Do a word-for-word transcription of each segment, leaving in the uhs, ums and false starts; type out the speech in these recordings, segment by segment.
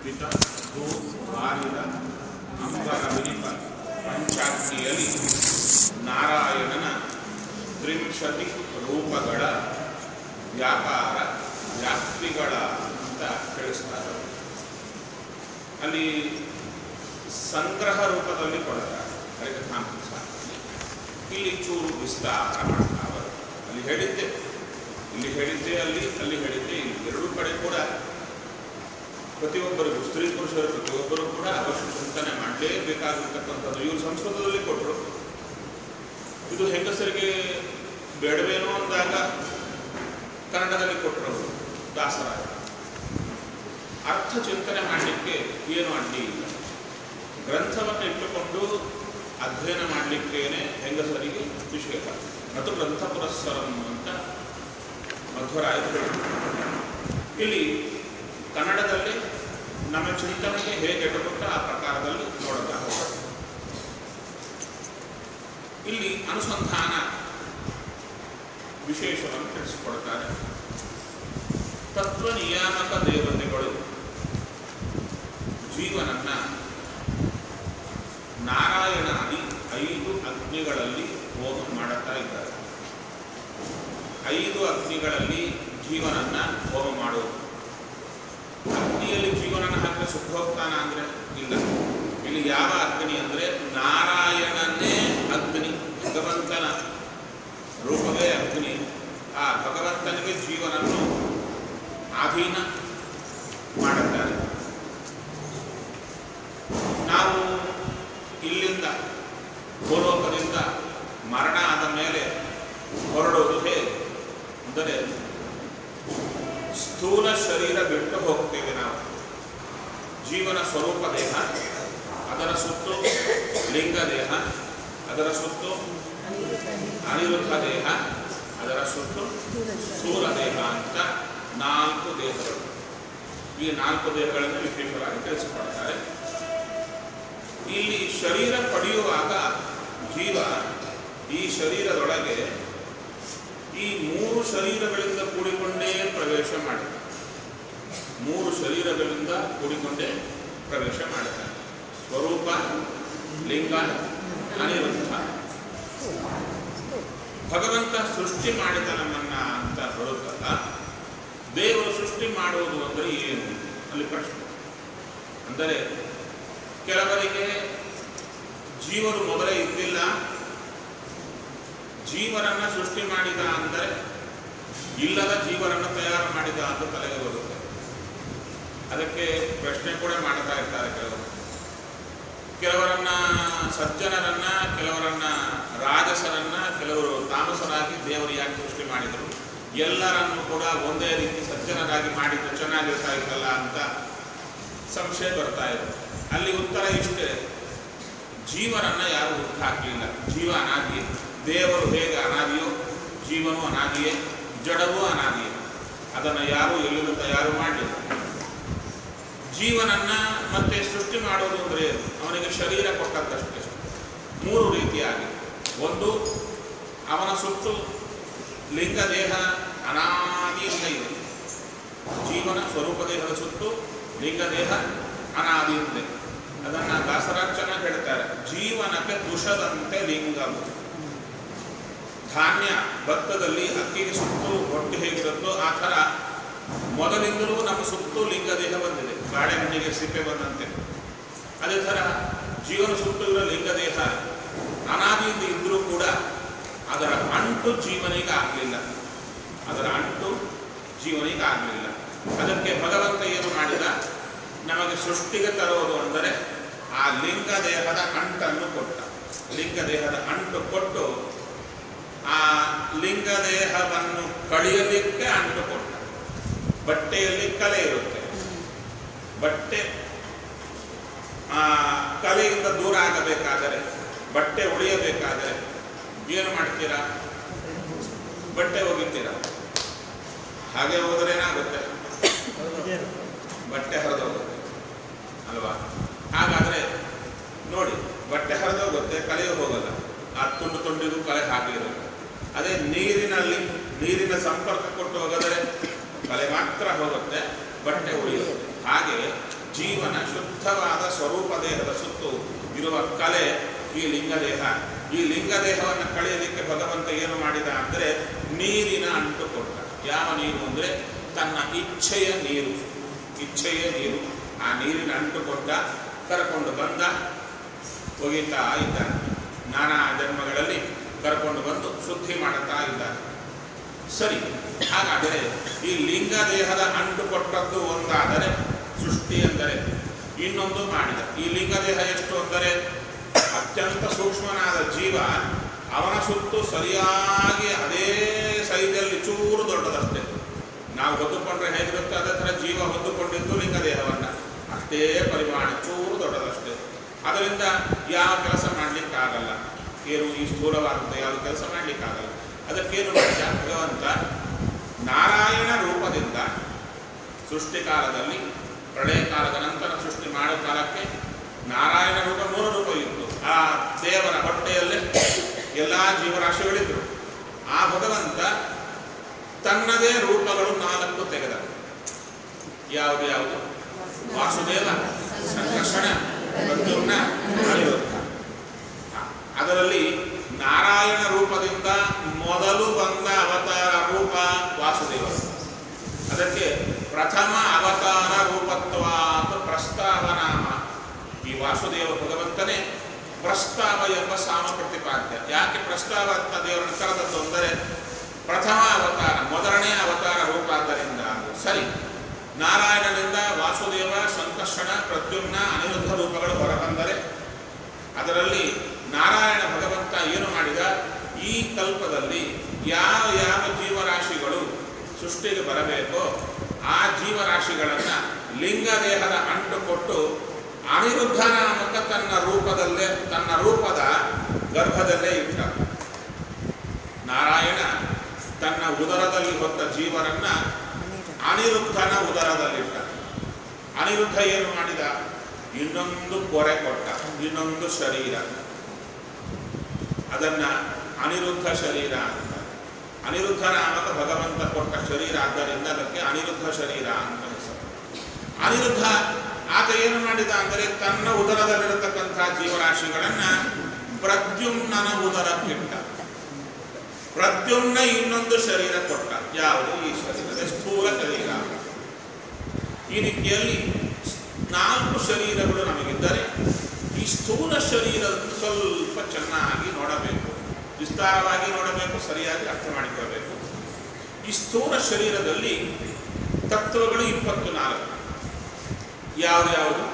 ಪಿತ ಭೂ ಬಾಲಿದ ಅಂಬರ ವಿನಿಪ ಪಂಚಾಗ್ನಿಯಲ್ಲಿ ನಾರಾಯಣನ ತ್ರಿಂಶತಿ ರೂಪಗಳ ವ್ಯಾಪಾರ ವ್ಯಾಪ್ತಿಗಳ ಅಂತ ತಿಳಿಸ್ತಾರೆ. ಅಲ್ಲಿ ಸಂಗ್ರಹ ರೂಪದಲ್ಲಿ ಕೊಡ್ತಾರೆ ಹರಿಕಥಾಮೃತ. ಇಲ್ಲಿ ಚೂರು ವಿಸ್ತಾರ ಮಾಡ್ತಾರೆ. ಅಲ್ಲಿ ಹೇಳಿದ್ದೆ, ಇಲ್ಲಿ ಹೇಳಿದ್ದೆ, ಅಲ್ಲಿ ಅಲ್ಲಿ ಹೇಳಿದ್ದೆ. ಇಲ್ಲಿ ಎರಡೂ ಕಡೆ ಕೂಡ ಪ್ರತಿಯೊಬ್ಬರಿಗೂ, ಸ್ತ್ರೀ ಪುರುಷರು ಪ್ರತಿಯೊಬ್ಬರು ಕೂಡ ಅವಶ್ಯ ಚಿಂತನೆ ಮಾಡಲೇಬೇಕಾಗಿರ್ತಕ್ಕಂಥದ್ದು. ಇವರು ಸಂಸ್ಕೃತದಲ್ಲಿ ಕೊಟ್ಟರು, ಇದು ಹೆಂಗಸರಿಗೆ ಬೇಡವೇನೋ ಅಂದಾಗ ಕನ್ನಡದಲ್ಲಿ ಕೊಟ್ಟರು ದಾಸರಾಯ. ಅರ್ಥ ಚಿಂತನೆ ಮಾಡಲಿಕ್ಕೆ ಏನು ಅಡ್ಡಿ ಇಲ್ಲ. ಗ್ರಂಥವನ್ನು ಇಟ್ಟುಕೊಂಡು ಅಧ್ಯಯನ ಮಾಡಲಿಕ್ಕೇನೆ ಹೆಂಗಸರಿಗೆ ವಿಷಯ. ಮತ್ತು ಗ್ರಂಥ ಪುರಸ್ಸರಂ ಅಂತ ಮಧ್ವರಾಯ ಇಲ್ಲಿ ಕನ್ನಡದಲ್ಲಿ ನಮ್ಮ ಚಿಂತನೆಗೆ ಹೇಗೆ ಎಟುಕೊಟ್ಟ ಆ ಪ್ರಕಾರದಲ್ಲಿ ನೋಡಬಹುದು. ಇಲ್ಲಿ ಅನುಸಂಧಾನ ವಿಶೇಷವನ್ನು ತಿಳಿಸಿಕೊಡ್ತಾರೆ. ತತ್ವ ನಿಯಾಮಕ ದೇವತೆಗಳು ಜೀವನನ್ನ ನಾರಾಯಣಾದಿ ಐದು ಅಗ್ನಿಗಳಲ್ಲಿ ಹೋಮ ಮಾಡುತ್ತಾ ಇದ್ದಾರೆ. ಐದು ಅಗ್ನಿಗಳಲ್ಲಿ ಜೀವನನ್ನ ಹೋಮ ಮಾಡುವುದು. ಅಗ್ನಿಯಲ್ಲಿ ಜೀವನನ ಹಾಕಿದ್ರೆ ಸುಖ ಹೋಗ್ತಾನ ಅಂದ್ರೆ ಇಲ್ಲ. ಇಲ್ಲಿ ಯಾವ ಅಗ್ನಿ ಅಂದ್ರೆ ನಾರಾಯಣನೇ ಅಗ್ನಿ, ಭಗವಂತನ ರೂಪವೇ ಅಗ್ನಿ. ಆ ಭಗವಂತನಿಗೆ ಜೀವನನ್ನು ಅಧೀನ ಮಾಡುತ್ತಾರೆ. ನಾವು ಇಲ್ಲಿಂದ ಭೂಲೋಕದಿಂದ ಮರಣ ಆದ ಮೇಲೆ ಹೊರಡೋದು ಹೇಗೆ ಅಂದರೆ ಸ್ಥೂಲ ಶರೀರ ಬಿಟ್ಟು ಹೋಗ್ತೇವೆ ನಾವು. ಜೀವನ ಸ್ವರೂಪ ದೇಹ, ಅದರ ಸುತ್ತು ಲಿಂಗ ದೇಹ, ಅದರ ಸುತ್ತು ಅನಿರುದ್ಧ ದೇಹ, ಅದರ ಸುತ್ತು ಸ್ಥೂಲ ದೇಹ ಅಂತ ನಾಲ್ಕು ದೇಹಗಳು. ಈ ನಾಲ್ಕು ದೇಹಗಳನ್ನು ವಿಶೇಷವಾಗಿ ತಿಳಿಸಿಕೊಡ್ತಾರೆ. ಇಲ್ಲಿ ಶರೀರ ಪಡೆಯುವಾಗ ಜೀವ ಈ ಶರೀರದೊಳಗೆ ಈ ಮೂರು ಶರೀರಗಳಿಂದ ಕೂಡಿಕೊಂಡೇ ಪ್ರವೇಶ ಮಾಡುತ್ತಾನೆ. ಮೂರು ಶರೀರಗಳಿಂದ ಕೂಡಿಕೊಂಡೇ ಪ್ರವೇಶ ಮಾಡುತ್ತಾನೆ. ಸ್ವರೂಪ, ಲಿಂಗ, ಅನಿರುದ್ಧ. ಭಗವಂತ ಸೃಷ್ಟಿ ಮಾಡಿದ ನಮ್ಮನ್ನ ಅಂತ ಬರುತ್ತಲ್ಲ, ದೇವರು ಸೃಷ್ಟಿ ಮಾಡುವುದು ಅಂದರೆ ಏನು ಅಲ್ಲಿ ಪ್ರಶ್ನೆ. ಅಂದರೆ ಕೆಲವರಿಗೆ ಜೀವರು ಮೊದಲೇ ಇದ್ದಿಲ್ಲ, ಜೀವರನ್ನ ಸೃಷ್ಟಿ ಮಾಡಿದ ಅಂದರೆ ಇಲ್ಲದ ಜೀವರನ್ನು ತಯಾರು ಮಾಡಿದ ಅಂತ ತಲೆಗೆ ಬರುತ್ತೆ. ಅದಕ್ಕೆ ಪ್ರಶ್ನೆ ಕೂಡ ಮಾಡ್ತಾ ಇರ್ತಾರೆ ಕೆಲವರು. ಕೆಲವರನ್ನ ಸಜ್ಜನರನ್ನ, ಕೆಲವರನ್ನ ರಾಜಸರನ್ನ, ಕೆಲವರು ತಾಮಸರಾಗಿ ದೇವರು ಯಾಕೆ ಸೃಷ್ಟಿ ಮಾಡಿದರು, ಎಲ್ಲರನ್ನು ಕೂಡ ಒಂದೇ ರೀತಿ ಸಜ್ಜನರಾಗಿ ಮಾಡಿದ್ದು ಚೆನ್ನಾಗಿರ್ತಾ ಇತ್ತಲ್ಲ ಅಂತ ಸಂಶಯ ಬರ್ತಾ ಇದೆ. ಅಲ್ಲಿ ಉತ್ತರ ಇಷ್ಟೇ, ಜೀವನನ್ನ ಯಾರು ಹುಟ್ಟು ಹಾಕಲಿಲ್ಲ. ಜೀವ ಅನಾದಿಯೇ. ದೇವರು ಹೇಗೆ ಅನಾದಿಯೋ ಜೀವನೂ ಅನಾದಿಯೇ, ಜಡವೂ ಅನಾದಿಯೇ. ಅದನ್ನು ಯಾರು ಎಲ್ಲಿಯೂ ತಯಾರು ಮಾಡಲಿಲ್ಲ. ಜೀವನನ್ನ ಮತ್ತೆ ಸೃಷ್ಟಿ ಮಾಡೋದು ಅಂದರೆ ಅವನಿಗೆ ಶರೀರ ಕೊಟ್ಟದ್ದಷ್ಟೇ. ಮೂರು ರೀತಿಯಾಗಿ, ಒಂದು ಅವನ ಸುತ್ತು ಲಿಂಗ ದೇಹ ಅನಾದಿಯಿಂದ ಇದೆ. ಜೀವನ ಸ್ವರೂಪ ದೇಹದ ಸುತ್ತು ಲಿಂಗ ದೇಹ ಅನಾದಿಯಿಂದ. ಅದನ್ನು ದಾಸರಾಜನ ಹೇಳ್ತಾರೆ, ಜೀವನಕ್ಕೆ ತುಷದಂತೆ ಲಿಂಗಂ. ಧಾನ್ಯ ಭತ್ತದಲ್ಲಿ ಅಕ್ಕಿಗೆ ಸುತ್ತು ಹೊಟ್ಟೆ ಹೇಗಿರುತ್ತೋ ಆ ಥರ ಮೊದಲಿಂದಲೂ ನಮ್ಮ ಸುತ್ತು ಲಿಂಗ ದೇಹ ಬಂದಿದೆ. ಬಾಳೆಹಣ್ಣಿಗೆ ಸಿಪ್ಪೆ ಬಂದಂತೆ ಅದೇ ಥರ ಜೀವನ ಸುತ್ತು ಇರೋ ಲಿಂಗ ದೇಹ ಅನಾದಿಯಿಂದ ಇದ್ದರೂ ಕೂಡ ಅದರ ಅಂಟು ಜೀವನಿಗೆ ಆಗಲಿಲ್ಲ. ಅದರ ಅಂಟು ಜೀವನಿಗೆ ಆಗಲಿಲ್ಲ. ಅದಕ್ಕೆ ಭಗವಂತ ಏನು ಮಾಡಿದ, ನಮಗೆ ಸೃಷ್ಟಿಗೆ ತರೋದು ಅಂದರೆ ಆ ಲಿಂಗ ದೇಹದ ಅಂಟನ್ನು ಕೊಟ್ಟ. ಲಿಂಗ ದೇಹದ ಅಂಟು ಕೊಟ್ಟು ಆ ಲಿಂಗ ದೇಹವನ್ನು ಕಳೆಯಲಿಕ್ಕೆ ಅಂಟು ಕೊಟ್ಟ. ಬಟ್ಟೆಯಲ್ಲಿ ಕಲೆ ಇರುತ್ತೆ. ಬಟ್ಟೆ ಆ ಕಲೆಯಿಂದ ದೂರ ಆಗಬೇಕಾದರೆ, ಬಟ್ಟೆ ಉಳಿಯಬೇಕಾದರೆ ಏನು ಮಾಡ್ತೀರಾ? ಬಟ್ಟೆ ಒಗಿತೀರಾ. ಹಾಗೆ ಹೋದ್ರೇನಾಗುತ್ತೆ? ಬಟ್ಟೆ ಹರಿದೋಗುತ್ತೆ ಅಲ್ವಾ? ಹಾಗಾದರೆ ನೋಡಿ, ಬಟ್ಟೆ ಹರಿದೋಗುತ್ತೆ, ಕಲೆಯೂ ಹೋಗಲ್ಲ. ಆ ತುಂಡು ತುಂಡಿಗೂ ಕಲೆ ಹಾಗೆ ಇರುತ್ತೆ. ಅದೇ ನೀರಿನಲ್ಲಿ ನೀರಿನ ಸಂಪರ್ಕ ಕೊಟ್ಟು ಹೋಗದರೆ ಕಲೆ ಮಾತ್ರ ಹೋಗುತ್ತೆ, ಬಟ್ಟೆ ಉಳಿಯುತ್ತೆ. ಹಾಗೆ ಜೀವನ ಶುದ್ಧವಾದ ಸ್ವರೂಪ ದೇಹದ ಸುತ್ತು ಇರುವ ಕಲೆ ಈ ಲಿಂಗದೇಹ. ಈ ಲಿಂಗದೇಹವನ್ನು ಕಳೆಯಲಿಕ್ಕೆ ಭಗವಂತ ಏನು ಮಾಡಿದ ಅಂದರೆ ನೀರಿನ ಅಂಟು ಕೊಟ್ಟ. ಯಾವ ನೀರು ಅಂದರೆ ತನ್ನ ಇಚ್ಛೆಯ ನೀರು, ಇಚ್ಛೆಯ ನೀರು. ಆ ನೀರಿನ ಅಂಟು ಕೊಟ್ಟ, ಕರ್ಕೊಂಡು ಬಂದ, ಒಗಿತಾ ಇದ್ದಾನೆ. ನಾನಾ ಜನ್ಮಗಳಲ್ಲಿ ಕರ್ಕೊಂಡು ಬಂದು ಶುದ್ಧಿ ಮಾಡುತ್ತಾ ಇದ್ದಾನೆ. ಸರಿ, ಹಾಗಾದರೆ ಈ ಲಿಂಗ ದೇಹದ ಅಂಟು ಕೊಟ್ಟದ್ದು ಒಂದಾದರೆ ಸೃಷ್ಟಿ ಎಂದರೆ, ಇನ್ನೊಂದು ಮಾಡಿದ. ಈ ಲಿಂಗದೇಹ ಎಷ್ಟು ಅಂದರೆ ಅತ್ಯಂತ ಸೂಕ್ಷ್ಮನಾದ ಜೀವ, ಅವನ ಸುತ್ತು ಸರಿಯಾಗಿ ಅದೇ ಸೈಜಲ್ಲಿ ಚೂರು ದೊಡ್ಡದಷ್ಟೇ. ನಾವು ಹೊತ್ತುಕೊಂಡ್ರೆ ಹೇಗಿರುತ್ತೆ ಅದೇ ಥರ ಜೀವ ಹೊತ್ತುಕೊಂಡಿದ್ದು ಲಿಂಗದೇಹವನ್ನು, ಅಷ್ಟೇ ಪರಿಮಾಣ, ಚೂರು ದೊಡ್ಡದಷ್ಟೇ. ಅದರಿಂದ ಯಾವ ಕೆಲಸ ಮಾಡಲಿಕ್ಕಾಗಲ್ಲ. ಏನು ಈ ಸ್ಥೂಲವಾದಂಥ ಯಾವ ಕೆಲಸ ಮಾಡಲಿಕ್ಕಾಗಲ್ಲ. ಅದಕ್ಕೇನು ಮಾಡಿದ ಭಗವಂತ ನಾರಾಯಣ ರೂಪದಿಂದ ಸೃಷ್ಟಿ ಕಾಲದಲ್ಲಿ, ಪ್ರಳಯ ಕಾಲದ ನಂತರ ಸೃಷ್ಟಿ ಮಾಡೋ ಕಾಲಕ್ಕೆ ನಾರಾಯಣ ರೂಪ ಮೂರು ರೂಪ ಇತ್ತು. ಆ ದೇವರ ಹೊಟ್ಟೆಯಲ್ಲೇ ಎಲ್ಲ ಜೀವರಾಶಿಗಳಿದ್ರು. ಆ ಭಗವಂತ ತನ್ನದೇ ರೂಪಗಳು ನಾಲ್ಕು ತೆಗೆದ. ಯಾವುದು ಯಾವುದು? ವಾಸುದೇವ, ಸಂಕರ್ಷಣ, ಪ್ರದ್ಯುಮ್ನ, ಅನಿರುದ್ಧ. ಅದರಲ್ಲಿ ನಾರಾಯಣ ರೂಪದಿಂದ ಮೊದಲು ಬಂದ ಅವತಾರ ರೂಪ ವಾಸುದೇವ. ಅದಕ್ಕೆ ಪ್ರಥಮ ಅವತಾರ ರೂಪತ್ವಾದ ಪ್ರಸ್ತಾವ ನಾಮ. ಈ ವಾಸುದೇವ ಭಗವಂತನೇ ಪ್ರಸ್ತಾವ ಎಂಬ ಸಾಮ ಪ್ರತಿಪಾದ್ಯ. ಯಾಕೆ ಪ್ರಸ್ತಾವ ಅಂತ ದೇವರನ್ನು ಕರೆದದ್ದು ಅಂದರೆ ಪ್ರಥಮ ಅವತಾರ, ಮೊದಲನೇ ಅವತಾರ ರೂಪ. ಆದ್ದರಿಂದ ಸರಿ, ನಾರಾಯಣನಿಂದ ವಾಸುದೇವ, ಸಂಕರ್ಷಣ, ಪ್ರದ್ಯುಮ್ನ, ಅನಿರುದ್ಧ ರೂಪಗಳು ಹೊರಬಂದರೆ ಅದರಲ್ಲಿ ನಾರಾಯಣ ಭಗವಂತ ಏನು ಮಾಡಿದ? ಈ ಕಲ್ಪದಲ್ಲಿ ಯಾವ ಯಾವ ಜೀವರಾಶಿಗಳು ಸೃಷ್ಟಿಗೆ ಬರಬೇಕೋ ಆ ಜೀವರಾಶಿಗಳನ್ನು ಲಿಂಗದೇಹದ ಅಂಟು ಕೊಟ್ಟು ಅನಿರುದ್ಧ ನಾಮಕ ತನ್ನ ರೂಪದಲ್ಲೇ, ತನ್ನ ರೂಪದ ಗರ್ಭದಲ್ಲೇ ಇಟ್ಟ. ನಾರಾಯಣ ತನ್ನ ಉದರದಲ್ಲಿ ಹೊತ್ತ ಜೀವರನ್ನ ಅನಿರುದ್ಧನ ಉದರದಲ್ಲಿಟ್ಟ. ಅನಿರುದ್ಧ ಏನು ಮಾಡಿದ? ಇನ್ನೊಂದು ಪೊರೆ ಕೊಟ್ಟ, ಇನ್ನೊಂದು ಶರೀರ. ಅದನ್ನ ಅನಿರುದ್ಧ ಶರೀರ ಅಂತ. ಅನಿರುದ್ಧ ನಾಮಕ ಭಗವಂತ ಕೊಟ್ಟ ಶರೀರ, ಆದ್ದರಿಂದ ಅದಕ್ಕೆ ಅನಿರುದ್ಧ ಶರೀರ ಅಂತ ಹೆಸರು. ಅನಿರುದ್ಧ ಆತ ಏನು ಮಾಡಿದ ಅಂದರೆ ತನ್ನ ಉದರದಲ್ಲಿರತಕ್ಕಂಥ ಜೀವರಾಶಿಗಳನ್ನ ಪ್ರದ್ಯುಮ್ನನ ಉದರಕ್ಕಿಟ್ಟ. ಪ್ರದ್ಯುಮ್ನ ಇನ್ನೊಂದು ಶರೀರ ಕೊಟ್ಟ. ಯಾವುದು? ಈ ಶರೀರದ ಸ್ಥೂಲ ಶರೀರ. ಈ ರೀತಿಯಲ್ಲಿ ನಾಲ್ಕು ಶರೀರಗಳು ನಮಗಿದ್ದರೆ ಈ ಸ್ಥೂಲ ಶರೀರ ಸ್ವಲ್ಪ ಚೆನ್ನಾಗಿ ನೋಡಬೇಕು, ವಿಸ್ತಾರವಾಗಿ ನೋಡಬೇಕು, ಸರಿಯಾಗಿ ಅರ್ಥ ಮಾಡಿಕೊಳ್ಳಬೇಕು. ಈ ಸ್ಥೂಲ ಶರೀರದಲ್ಲಿ ತತ್ವಗಳು ಇಪ್ಪತ್ತು ನಾಲ್ಕು. ಯಾವುದು ಯಾವುದು?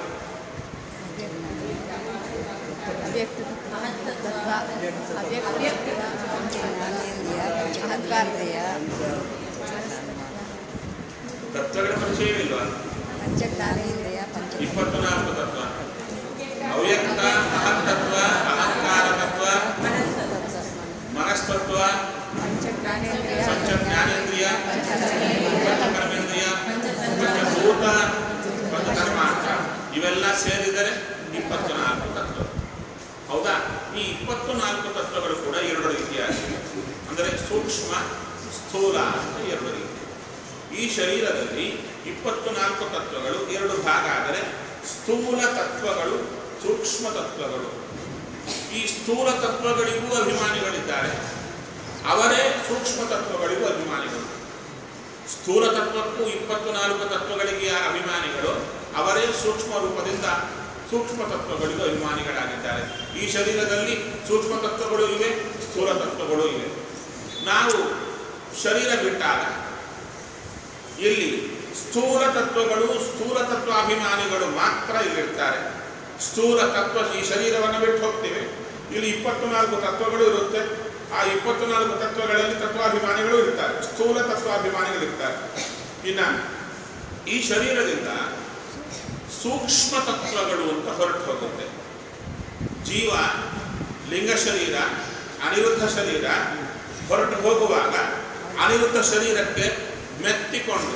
ತತ್ವಗಳ ಪರಿಚಯವಿಲ್ವಾ? ಇಪ್ಪತ್ತು ನಾಲ್ಕು ತತ್ವ: ಅವ್ಯಕ್ತ, ಮಹತ್ತತ್ವ, ಅಹಂಕಾರ ತತ್ವ, ಮನಸ್ತತ್ವ, ಪಂಚಜ್ಞಾನೇಂದ್ರಿಯ, ಪಂಚಕರ್ಮೇಂದ್ರಿಯ, ಪಂಚಭೂತ, ಪಂಚಕರ್ಮಾಂತ, ಇವೆಲ್ಲ ಸೇರಿದರೆ ಇಪ್ಪತ್ತು ನಾಲ್ಕು ತತ್ವ. ಹೌದಾ? ಈ ಇಪ್ಪತ್ತು ನಾಲ್ಕು ತತ್ವಗಳು ಕೂಡ ಎರಡು ರೀತಿಯಾಗಿದೆ. ಅಂದರೆ ಸೂಕ್ಷ್ಮ, ಸ್ಥೂಲ ಅಂತ ಎರಡು ರೀತಿ. ಈ ಶರೀರದಲ್ಲಿ ಇಪ್ಪತ್ತು ನಾಲ್ಕು ತತ್ವಗಳು ಎರಡು ಭಾಗ ಆದರೆ ಸ್ಥೂಲ ತತ್ವಗಳು, ಸೂಕ್ಷ್ಮ ತತ್ವಗಳು. ಈ ಸ್ಥೂಲ ತತ್ವಗಳಿಗೂ ಅಭಿಮಾನಿಗಳಿದ್ದಾರೆ, ಅವರೇ ಸೂಕ್ಷ್ಮ ತತ್ವಗಳಿಗೂ ಅಭಿಮಾನಿಗಳು. ಸ್ಥೂಲ ತತ್ವಕ್ಕೂ ಇಪ್ಪತ್ತು ನಾಲ್ಕು ತತ್ವಗಳಿಗೆ ಯಾರ ಅಭಿಮಾನಿಗಳು, ಅವರೇ ಸೂಕ್ಷ್ಮ ರೂಪದಿಂದ ಸೂಕ್ಷ್ಮ ತತ್ವಗಳಿಗೂ ಅಭಿಮಾನಿಗಳಾಗಿದ್ದಾರೆ. ಈ ಶರೀರದಲ್ಲಿ ಸೂಕ್ಷ್ಮ ತತ್ವಗಳು ಇವೆ, ಸ್ಥೂಲ ತತ್ವಗಳು ಇವೆ. ನಾವು ಶರೀರ ಬಿಟ್ಟಾಗ ಇಲ್ಲಿ ಸ್ಥೂಲ ತತ್ವಗಳು, ಸ್ಥೂಲ ತತ್ವಾಭಿಮಾನಿಗಳು ಮಾತ್ರ ಇಲ್ಲಿರ್ತಾರೆ. ಸ್ಥೂಲ ತತ್ವ, ಈ ಶರೀರವನ್ನು ಬಿಟ್ಟು ಹೋಗ್ತೀವಿ, ಇಲ್ಲಿ ಇಪ್ಪತ್ತು ನಾಲ್ಕು ತತ್ವಗಳು ಇರುತ್ತೆ. ಆ ಇಪ್ಪತ್ತು ನಾಲ್ಕು ತತ್ವಗಳಲ್ಲಿ ತತ್ವಾಭಿಮಾನಿಗಳು ಇರ್ತಾರೆ, ಸ್ಥೂಲ ತತ್ವಾಭಿಮಾನಿಗಳು ಇರ್ತಾರೆ. ಇನ್ನು ಈ ಶರೀರದಿಂದ ಸೂಕ್ಷ್ಮ ತತ್ವಗಳು ಅಂತ ಹೊರಟು ಹೋಗುತ್ತೆ. ಜೀವ ಲಿಂಗ ಶರೀರ, ಅನಿರುದ್ಧ ಶರೀರ ಹೊರಟು ಹೋಗುವಾಗ ಅನಿರುದ್ಧ ಶರೀರಕ್ಕೆ ಮೆತ್ತಿಕೊಂಡು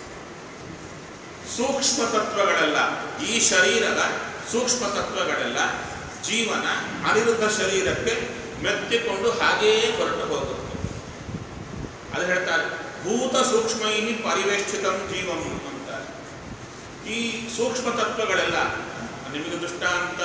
ಸೂಕ್ಷ್ಮ ತತ್ವಗಳೆಲ್ಲ, ಈ ಶರೀರದ ಸೂಕ್ಷ್ಮ ತತ್ವಗಳೆಲ್ಲ ಜೀವನ ಅನಿರುದ್ಧ ಶರೀರಕ್ಕೆ ಮೆತ್ತಿಕೊಂಡು ಹಾಗೆಯೇ ಹೊರಟು ಹೋಗುತ್ತೆ. ಅದು ಹೇಳ್ತಾರೆ ಭೂತ ಸೂಕ್ಷ್ಮೈ ಪರಿವೇಷ್ಟಿತಂ ಜೀವಂ ಅಂತಾರೆ. ಈ ಸೂಕ್ಷ್ಮ ತತ್ವಗಳೆಲ್ಲ ನಿಮಗೆ ದೃಷ್ಟಾಂತ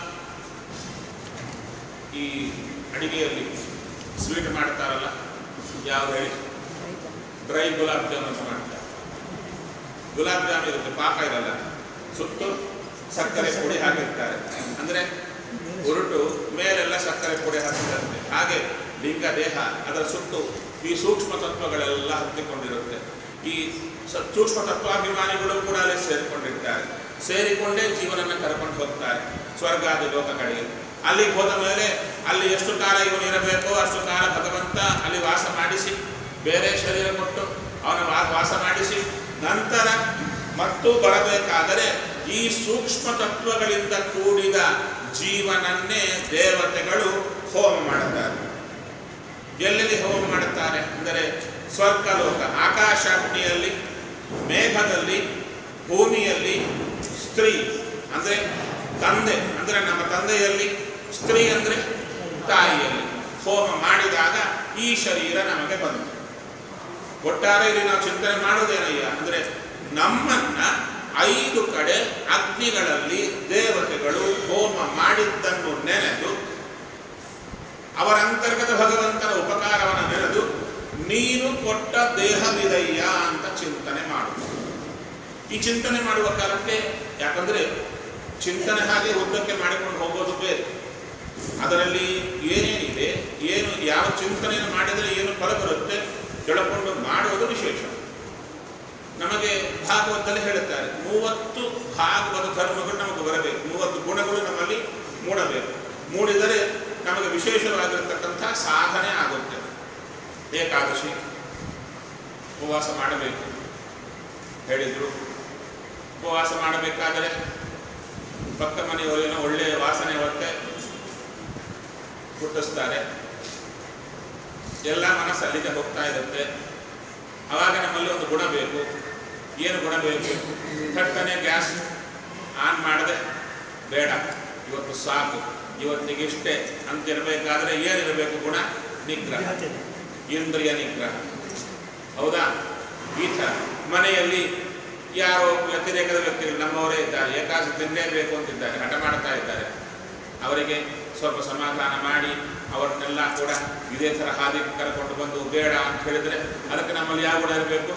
ಈ ಅಡಿಗೆಯಲ್ಲಿ ಸ್ವೀಟ್ ಮಾಡ್ತಾರಲ್ಲ, ಯಾವ್ದು ಹೇಳಿ? ಡ್ರೈ ಗುಲಾಬ್ ಜಾಮೂನ್ ಅಂತ ಮಾಡ್ತಾರೆ. ಗುಲಾಬ್ ಜಾಮೂನ್ ಇರುತ್ತೆ, ಪಾಕ ಇರಲ್ಲ, ಸುತ್ತು ಸಕ್ಕರೆ ಪುಡಿ ಹಾಕಿರ್ತಾರೆ. ಅಂದರೆ ಉರುಟು ಮೇಲೆಲ್ಲ ಸಕ್ಕರೆ ಪುಡಿ ಹಾಕಿರುತ್ತೆ. ಹಾಗೆ ಲಿಂಗ ದೇಹ ಅದರ ಸುತ್ತು ಈ ಸೂಕ್ಷ್ಮ ತತ್ವಗಳೆಲ್ಲ ಹತ್ತಿಕೊಂಡಿರುತ್ತೆ. ಈ ಸೂಕ್ಷ್ಮ ತತ್ವಾಭಿಮಾನಿಗಳು ಕೂಡ ಅಲ್ಲಿ ಸೇರಿಕೊಂಡಿರ್ತಾರೆ. ಸೇರಿಕೊಂಡೇ ಜೀವನನ್ನು ಕರ್ಕೊಂಡು ಹೋಗ್ತಾರೆ ಸ್ವರ್ಗಾದಿ ಲೋಕಗಳಿಗೆ. ಅಲ್ಲಿಗೆ ಹೋದ ಮೇಲೆ ಅಲ್ಲಿ ಎಷ್ಟು ಕಾಲ ಇವನು ಇರಬೇಕೋ ಅಷ್ಟು ಕಾಲ ಭಗವಂತ ಅಲ್ಲಿ ವಾಸ ಮಾಡಿಸಿ, ಬೇರೆ ಶರೀರ ಕೊಟ್ಟು ಅವನ ವಾಸ ಮಾಡಿಸಿ, ನಂತರ ಮತ್ತು ಬರಬೇಕಾದರೆ ಈ ಸೂಕ್ಷ್ಮ ತತ್ವಗಳಿಂದ ಕೂಡಿದ ಜೀವನನ್ನೇ ದೇವತೆಗಳು ಹೋಮ ಮಾಡುತ್ತಾರೆ. ಎಲ್ಲೆಲ್ಲಿ ಹೋಮ ಮಾಡುತ್ತಾರೆ ಅಂದರೆ ಸ್ವರ್ಗಲೋಕ, ಆಕಾಶಾಗ್ನಿಯಲ್ಲಿ, ಮೇಘದಲ್ಲಿ, ಭೂಮಿಯಲ್ಲಿ, ಸ್ತ್ರೀ ಅಂದರೆ ತಂದೆ ಅಂದರೆ ನಮ್ಮ ತಂದೆಯಲ್ಲಿ, ಸ್ತ್ರೀ ಅಂದರೆ ತಾಯಿಯಲ್ಲಿ ಹೋಮ ಮಾಡಿದಾಗ ಈ ಶರೀರ ನಮಗೆ ಬಂತು. ಒಟ್ಟಾರೆ ಇಲ್ಲಿ ನಾವು ಚಿಂತನೆ ಮಾಡೋದೇನಯ್ಯ ಅಂದರೆ ನಮ್ಮನ್ನ ಐದು ಕಡೆ ಅಗ್ನಿಗಳಲ್ಲಿ ದೇವತೆಗಳು ಹೋಮ ಮಾಡಿದ್ದನ್ನು ನೆನೆದು ಅವರ ಅಂತರ್ಗತ ಭಗವಂತನ ಉಪಕಾರವನ್ನು ನೆನೆದು ನೀನು ಕೊಟ್ಟ ದೇಹವಿದಯ್ಯ ಅಂತ ಚಿಂತನೆ ಮಾಡುವುದು. ಈ ಚಿಂತನೆ ಮಾಡುವ ಕಾಲಕ್ಕೆ, ಯಾಕಂದರೆ ಚಿಂತನೆ ಹಾಗೆ ಉದ್ದಕ್ಕೆ ಮಾಡಿಕೊಂಡು ಹೋಗೋದು ಬೇರೆ, ಅದರಲ್ಲಿ ಏನೇನಿದೆ, ಏನು ಯಾವ ಚಿಂತನೆಯನ್ನು ಮಾಡಿದರೆ ಏನು ಫಲ ಬರುತ್ತೆ ತಿಳ್ಕೊಂಡು ಮಾಡುವುದು ವಿಶೇಷ. ನಮಗೆ ಭಾಗವತದಲ್ಲಿ ಹೇಳುತ್ತಾರೆ, ಮೂವತ್ತು ಭಾಗವತ ಧರ್ಮಗಳು ನಮಗೆ ಬರಬೇಕು, ಮೂವತ್ತು ಗುಣಗಳು ನಮ್ಮಲ್ಲಿ ಮೂಡಬೇಕು. ಮೂಡಿದರೆ ನಮಗೆ ವಿಶೇಷವಾಗಿರತಕ್ಕಂಥ ಸಾಧನೆ ಆಗುತ್ತೆ. ಏಕಾದಶಿ ಉಪವಾಸ ಮಾಡಬೇಕು ಹೇಳಿದರು. ಉಪವಾಸ ಮಾಡಬೇಕಾದರೆ ಪಕ್ಕ ಮನೆಯವರೇನೋ ಒಳ್ಳೆಯ ವಾಸನೆ ಹೊತ್ತೆ ಹುಟ್ಟಿಸ್ತಾರೆ, ಎಲ್ಲ ಮನಸ್ಸು ಅಲ್ಲಿಗೆ ಹೋಗ್ತಾ ಇರುತ್ತೆ. ಆವಾಗ ನಮ್ಮಲ್ಲಿ ಒಂದು ಗುಣ ಬೇಕು. ಏನು ಗುಣ ಬೇಕು? ಥಟ್ಟನೆ ಗ್ಯಾಸ್ ಆನ್ ಮಾಡದೆ ಬೇಡ, ಇವತ್ತು ಸಾಕು, ಇವತ್ತಿಗೆ ಇಷ್ಟೇ ಅಂತಿರಬೇಕಾದ್ರೆ ಏನಿರಬೇಕು ಗುಣ? ನಿಗ್ರಹ, ಇಂದ್ರಿಯ ನಿಗ್ರಹ. ಹೌದಾ? ಈ ಥರ ಮನೆಯಲ್ಲಿ ಯಾರೋ ವ್ಯತಿರೇಕದ ವ್ಯಕ್ತಿಗಳು ನಮ್ಮವರೇ ಇದ್ದಾರೆ, ಏಕಾದಶಿ ತಿನ್ನಲೇಬೇಕು ಅಂತಿದ್ದಾರೆ, ಹಠ ಮಾಡ್ತಾ ಇದ್ದಾರೆ. ಅವರಿಗೆ ಸ್ವಲ್ಪ ಸಮಾಧಾನ ಮಾಡಿ ಅವರನ್ನೆಲ್ಲ ಕೂಡ ಇದೇ ಥರ ಹಾದಿಗೆ ಕರ್ಕೊಂಡು ಬಂದು ಬೇಡ ಅಂತ ಹೇಳಿದರೆ ಅದಕ್ಕೆ ನಮ್ಮಲ್ಲಿ ಯಾವ ಗುಣ ಇರಬೇಕು?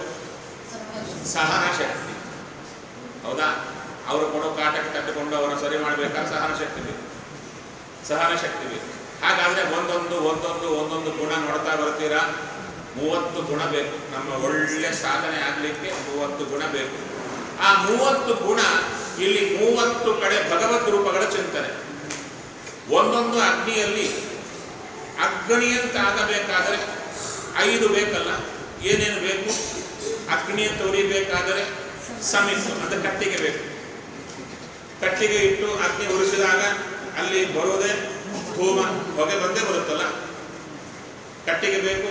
ಸಹನ ಶಕ್ತಿ. ಹೌದಾ? ಅವರು ಕೊಡೋ ಕಾಟಕ್ಕೆ ತಟ್ಟುಕೊಂಡು ಅವರನ್ನು ಸರಿ ಮಾಡಬೇಕಾದ್ರೆ ಸಹನ ಶಕ್ತಿ ಬೇಕು, ಸಹನ ಶಕ್ತಿ ಬೇಕು. ಹಾಗಾದರೆ ಒಂದೊಂದು ಒಂದೊಂದು ಒಂದೊಂದು ಗುಣ ನೋಡ್ತಾ ಬರ್ತೀರಾ. ಮೂವತ್ತು ಗುಣ ಬೇಕು ನಮ್ಮ ಒಳ್ಳೆ ಸಾಧನೆ ಆಗಲಿಕ್ಕೆ. ಮೂವತ್ತು ಗುಣ ಬೇಕು. ಆ ಮೂವತ್ತು ಗುಣ ಇಲ್ಲಿ ಮೂವತ್ತು ಕಡೆ ಭಗವದ್ ರೂಪಗಳ ಚಿಂತನೆ. ಒಂದೊಂದು ಅಗ್ನಿಯಲ್ಲಿ ಅಗ್ನಿ ಅಂತ ಆಗಬೇಕಾದರೆ ಐದು ಬೇಕಲ್ಲ. ಏನೇನು ಬೇಕು? ಅಗ್ನಿ ಅಂತ ಉರಿಬೇಕಾದರೆ ಸಮಿತ್ತು ಅಂದರೆ ಕಟ್ಟಿಗೆ ಬೇಕು. ಕಟ್ಟಿಗೆ ಇಟ್ಟು ಅಗ್ನಿ ಉರಿಸಿದಾಗ ಅಲ್ಲಿ ಬರೋದೇ ಧೂಮ, ಹೊಗೆ ಬಂದೇ ಬರುತ್ತಲ್ಲ. ಕಟ್ಟಿಗೆ ಬೇಕು,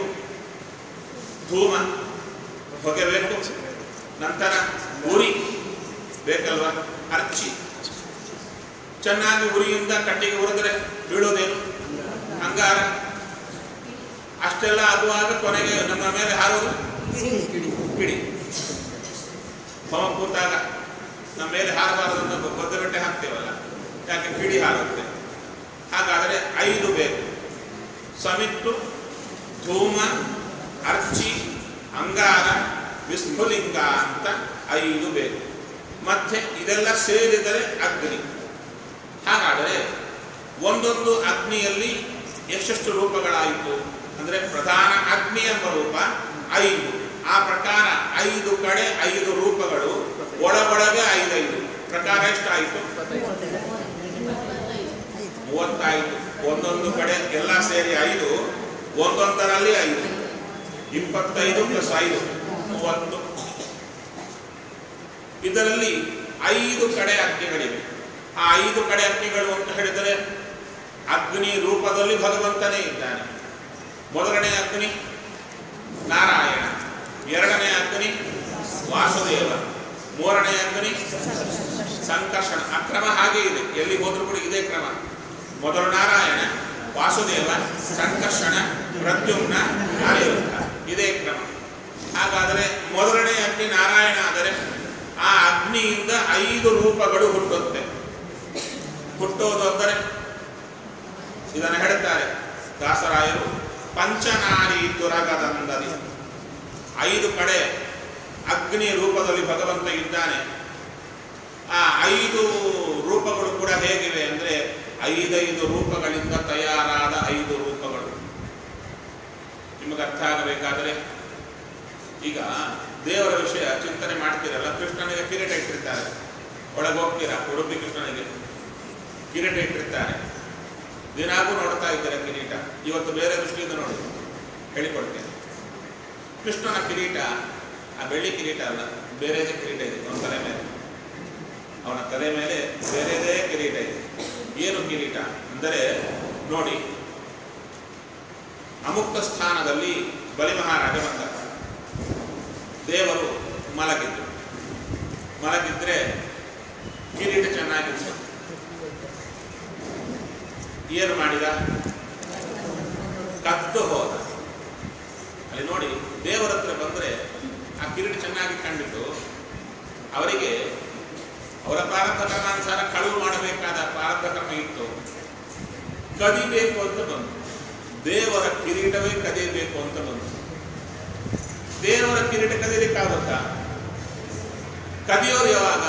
ಧೂಮ, ಹೊಗೆ ಬೇಕು, ನಂತರ ಉರಿ ಬೇಕಲ್ವ, ಅರ್ಚಿ. ಚೆನ್ನಾಗಿ ಉರಿಯಿಂದ ಕಟ್ಟಿಗೆ ಉರಿದ್ರೆ ಬೀಳೋದೇನು? ಅಂಗಾರ. ಅಷ್ಟೆಲ್ಲ ಆಗುವಾಗ ಕೊನೆಗೆ ನಮ್ಮ ಮೇಲೆ ಹಾರೋದು ಕಿಡಿ. ಹೋಮ ಕೂತಾಗ ನಮ್ಮ ಮೇಲೆ ಹಾರಬಾರದನ್ನು ಬದ್ದ ಬಟ್ಟೆ ಹಾಕ್ತೇವಲ್ಲ, ಯಾಕೆ? ಕಿಡಿ ಹಾರುತ್ತೆ. ಹಾಗಾದರೆ ಐದು ಬೇಕು: ಸಮಿತ್ತು, ಧೂಮ, ಅರ್ಚಿ, ಅಂಗಾರ, ವಿಸ್ಫುಲಿಂಗ ಅಂತ ಐದು ಬೇಕು. ಮತ್ತೆ ಇದೆಲ್ಲ ಸೇರಿದರೆ ಅಗ್ನಿ. ಹಾಗಾದರೆ ಒಂದೊಂದು ಅಗ್ನಿಯಲ್ಲಿ ಎಷ್ಟೆಷ್ಟು ರೂಪಗಳಾಯಿತು ಅಂದರೆ ಪ್ರಧಾನ ಅಗ್ನಿ ಎಂಬ ರೂಪ ಐದು. ಆ ಪ್ರಕಾರ ಐದು ಕಡೆ ಐದು ರೂಪಗಳು, ಒಳಗೊಳಗೆ ಐದೈದು ಪ್ರಕಾರ ಎಷ್ಟಾಯಿತು? ಮೂವತ್ತಾಯಿತು. ಒಂದೊಂದು ಕಡೆ ಎಲ್ಲ ಸೇರಿ ಐದು, ಒಂದೊಂದರಲ್ಲಿ ಐದು, ಇಪ್ಪತ್ತೈದು ಪ್ಲಸ್ ಐದು ಮೂವತ್ತು. ಇದರಲ್ಲಿ ಐದು ಕಡೆ ಅಗ್ನಿಗಳಿವೆ. ಆ ಐದು ಕಡೆ ಅಗ್ನಿಗಳು ಅಂತ ಹೇಳಿದರೆ ಅಗ್ನಿ ರೂಪದಲ್ಲಿ ಭಗವಂತನೇ ಇದ್ದಾನೆ. ಮೊದಲನೇ ಅಗ್ನಿ ನಾರಾಯಣ, ಎರಡನೇ ಅಗ್ನಿ ವಾಸುದೇವ, ಮೂರನೇ ಅಗ್ನಿ ಸಂಕರ್ಷಣ. ಆ ಕ್ರಮ ಹಾಗೆ ಇದೆ, ಎಲ್ಲಿ ಹೋದ್ರೂ ಕೂಡ ಇದೇ ಕ್ರಮ. ಮೊದಲು ನಾರಾಯಣ, ವಾಸುದೇವ, ಸಂಕರ್ಷಣ, ಪ್ರದ್ಯುಮ್ನ, ಅನಿರುದ್ಧ, ಇದೇ ಕ್ರಮ. ಹಾಗಾದರೆ ಮೊದಲನೇ ಅಗ್ನಿ ನಾರಾಯಣ ಆದರೆ ಆ ಅಗ್ನಿಯಿಂದ ಐದು ರೂಪಗಳು ಹುಟ್ಟುತ್ತೆ. ಹುಟ್ಟೋದು ಅಂದರೆ ಇದನ್ನು ಹೇಳ್ತಾರೆ ದಾಸರಾಯರು, ಪಂಚನಾರಿ ತುರಗದಂದದಿ. ಐದು ಕಡೆ ಅಗ್ನಿ ರೂಪದಲ್ಲಿ ಭಗವಂತ ಇದ್ದಾನೆ. ಆ ಐದು ರೂಪಗಳು ಕೂಡ ಹೇಗಿವೆ ಅಂದರೆ ಐದೈದು ರೂಪಗಳಿಂದ ತಯಾರಾದ ಐದು ರೂಪಗಳು. ನಿಮಗೆ ಅರ್ಥ ಆಗಬೇಕಾದರೆ ಈಗ ದೇವರ ವಿಷಯ ಚಿಂತನೆ ಮಾಡ್ತೀರಲ್ಲ, ಕೃಷ್ಣನಿಗೆ ಕಿರೀಟ ಇಟ್ಟಿರ್ತಾರೆ, ಒಳಗೆ ಹೋಗ್ತೀರಾ, ಉಡುಪಿ ಕೃಷ್ಣನಿಗೆ ಕಿರೀಟ ಇಟ್ಟಿರ್ತಾರೆ. ದಿನಾಗೂ ನೋಡ್ತಾ ಇದ್ದಾರೆ ಕಿರೀಟ. ಇವತ್ತು ಬೇರೆ ದೃಷ್ಟಿಯಿಂದ ನೋಡಿ ಹೇಳಿಕೊಡ್ತೇನೆ. ಕೃಷ್ಣನ ಕಿರೀಟ ಆ ಬೆಳ್ಳಿ ಕಿರೀಟ ಅಲ್ಲ, ಬೇರೆದೇ ಕಿರೀಟ ಇದೆ ಅವನ ತಲೆ ಮೇಲೆ. ಅವನ ತಲೆ ಮೇಲೆ ಬೇರೆದೇ ಕಿರೀಟ ಇದೆ. ಏನು ಕಿರೀಟ ಅಂದರೆ ನೋಡಿ, ಅಮುಕ್ತ ಸ್ಥಾನದಲ್ಲಿ ಬಲಿ ಮಹಾರಾಜ ಬಂದ. ದೇವರು ಮಲಗಿದ್ರು. ಮಲಗಿದ್ರೆ ಕಿರೀಟ ಚೆನ್ನಾಗಿತ್ತು. ಏನು ಮಾಡಿದ? ಕದ್ದು ಹೋದ. ಅಲ್ಲಿ ನೋಡಿ, ದೇವರ ಹತ್ರ ಬಂದರೆ ಆ ಕಿರೀಟ ಚೆನ್ನಾಗಿ ಕಂಡಿತು. ಅವರಿಗೆ ಅವರ ಪ್ರಾರಬ್ಧ ಕರ್ಮಾನುಸಾರ ಕಳುವು ಮಾಡಬೇಕಾದ ಪ್ರಾರಬ್ಧ ಕರ್ಮ ಇತ್ತು. ಕದಿಬೇಕು ಅಂತ ಬಂತು. ದೇವರ ಕಿರೀಟವೇ ಕದಿಯಬೇಕು ಅಂತ ಬಂತು. ದೇವರ ಕಿರೀಟ ಕದಿಲಿಕ್ಕಾಗುತ್ತಾ? ಕದಿಯೋದು ಯಾವಾಗ?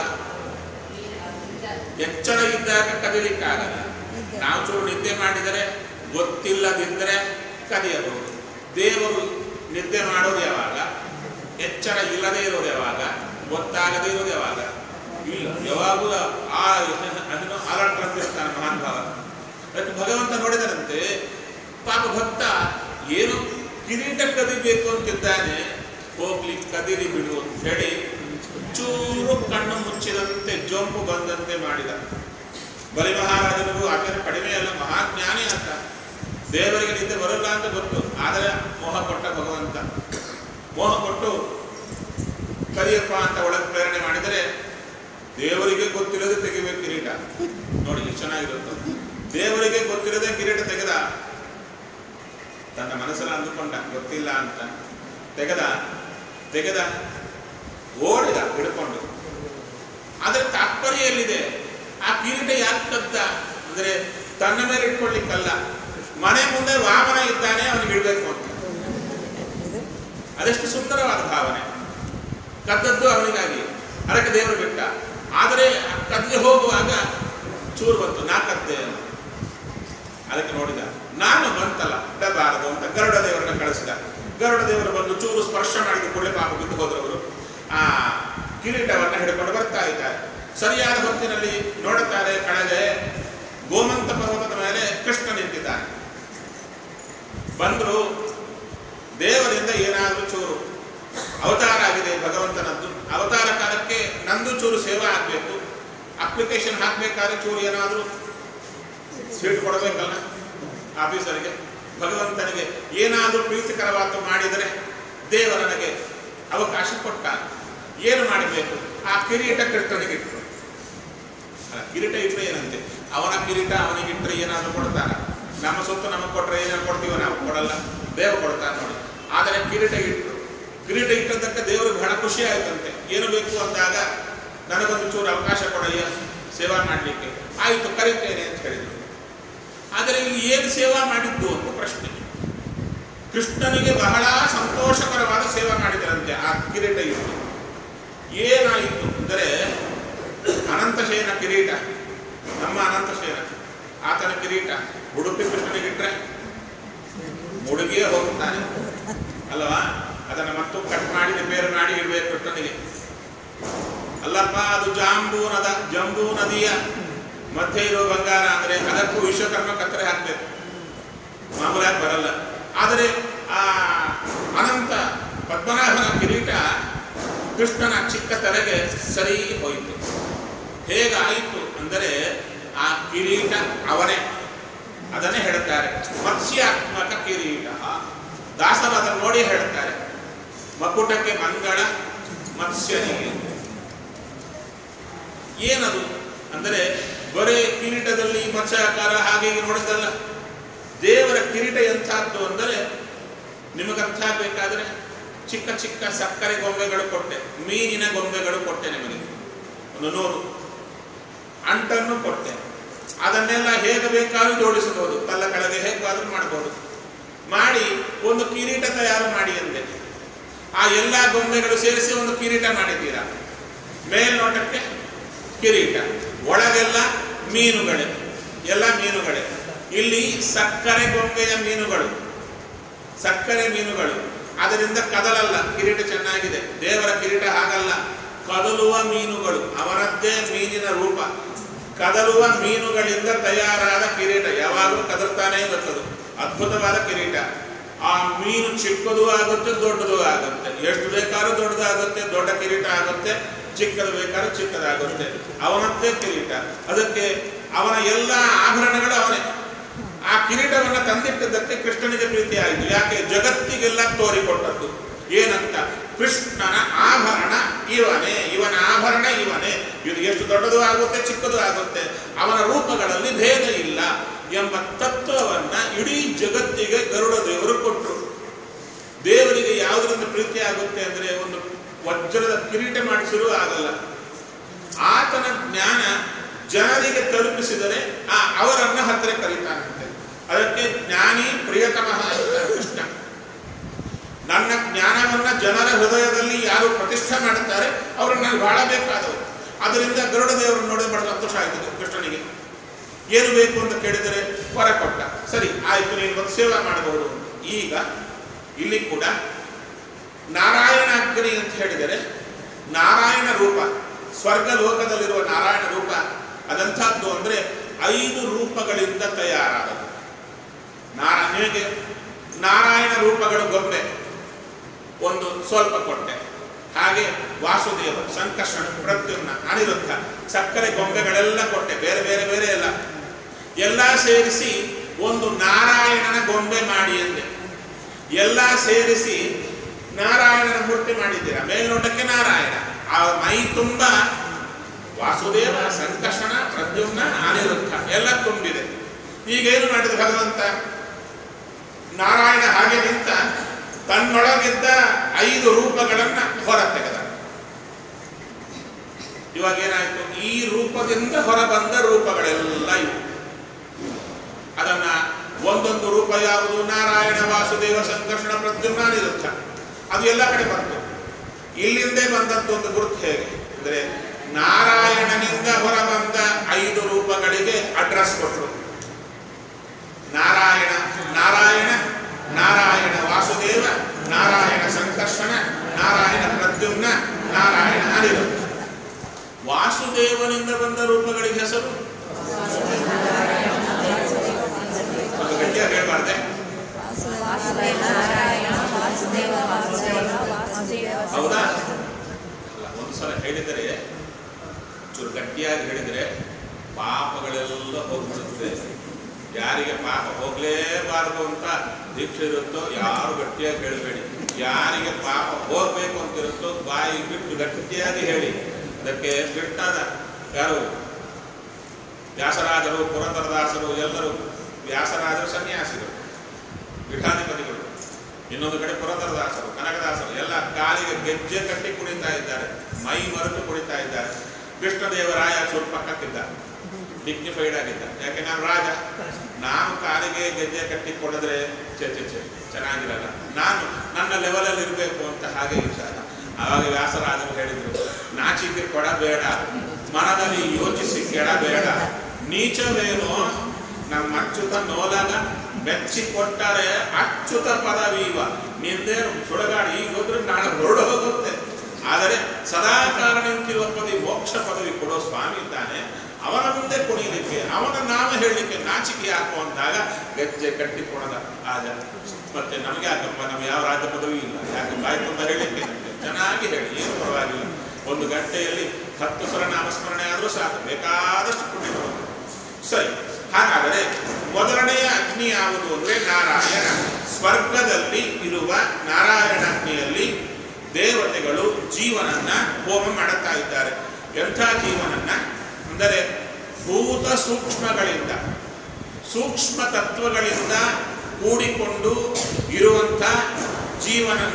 ಎಚ್ಚರ ಇದ್ದಾಗ ಕದಿಲಿಕ್ಕಾಗಲ್ಲ. ನಾವು ಚೂರು ನಿದ್ದೆ ಮಾಡಿದರೆ, ಗೊತ್ತಿಲ್ಲದಿದ್ದರೆ ಕದಿಯಬಹುದು. ದೇವರು ನಿದ್ದೆ ಮಾಡೋದು ಯಾವಾಗ? ಎಚ್ಚರ ಇಲ್ಲದೆ ಇರೋದು ಯಾವಾಗ? ಗೊತ್ತಾಗದೇ ಇರೋದು ಯಾವಾಗ? ಇಲ್ಲ, ಯಾವಾಗೂ ಆ ಅದನ್ನು ಅಲರ್ಟ್ರಂತಿರ್ತಾನೆ ಮಹಾನ್ ಭಾವ. ಅದಕ್ಕೆ ಭಗವಂತ ನೋಡಿದರಂತೆ, ಪಾಪ ಭಕ್ತ ಏನು ಕಿರೀಟ ಕದಿಬೇಕು ಅಂತಿದ್ದಾನೆ, ಹೋಗ್ಲಿ ಕದಿರಿ ಬಿಡು ಅಂತ ಹೇಳಿ ಚೂರು ಕಣ್ಣು ಮುಚ್ಚಿದಂತೆ ಜೊಂಪು ಬಂದಂತೆ ಮಾಡಿದ. ಬಲಿ ಮಹಾರಾಜನಿಗೂ ಆತನ ಕಡಿಮೆ ಅಲ್ಲ, ಮಹಾಜ್ಞಾನಿ ಅಂತ. ದೇವರಿಗೆ ನಿದ್ದೆ ಬರಲ್ಲ ಅಂತ ಗೊತ್ತು, ಆದರೆ ಮೋಹ ಕೊಟ್ಟ ಭಗವಂತ. ಮೋಹ ಕೊಟ್ಟು ಕರಿಯಪ್ಪ ಅಂತ ಒಳಗೆ ಪ್ರೇರಣೆ ಮಾಡಿದರೆ ದೇವರಿಗೆ ಗೊತ್ತಿಲ್ಲದೆ ತೆಗಿಬೇಕು ಕಿರೀಟ. ನೋಡಿ ಎಷ್ಟು ಚೆನ್ನಾಗಿರುತ್ತೆ. ದೇವರಿಗೆ ಗೊತ್ತಿಲ್ಲದೆ ಕಿರೀಟ ತೆಗೆದ. ತನ್ನ ಮನಸ್ಸಲ್ಲಿ ಅಂದುಕೊಂಡ ಗೊತ್ತಿಲ್ಲ ಅಂತ. ತೆಗೆದ ತೆಗೆದ ಓಡಿದ ಹಿಡ್ಕೊಂಡು. ಆದರೆ ತಾತ್ಪರ್ಯ ಎಲ್ಲಿದೆ? ಆ ಕಿರೀಟ ಯಾಕೆ ಕದ್ದ ಅಂದರೆ ತನ್ನ ಮೇಲೆ ಇಟ್ಕೊಳ್ಳಿಕ್ಕಲ್ಲ, ಮನೆ ಮುಂದೆ ವಾಮನ ಇದ್ದಾನೆ, ಅವನಿಗೆ ಇಡಬೇಕು ಅಂತ. ಅದೆಷ್ಟು ಸುಂದರವಾದ ಭಾವನೆ. ಕದ್ದದ್ದು ಅವನಿಗಾಗಿ, ಅದಕ್ಕೆ ದೇವರು ಬಿಟ್ಟ. ಆದರೆ ಕದ್ದೆ ಹೋಗುವಾಗ ಚೂರು ಬಂತು, ನಾ ಕದ್ದೆ. ಅದಕ್ಕೆ ನೋಡಿದ, ನಾನು ಬಂತಲ್ಲ ಬಿಡಬಾರದು ಅಂತ ಗರುಡ ದೇವರನ್ನ ಕಳಿಸಿದ. ಗರುಡ ದೇವರು ಬಂದು ಚೂರು ಸ್ಪರ್ಶ ಮಾಡಿದ ಕೂಡಲೇ ಪಾಪ ಬಿದ್ದು ಹೋದ್ರವರು. ಆ ಕಿರೀಟವನ್ನು ಹಿಡ್ಕೊಂಡು ಬರ್ತಾ ಇದ್ದಾರೆ. ಸರಿಯಾದ ಹೊತ್ತಿನಲ್ಲಿ ನೋಡುತ್ತಾರೆ, ಕಳೆದೆ ಗೋಮಂತ ಪರ್ವತದ ಮೇಲೆ ಕೃಷ್ಣ ನಿಂತಿದ್ದಾನೆ. ಬಂದರು. ದೇವರಿಂದ ಏನಾದರೂ ಚೂರು ಅವತಾರ ಆಗಿದೆ ಭಗವಂತನದ್ದು. ಅವತಾರ ಕಾಲಕ್ಕೆ ನಂದು ಚೂರು ಸೇವಾ ಆಗಬೇಕು, ಅಪ್ಲಿಕೇಶನ್ ಹಾಕಬೇಕಾದ್ರೆ ಚೂರು ಏನಾದರೂ ಸ್ವೀಟ್ ಕೊಡಬೇಕಲ್ಲ ಆಫೀಸರಿಗೆ. ಭಗವಂತನಿಗೆ ಏನಾದರೂ ಪ್ರೀತಿಕರವಾದ ಮಾಡಿದರೆ ದೇವ ನನಗೆ ಅವಕಾಶ ಕೊಟ್ಟ. ಏನು ಮಾಡಬೇಕು? ಆ ಕಿರೀಟ ಕೃಷ್ಣನಿಗಿಟ್ಟರು. ಅಲ್ಲ, ಕಿರೀಟ ಇಟ್ಟರೆ ಏನಂತೆ, ಅವನ ಕಿರೀಟ ಅವನಿಗಿಟ್ಟರೆ ಏನಾದರೂ ಕೊಡ್ತಾರ? ನಮ್ಮ ಸೊತ್ತು ನಮಗೆ ಕೊಟ್ಟರೆ ಏನಾದ್ರು ಕೊಡ್ತೀವೋ? ನಾವು ಕೊಡಲ್ಲ, ದೇವ ಕೊಡ್ತಾನೆ ನೋಡಿ. ಆದರೆ ಕಿರೀಟ ಇಟ್ಟರು. ಕಿರೀಟ ಇಟ್ಟದ್ದಕ್ಕೆ ದೇವರಿಗೆ ಬಹಳ ಖುಷಿ ಆಯ್ತಂತೆ. ಏನು ಬೇಕು ಅಂದಾಗ ನನಗೊಂದು ಚೂರು ಅವಕಾಶ ಕೊಡಯ್ಯ ಸೇವಾ ಮಾಡಲಿಕ್ಕೆ. ಆಯಿತು, ಕರೀತೇನೆ ಅಂತ ಹೇಳಿದರು. ಆದರೆ ಇಲ್ಲಿ ಏನು ಸೇವಾ ಮಾಡಿದ್ದು ಅಂತ ಪ್ರಶ್ನೆ. ಕೃಷ್ಣನಿಗೆ ಬಹಳ ಸಂತೋಷಕರವಾದ ಸೇವಾ ಮಾಡಿದರಂತೆ ಆ ಕಿರೀಟ ಇಟ್ಟು. ಏನಾಯಿತು ಅಂದರೆ, ಅನಂತಶೇನ ಕಿರೀಟ, ನಮ್ಮ ಅನಂತಶೇನ, ಆತನ ಕಿರೀಟ ಉಡುಪಿ ಕೃಷ್ಣನಿಗಿಟ್ರೆ ಮುಡುಗಿಯೇ ಹೋಗುತ್ತಾನೆ ಅಲ್ಲವಾ? ಅದನ್ನು ಮತ್ತು ಕಟ್ ಮಾಡಿ ರಿಪೇರ್ ಮಾಡಿ ಇಡಬೇಕು ಕೃಷ್ಣನಿಗೆ. ಅಲ್ಲಪ್ಪ, ಅದು ಜಾಂಬೂ ನದ ಜಂಬೂ ನದಿಯ ಮಧ್ಯೆ ಇರೋ ಬಂಗಾರ ಅಂದರೆ ಅದಕ್ಕೂ ವಿಶ್ವಕರ್ಮ ಕತ್ತರೆ ಹಾಕಬೇಕು, ಮಾಮೂಲಾಗಿ ಬರಲ್ಲ. ಆದರೆ ಆ ಅನಂತ ಪದ್ಮನಾಭನ ಕಿರೀಟ ಕೃಷ್ಣನ ಚಿಕ್ಕ ತಲೆಗೆ ಸರಿ ಹೋಯಿತು. ಹೇಗಾಯಿತು ಅಂದರೆ, ಆ ಕಿರೀಟ ಅವನೇ. ಅದನ್ನೇ ಹೇಳ್ತಾರೆ ಮತ್ಸ್ಯಾತ್ಮಕ ಕಿರೀಟ. ದಾಸರು ಅದನ್ನು ನೋಡಿ ಹೇಳ್ತಾರೆ, ಮಕುಟಕ್ಕೆ ಮಂಗಳ ಮತ್ಸ್ಯನಿಗೆ. ಏನದು ಅಂದರೆ, ಬರೇ ಕಿರೀಟದಲ್ಲಿ ಮತ್ಸ್ಯಾಕಾರ ಹಾಗೆ ನೋಡಿದಲ್ಲ. ದೇವರ ಕಿರೀಟ ಎಂಥದ್ದು ಅಂದರೆ, ನಿಮಗೆ ಅರ್ಥ ಆಗಬೇಕಾದ್ರೆ ಚಿಕ್ಕ ಚಿಕ್ಕ ಸಕ್ಕರೆ ಗೊಂಬೆಗಳು ಕೊಟ್ಟೆ, ಮೀನಿನ ಗೊಂಬೆಗಳು ಕೊಟ್ಟೆ ನಿಮಗೆ ಒಂದು ನೂರು, ಅಂಟನ್ನು ಕೊಟ್ಟೆ. ಅದನ್ನೆಲ್ಲ ಹೇಗೆ ಬೇಕಾದ್ರೂ ಜೋಡಿಸಬಹುದು, ಕಲ್ಲ ಕೆಳಗೆ ಹೇಗಾದ್ರೂ ಮಾಡಬಹುದು. ಮಾಡಿ ಒಂದು ಕಿರೀಟ ತಯಾರು ಮಾಡಿ ಅಂದೆ. ಆ ಎಲ್ಲ ಗೊಂಬೆಗಳು ಸೇರಿಸಿ ಒಂದು ಕಿರೀಟ ಮಾಡಿದ್ದೀರಾ. ಮೇಲ್ನೋಟಕ್ಕೆ ಕಿರೀಟ, ಒಳಗೆಲ್ಲ ಮೀನುಗಳೇ, ಎಲ್ಲ ಮೀನುಗಳೇ. ಇಲ್ಲಿ ಸಕ್ಕರೆ ಗೊಂಬೆಯ ಮೀನುಗಳು, ಸಕ್ಕರೆ ಮೀನುಗಳು, ಅದರಿಂದ ಕದಲಲ್ಲ. ಕಿರೀಟ ಚೆನ್ನಾಗಿದೆ, ದೇವರ ಕಿರೀಟ ಹಾಗಲ್ಲ, ಕದಲುವ ಮೀನುಗಳು, ಅವನದ್ದೇ ಮೀನಿನ ರೂಪ. ಕದಲುವ ಮೀನುಗಳಿಂದ ತಯಾರಾದ ಕಿರೀಟ, ಯಾವಾಗಲೂ ಕದಲ್ತಾನೇ ಇರುತ್ತದೆ. ಅದ್ಭುತವಾದ ಕಿರೀಟ. ಆ ಮೀನು ಚಿಕ್ಕದು ಆಗುತ್ತೆ, ದೊಡ್ಡದು ಆಗುತ್ತೆ. ಎಷ್ಟು ಬೇಕಾದ್ರೂ ದೊಡ್ಡದಾಗುತ್ತೆ, ದೊಡ್ಡ ಕಿರೀಟ ಆಗುತ್ತೆ. ಚಿಕ್ಕದು ಬೇಕಾದ್ರೂ ಚಿಕ್ಕದಾಗುತ್ತೆ. ಅವನದ್ದೇ ಕಿರೀಟ. ಅದಕ್ಕೆ ಅವನ ಎಲ್ಲ ಆಭರಣಗಳು ಅವನೇ. ಆ ಕಿರೀಟವನ್ನು ತಂದಿಟ್ಟದ್ದಕ್ಕೆ ಕೃಷ್ಣನಿಗೆ ಪ್ರೀತಿ ಆಯಿತು. ಯಾಕೆ? ಜಗತ್ತಿಗೆಲ್ಲ ತೋರಿಕೊಟ್ಟದ್ದು. ಏನಂತ? ಕೃಷ್ಣನ ಆಭರಣ ಇವನೇ, ಇವನ ಆಭರಣ ಇವನೇ. ಇದು ಎಷ್ಟು ದೊಡ್ಡದು ಆಗುತ್ತೆ, ಚಿಕ್ಕದು ಆಗುತ್ತೆ, ಅವನ ರೂಪಗಳಲ್ಲಿ ಭೇದ ಇಲ್ಲ ಎಂಬ ತತ್ವವನ್ನ ಇಡೀ ಜಗತ್ತಿಗೆ ಗರುಡ ದೇವರು ಕೊಟ್ಟರು. ದೇವರಿಗೆ ಯಾವುದರಿಂದ ಪ್ರೀತಿ ಆಗುತ್ತೆ ಅಂದ್ರೆ, ಒಂದು ವಜ್ರದ ಕಿರೀಟ ಮಾಡಿಸಿರೂ ಆಗಲ್ಲ. ಆತನ ಜ್ಞಾನ ಜನರಿಗೆ ತಲುಪಿಸಿದರೆ ಆ ಅವರನ್ನ ಹತ್ತಿರ ಕರೀತಾನಂತೆ. ಅದಕ್ಕೆ ಜ್ಞಾನಿ ಪ್ರಿಯತಮಃ ಕೃಷ್ಣ. ನನ್ನ ಜ್ಞಾನವನ್ನ ಜನರ ಹೃದಯದಲ್ಲಿ ಯಾರು ಪ್ರತಿಷ್ಠೆ ಮಾಡುತ್ತಾರೆ ಅವರು ನಾನು ಬಾಳಬೇಕಾದವರು. ಅದರಿಂದ ಗರುಡ ದೇವರನ್ನು ನೋಡಿ ಬಹಳ ಸಂತೋಷ ಆಯಿತು ಕೃಷ್ಣನಿಗೆ. ಏನು ಬೇಕು ಅಂತ ಕೇಳಿದರೆ ವರ ಕೊಟ್ಟ. ಸರಿ ಆಯ್ತು, ನೀನು ಒಂದು ಸೇವಾ ಮಾಡಬಹುದು. ಈಗ ಇಲ್ಲಿ ಕೂಡ ನಾರಾಯಣಾಗ್ನಿ ಅಂತ ಹೇಳಿದರೆ, ನಾರಾಯಣ ರೂಪ, ಸ್ವರ್ಗ ಲೋಕದಲ್ಲಿರುವ ನಾರಾಯಣ ರೂಪ ಅದಂಥದ್ದು ಅಂದ್ರೆ ಐದು ರೂಪಗಳಿಂದ ತಯಾರಾದದ್ದು. ನಾರಾ ನಿಮಗೆ ನಾರಾಯಣ ರೂಪಗಳು ಗೊಂಬೆ ಒಂದು ಸ್ವಲ್ಪ ಕೊಟ್ಟೆ. ಹಾಗೆ ವಾಸುದೇವ, ಸಂಕರ್ಷಣ, ಪ್ರದ್ಯುಮ್ನ, ಅನಿರುದ್ಧ, ಸಕ್ಕರೆ ಗೊಂಬೆಗಳೆಲ್ಲ ಕೊಟ್ಟೆ, ಬೇರೆ ಬೇರೆ ಬೇರೆ ಎಲ್ಲ ಎಲ್ಲ ಸೇರಿಸಿ ಒಂದು ನಾರಾಯಣನ ಗೊಂಬೆ ಮಾಡಿ ಅಂದೆ. ಎಲ್ಲ ಸೇರಿಸಿ ನಾರಾಯಣನ ಮೂರ್ತಿ ಮಾಡಿದ್ದೀರಾ. ಮೇಲ್ನೋಟಕ್ಕೆ ನಾರಾಯಣ, ಆ ಮೈ ತುಂಬ ವಾಸುದೇವ, ಸಂಕರ್ಷಣ, ಪ್ರದ್ಯುಮ್ನ, ಅನಿರುದ್ಧ ಎಲ್ಲ ತುಂಬಿದೆ. ಈಗೇನು ಮಾಡಿದ ಭಗವಂತ? ನಾರಾಯಣ ಹಾಗೆ ನಿಂತ ತನ್ನೊಳಗಿದ್ದ ಐದು ರೂಪಗಳನ್ನ ಹೊರ ತೆಗೆದ. ಇವಾಗ ಏನಾಯ್ತು? ಈ ರೂಪದಿಂದ ಹೊರಬಂದ ರೂಪಗಳೆಲ್ಲ ಇವು. ಅದನ್ನ ಒಂದೊಂದು ರೂಪ ಯಾವುದು? ನಾರಾಯಣ, ವಾಸುದೇವ, ಸಂಕರ್ಷಣ, ಪ್ರದ್ಯುಮ್ನ, ಅನಿರುದ್ಧ. ಅದು ಎಲ್ಲ ಕಡೆ ಬಂತು. ಇಲ್ಲಿಂದೇ ಬಂದದ್ದು ಒಂದು ಗುರುತು ಹೇಗೆ ಅಂದ್ರೆ, ನಾರಾಯಣನಿಂದ ಹೊರಬಂದ ಐದು ರೂಪಗಳಿಗೆ ಅಡ್ರೆಸ್ ಕೊಟ್ಟರು. ನಾರಾಯಣ ನಾರಾಯಣ ನಾರಾಯಣ ವಾಸುದೇವ, ನಾರಾಯಣ ಸಂಕರ್ಷಣ, ನಾರಾಯಣ ಪ್ರದ್ಯುಮ್ನ, ನಾರಾಯಣ ಅನಿರುದ್ಧ. ವಾಸುದೇವನಿಂದ ಬಂದ ರೂಪಗಳಿಗೆ ಹೆಸರು ಗಟ್ಟಿಯಾಗಿ ಹೇಳ್ಬಾರ್ದೆ? ಹೌದಾ? ಒಂದು ಸಲ ಹೇಳಿದರೆ, ಚೂರು ಗಟ್ಟಿಯಾಗಿ ಹೇಳಿದರೆ ಪಾಪಗಳೆಲ್ಲ ಹೋಗ್ಬಿಡುತ್ತೆ. ಯಾರಿಗೆ ಪಾಪ ಹೋಗ್ಲೇಬಾರದು ಅಂತ ದೀಕ್ಷೆ ಇರುತ್ತೋ ಯಾರು ಗಟ್ಟಿಯಾಗಿ ಹೇಳಬೇಡಿ. ಯಾರಿಗೆ ಪಾಪ ಹೋಗ್ಬೇಕು ಅಂತಿರುತ್ತೋ ಬಾಯಿ ಬಿಟ್ಟು ಗಟ್ಟಿಯಾಗಿ ಹೇಳಿ. ಅದಕ್ಕೆ ಬಿಟ್ಟಾದ ಯಾರು ವ್ಯಾಸರಾಜರು, ಪುರಂದರದಾಸರು ಎಲ್ಲರೂ. ವ್ಯಾಸರಾಜರು ಸನ್ಯಾಸಿಗಳು, ಪೀಠಾಧಿಪತಿಗಳು. ಇನ್ನೊಂದು ಕಡೆ ಪುರಂದರದಾಸರು, ಕನಕದಾಸರು ಎಲ್ಲ ಕಾಲಿಗೆ ಗೆಜ್ಜೆ ಕಟ್ಟಿ ಕುಣಿತಾ ಇದ್ದಾರೆ, ಮೈ ಮರೆತು ಕುಣಿತಾ ಇದ್ದಾರೆ. ಕೃಷ್ಣದೇವರಾಯ ಸ್ವಲ್ಪ ಪಕ್ಕಕ್ಕಿದ್ದ, ಡಿಗ್ನಿಫೈಡ್ ಆಗಿದ್ದ. ಯಾಕೆ? ನಾನು ರಾಜ, ನಾನು ಕಾಲಿಗೆ ಗೆಜ್ಜೆ ಕಟ್ಟಿ ಕೊಡಿದ್ರೆ ಚೆ ಚೆ ಚೆ ಚೆನ್ನಾಗಿರಲ್ಲ, ನಾನು ನನ್ನ ಲೆವೆಲಲ್ಲಿ ಇರಬೇಕು ಅಂತ ಹಾಗೆ ವಿಚಾರ. ಆವಾಗ ವ್ಯಾಸರಾಜರು ಹೇಳಿದರು, ನಾಚಿಕೆ ಕೊಡಬೇಡ, ಮನದಲ್ಲಿ ಯೋಚಿಸಿ ಕೆಡಬೇಡ, ನೀಚವೇನೋ ನಮ್ಮ ಅಚ್ಯುತ ನೋಲಾಗ ಮೆಚ್ಚಿ ಕೊಟ್ಟರೆ ಅಚ್ಯುತ ಪದವೀವ. ನಿಂದೇ ಸುಡಗಾಡಿ ಈಗ ಹೋದ್ರೆ ನಾಳೆ ಹೊರಡು ಹೋಗುತ್ತೆ. ಆದರೆ ಸದಾ ಕಾಲ ನಿಂತಿರುವ ಪದವಿ ಮೋಕ್ಷ ಪದವಿ ಕೊಡೋ ಸ್ವಾಮಿ ಇದ್ದಾನೆ, ಅವನ ಮುಂದೆ ಕುಣಿಯಲಿಕ್ಕೆ, ಅವನ ನಾಮ ಹೇಳಲಿಕ್ಕೆ ನಾಚಿಕೆ ಹಾಕುವ ಅಂದಾಗ ಗೆಜ್ಜೆ ಕಟ್ಟಿ ಕೊಡದ ಆಜ. ಮತ್ತೆ ನಮಗೆ ಯಾಕಪ್ಪ, ನಮ್ಗೆ ಯಾವ ರಾಜ್ಯ ಪದವಿ ಇಲ್ಲ, ಯಾಕೆ ಬಾಯಿ ತುಂಬ ಹೇಳಲಿಕ್ಕೆ ನಮಗೆ ಚೆನ್ನಾಗಿ ಹೇಳಿ, ಏನು ಪರವಾಗಿಲ್ಲ. ಒಂದು ಗಂಟೆಯಲ್ಲಿ ಹತ್ತು ಸಲ ನಾಮಸ್ಮರಣೆ ಆದರೂ ಸಾಕು, ಬೇಕಾದಷ್ಟು ಪುಣ್ಯ ಬರುತ್ತೆ. ಸರಿ, ಹಾಗಾದರೆ ಮೊದಲನೆಯ ಅಗ್ನಿ ಯಾವುದು ಅಂದರೆ ನಾರಾಯಣ. ಸ್ವರ್ಗದಲ್ಲಿ ಇರುವ ನಾರಾಯಣ ಅಗ್ನಿಯಲ್ಲಿ ದೇವತೆಗಳು ಜೀವನನ್ನ ಹೋಮ ಮಾಡುತ್ತಾ ಇದ್ದಾರೆ. ಎಂಥ ಜೀವನನ್ನ ಅಂದರೆ ಭೂತ ಸೂಕ್ಷ್ಮಗಳಿಂದ, ಸೂಕ್ಷ್ಮ ತತ್ವಗಳಿಂದ ಕೂಡಿಕೊಂಡು ಇರುವಂಥ ಜೀವನನ್ನ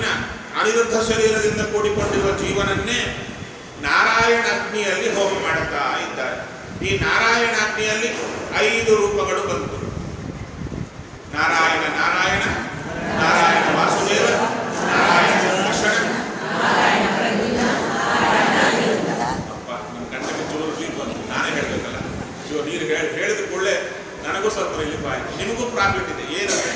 ಅನಿರುದ್ಧ ಶರೀರದಿಂದ ಕೂಡಿಕೊಂಡಿರುವ ಜೀವನನ್ನೇ ನಾರಾಯಣ ಅಗ್ನಿಯಲ್ಲಿ ಹೋಮ ಮಾಡುತ್ತಾ ಇದ್ದಾರೆ. ಈ ನಾರಾಯಣ ಅಗ್ನಿಯಲ್ಲಿ ಐದು ರೂಪಗಳು ಬಂತು. ನಾರಾಯಣ ನಾರಾಯಣ, ನಾರಾಯಣ ವಾಸುದೇವ, ನಾರಾಯಣ ಕೃಷ್ಣ. ಅಪ್ಪ ನಮ್ಮ ಗಂಟೆಗೆ ಚೂರು ನೀರು ಬಂತು, ನಾನೇ ಹೇಳಬೇಕಲ್ಲ. ಚೂರು ನೀರು ಹೇಳಿ ಹೇಳಿದ ಕೂಡಲೇ ನನಗೂ ಸ್ವಲ್ಪ ರಿಲೀಫ್ ಆಯಿತು, ನಿಮಗೂ ಪ್ರಾಫಿಟ್ ಇದೆ. ಏನಂದ್ರೆ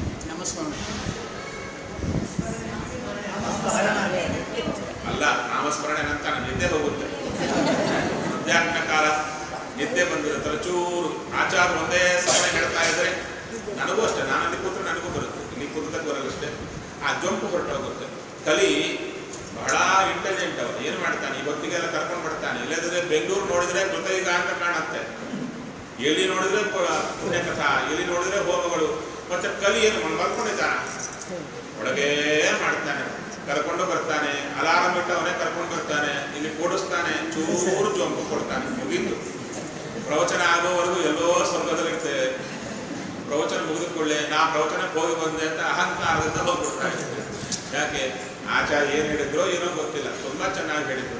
ಅಲ್ಲ, ನಾಮಸ್ಮರಣೆ ಅಂತ ನಾನು ನಿದ್ದೆ ಹೋಗುತ್ತೆ. ಮಧ್ಯಾಹ್ನ ಕಾಲ ನಿದ್ದೆ ಬಂದಿರುತ್ತಲ್ಲ, ಚೂರು ಆಚಾರ ಒಂದೇ ಸಮಯ ಹೇಳ್ತಾ ಇದ್ರೆ ನನಗೂ ಅಷ್ಟೇ, ನಾನು ಅಲ್ಲಿ ಕೂತ್ರೆ ನನಗೂ ಬರುತ್ತೆ, ಇಲ್ಲಿ ಕೂತಕ್ಕೆ ಬರಲ್ಲ ಅಷ್ಟೇ. ಆ ಜಂಪು ಹೊರಟೋಗುತ್ತೆ. ಕಲಿ ಬಹಳ ಇಂಟೆಲಿಜೆಂಟ್. ಅವರು ಏನು ಮಾಡ್ತಾನೆ, ಇವತ್ತಿಗೆಲ್ಲ ಕರ್ಕೊಂಡು ಬಿಡ್ತಾನೆ. ಇಲ್ಲದಿದ್ರೆ ಬೆಂಗಳೂರು ನೋಡಿದ್ರೆ ಕೃತಯುಗ ಅಂತ ಕಾಣುತ್ತೆ, ಎಲ್ಲಿ ನೋಡಿದ್ರೆ ಪುಣ್ಯಕಥಾ, ಎಲ್ಲಿ ನೋಡಿದ್ರೆ ಹೋಮಗಳು. ಮತ್ತೆ ಕಲಿ ಏನು ಮಲ್ಕೊಂಡಿದ್ದಾನೆ, ಒಳಗೇ ಮಾಡ್ತಾನೆ, ಕರ್ಕೊಂಡು ಬರ್ತಾನೆ, ಅಲಾರಾಮ್ ಇಟ್ಟವನೇ ಕರ್ಕೊಂಡು ಬರ್ತಾನೆ, ಇಲ್ಲಿ ಕೂಡಿಸ್ತಾನೆ, ಚೂರು ಜೊಂಪು ಕೊಡ್ತಾನೆ, ಮುಗಿತು. ಪ್ರವಚನ ಆಗೋವರೆಗೂ ಎಲ್ಲೋ ಸ್ವರ್ಗದಲ್ಲಿರ್ತೇವೆ. ಪ್ರವಚನ ಮುಗಿದುಕೊಳ್ಳೆ ನಾ ಪ್ರವಚನಕ್ಕೆ ಹೋಗಿ ಬಂದೆ ಅಂತ ಅಹಂಕಾರದಿಂದ ಹೋಗ್ಬಿಡ್ತಾ ಇರ್ತೇವೆ. ಯಾಕೆ ಆಚಾರ್ಯ ಏನು ಹೇಳಿದ್ರು ಏನೋ ಗೊತ್ತಿಲ್ಲ, ತುಂಬಾ ಚೆನ್ನಾಗಿ ಹೇಳಿದ್ರು.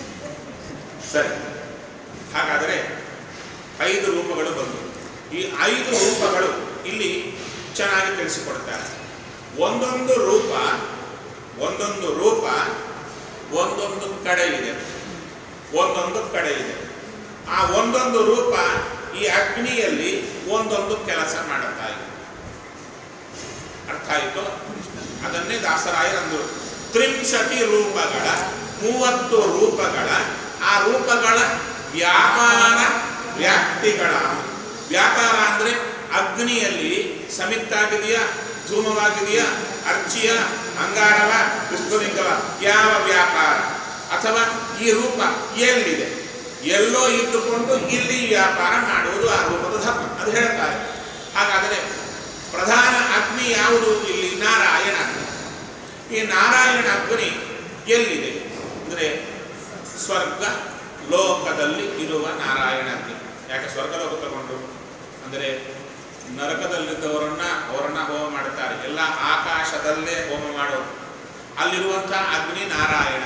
ಸರಿ, ಹಾಗಾದರೆ ಐದು ರೂಪಗಳು ಬಂದು ಈ ಐದು ರೂಪಗಳು ಇಲ್ಲಿ ಚೆನ್ನಾಗಿ ತಿಳಿಸಿಕೊಡ್ತಾರೆ. ಒಂದೊಂದು ರೂಪ ಒಂದೊಂದು ರೂಪ ಒಂದೊಂದು ಕಡೆ ಇದೆ, ಒಂದೊಂದು ಕಡೆ ಇದೆ. ಆ ಒಂದೊಂದು ರೂಪ ಈ ಅಗ್ನಿಯಲ್ಲಿ ಒಂದೊಂದು ಕೆಲಸ ಮಾಡುತ್ತಾ ಇದೆ. ಅರ್ಥ ಆಯಿತು? ಅದನ್ನೇ ದಾಸರಾಯರಂದರು ತ್ರಿಂಶತಿ ರೂಪಗಳ, ಮೂವತ್ತು ರೂಪಗಳ, ಆ ರೂಪಗಳ ವ್ಯಾಪಾರ ವ್ಯಾಪ್ತಿಗಳ. ವ್ಯಾಪಾರ ಅಂದರೆ ಅಗ್ನಿಯಲ್ಲಿ ಸಮಿತ್ತಾಗಿದೆಯಾ, ಧೂಮವಾಗಿದೆಯಾ, ಅರ್ಚಿಯ, ಅಂಗಾರವ, ವಿಷ್ಣುಲಿಂಗವ, ಯಾವ ವ್ಯಾಪಾರ, ಅಥವಾ ಈ ರೂಪ ಎಲ್ಲಿದೆ, ಎಲ್ಲೋ ಇದ್ದುಕೊಂಡು ಇಲ್ಲಿ ವ್ಯಾಪಾರ ಮಾಡುವುದು ಆ ರೂಪದ ಧರ್ಮ, ಅದು ಹೇಳ್ತಾರೆ. ಹಾಗಾದರೆ ಪ್ರಧಾನ ಅಗ್ನಿ ಯಾವುದು? ಇಲ್ಲಿ ನಾರಾಯಣ ಅಗ್ನಿ. ಈ ನಾರಾಯಣ ಅಗ್ನಿ ಎಲ್ಲಿದೆ ಅಂದರೆ ಸ್ವರ್ಗ ಲೋಕದಲ್ಲಿ ಇರುವ ನಾರಾಯಣ ಅಗ್ನಿ. ಯಾಕೆ ಸ್ವರ್ಗ ಲೋಕ ತಗೊಂಡು ಅಂದರೆ ನರಕದಲ್ಲಿದ್ದವರನ್ನ ಅವರನ್ನ ಹೋಮ ಮಾಡುತ್ತಾರೆ, ಎಲ್ಲ ಆಕಾಶದಲ್ಲೇ ಹೋಮ ಮಾಡೋದು. ಅಲ್ಲಿರುವಂಥ ಅಗ್ನಿ ನಾರಾಯಣ.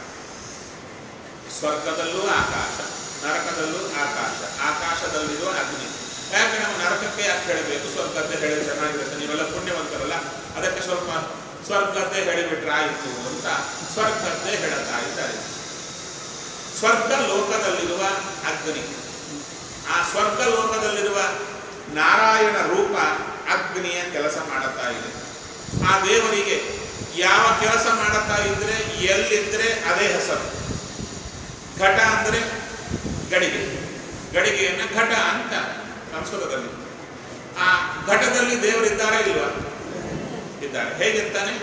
ಸ್ವರ್ಗದಲ್ಲೂ ಆಕಾಶ, ನರಕದಲ್ಲೂ ಆಕಾಶ, ಆಕಾಶದಲ್ಲಿರುವ ಅಗ್ನಿ. ಯಾಕೆ ನಾವು ನರಕಕ್ಕೆ ಯಾಕೆ ಹೇಳಬೇಕು, ಸ್ವರ್ಗದ್ದೇ ಹೇಳಿ ಚೆನ್ನಾಗಿರುತ್ತೆ, ನೀವೆಲ್ಲ ಪುಣ್ಯವಂತರಲ್ಲ, ಅದಕ್ಕೆ ಸ್ವಲ್ಪ ಸ್ವರ್ಗದ್ದೇ ಹೇಳಿಬಿಟ್ರೆ ಆಯಿತು ಅಂತ ಸ್ವರ್ಗದ್ದೇ ಹೇಳುತ್ತಾ ಇದ್ದಾರೆ. ಸ್ವರ್ಗ ಲೋಕದಲ್ಲಿರುವ ಅಗ್ನಿ, ಆ ಸ್ವರ್ಗ ಲೋಕದಲ್ಲಿರುವ ನಾರಾಯಣ ರೂಪ ಅಗ್ನಿಯ ಕೆಲಸ ಮಾಡುತ್ತಾ ಇದೆ. ಆ ದೇವರಿಗೆ ಯಾವ ಕೆಲಸ ಮಾಡುತ್ತಾ ಇದ್ರೆ ಎಲ್ಲಿದ್ರೆ ಅದೇ ಹೆಸರು. ಘಟ ಅಂದರೆ ಗಡಿಗೆ, ಗಡಿಗೆಯನ್ನು ಘಟ ಅಂತ ಸಂಸ್ಕೃತದಲ್ಲಿ. ಆ ಘಟದಲ್ಲಿ ದೇವರಿದ್ದಾರೆ ಇಲ್ವಾ? ಇದ್ದಾರೆ. ಹೇಗಿರ್ತಾನೆ?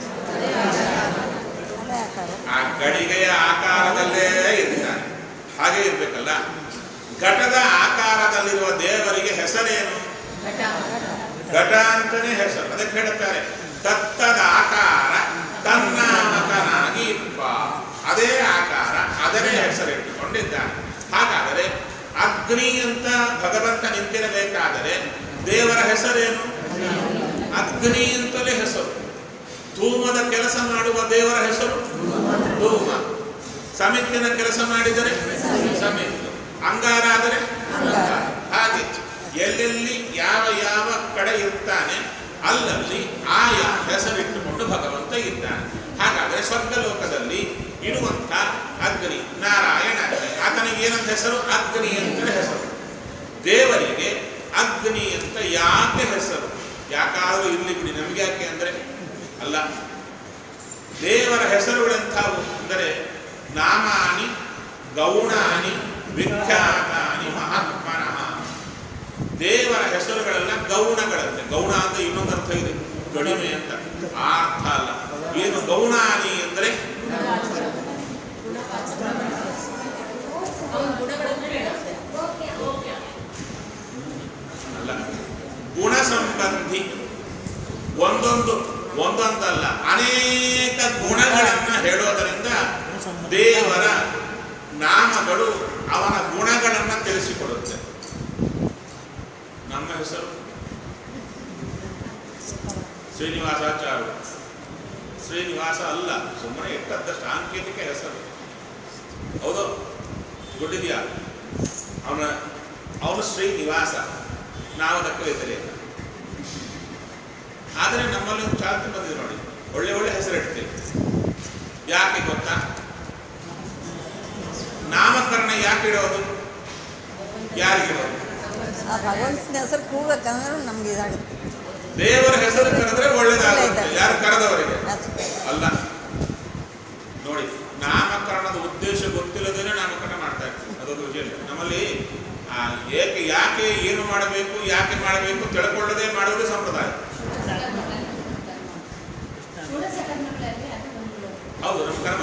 ಆ ಗಡಿಗೆಯ ಆಕಾರದಲ್ಲೇ ಇರ್ತಾನೆ, ಹಾಗೆ ಇರ್ಬೇಕಲ್ಲ. ಘಟದ ಆಕಾರದಲ್ಲಿರುವ ದೇವರಿಗೆ ಹೆಸರೇನು? ಘಟ ಅಂತಾನೆ ಹೆಸರು. ಅದಕ್ಕೆ ಹೇಳುತ್ತಾರೆ ತತ್ತದ ಆಕಾರ ತನ್ನಾಮಕನಾಗಿ ಇಪ್ಪ. ಅದೇ ಆಕಾರ, ಅದನ್ನೇ ಹೆಸರಿಟ್ಟುಕೊಂಡಿದ್ದಾನೆ. ಹಾಗಾದರೆ ಅಗ್ನಿ ಅಂತ ಭಗವಂತ ನಿಂತಿರಬೇಕಾದರೆ ದೇವರ ಹೆಸರೇನು? ಅಗ್ನಿ ಅಂತಲೇ ಹೆಸರು. ಧೂಮದ ಕೆಲಸ ಮಾಡುವ ದೇವರ ಹೆಸರು ಧೂಮ. ಸಮಿತ್ತಿನ ಕೆಲಸ ಮಾಡಿದರೆ ಸಮಿತ್ತು, ಅಂಗಾರ ಆದರೆ ಅಂಗಾರ. ಹಾಗೆ ಎಲ್ಲೆಲ್ಲಿ ಯಾವ ಯಾವ ಕಡೆ ಇರ್ತಾನೆ ಅಲ್ಲಲ್ಲಿ ಆಯಾ ಹೆಸರಿಟ್ಟುಕೊಂಡು ಭಗವಂತ ಇದ್ದಾನೆ. ಹಾಗಾದರೆ ಸ್ವರ್ಗಲೋಕದಲ್ಲಿ ಇರುವಂಥ ಅಗ್ನಿ ನಾರಾಯಣ ಅಗ್ನಿ, ಆತನಿಗೆ ಏನಂತ ಹೆಸರು? ಅಗ್ನಿ ಅಂತ ಹೆಸರು. ದೇವರಿಗೆ ಅಗ್ನಿ ಅಂತ ಯಾಕೆ ಹೆಸರು? ಯಾಕಾದರೂ ಇರಲಿ ಬಿಡಿ, ನಮ್ಗೆ ಯಾಕೆ ಅಂದರೆ ಅಲ್ಲ. ದೇವರ ಹೆಸರುಗಳೆಂಥವು ಅಂದರೆ ನಾಮಾನಿ ಗೌಣಾನಿ ವಿಖ್ಯಾತಾನಿ ಮಹಾತ್ಮನಃ. ದೇವರ ಹೆಸರುಗಳೆಲ್ಲ ಗೌಣಗಳಂತೆ. ಗೌಣ ಅಂತ ಇನ್ನೊಂದು ಅರ್ಥ ಇದೆ, ಕಡಿಮೆ ಅಂತ. ಆ ಅರ್ಥ ಅಲ್ಲ. ಏನು ಗೌಣಾನಿ ಅಂದರೆ ಅಲ್ಲ, ಗುಣ ಸಂಬಂಧಿ. ಒಂದೊಂದು ಒಂದೊಂದಲ್ಲ, ಅನೇಕ ಗುಣಗಳನ್ನು ಹೇಳೋದರಿಂದ ದೇವರ ನಾಮಗಳು ಅವನ ಗುಣಗಳನ್ನು ತಿಳಿಸಿಕೊಡುತ್ತೆ. ನಮ್ಮ ಹೆಸರು ಶ್ರೀನಿವಾಸಾಚಾರ್ಯ, ಶ್ರೀ ಶ್ರೀನಿವಾಸ ಅಲ್ಲ, ಸುಮ್ಮನೆ ಇಟ್ಟದ್ದ ಸಾಂಕೇತಿಕ ಹೆಸರು. ಹೌದು, ಗೊತ್ತಿದೆಯಾ? ಅವನ ಅವನು ಶ್ರೀನಿವಾಸ, ನಾವು ಅದಕ್ಕೆ ವ್ಯತಿರೇಕ. ಆದರೆ ನಮ್ಮಲ್ಲಿ ಒಂದು ಚಾಲ್ತಿ ಬಂದಿದೆ ನೋಡಿ, ಒಳ್ಳೆ ಒಳ್ಳೆ ಹೆಸರು ಇಡ್ತೇವೆ. ಯಾಕೆ ಗೊತ್ತಾ? ನಾಮಕರಣ ಯಾಕೆ ಇಡೋದು? ಯಾರಿಗಿಡೋದು? ಭಗವಂತನ ಹೆಸರು ಕೂಗಬೇಕಂದ್ರೆ ನಮ್ಗೆ ಇದಾಗುತ್ತೆ. ದೇವರ ಹೆಸರು ಕರೆದ್ರೆ ಒಳ್ಳೇದಾಗುತ್ತೆ. ಯಾರು ಕರೆದವರಿಗೆ ಅಲ್ಲ. ನೋಡಿ, ನಾಮಕರಣದ ಉದ್ದೇಶ ಗೊತ್ತಿಲ್ಲದೇನೆ ನಾಮಕರಣ ಮಾಡ್ತಾ ಇರ್ತೀವಿ. ಅದೊಂದು ವಿಷಯ ನಮ್ಮಲ್ಲಿ. ಏಕೆ ಯಾಕೆ ಏನು ಮಾಡಬೇಕು, ಯಾಕೆ ಮಾಡಬೇಕು ತಿಳ್ಕೊಳ್ಳದೆ ಮಾಡುವುದು ಸಂಪ್ರದಾಯ. ಹೌದು, ನಮ್ಮ ಕರ್ಮ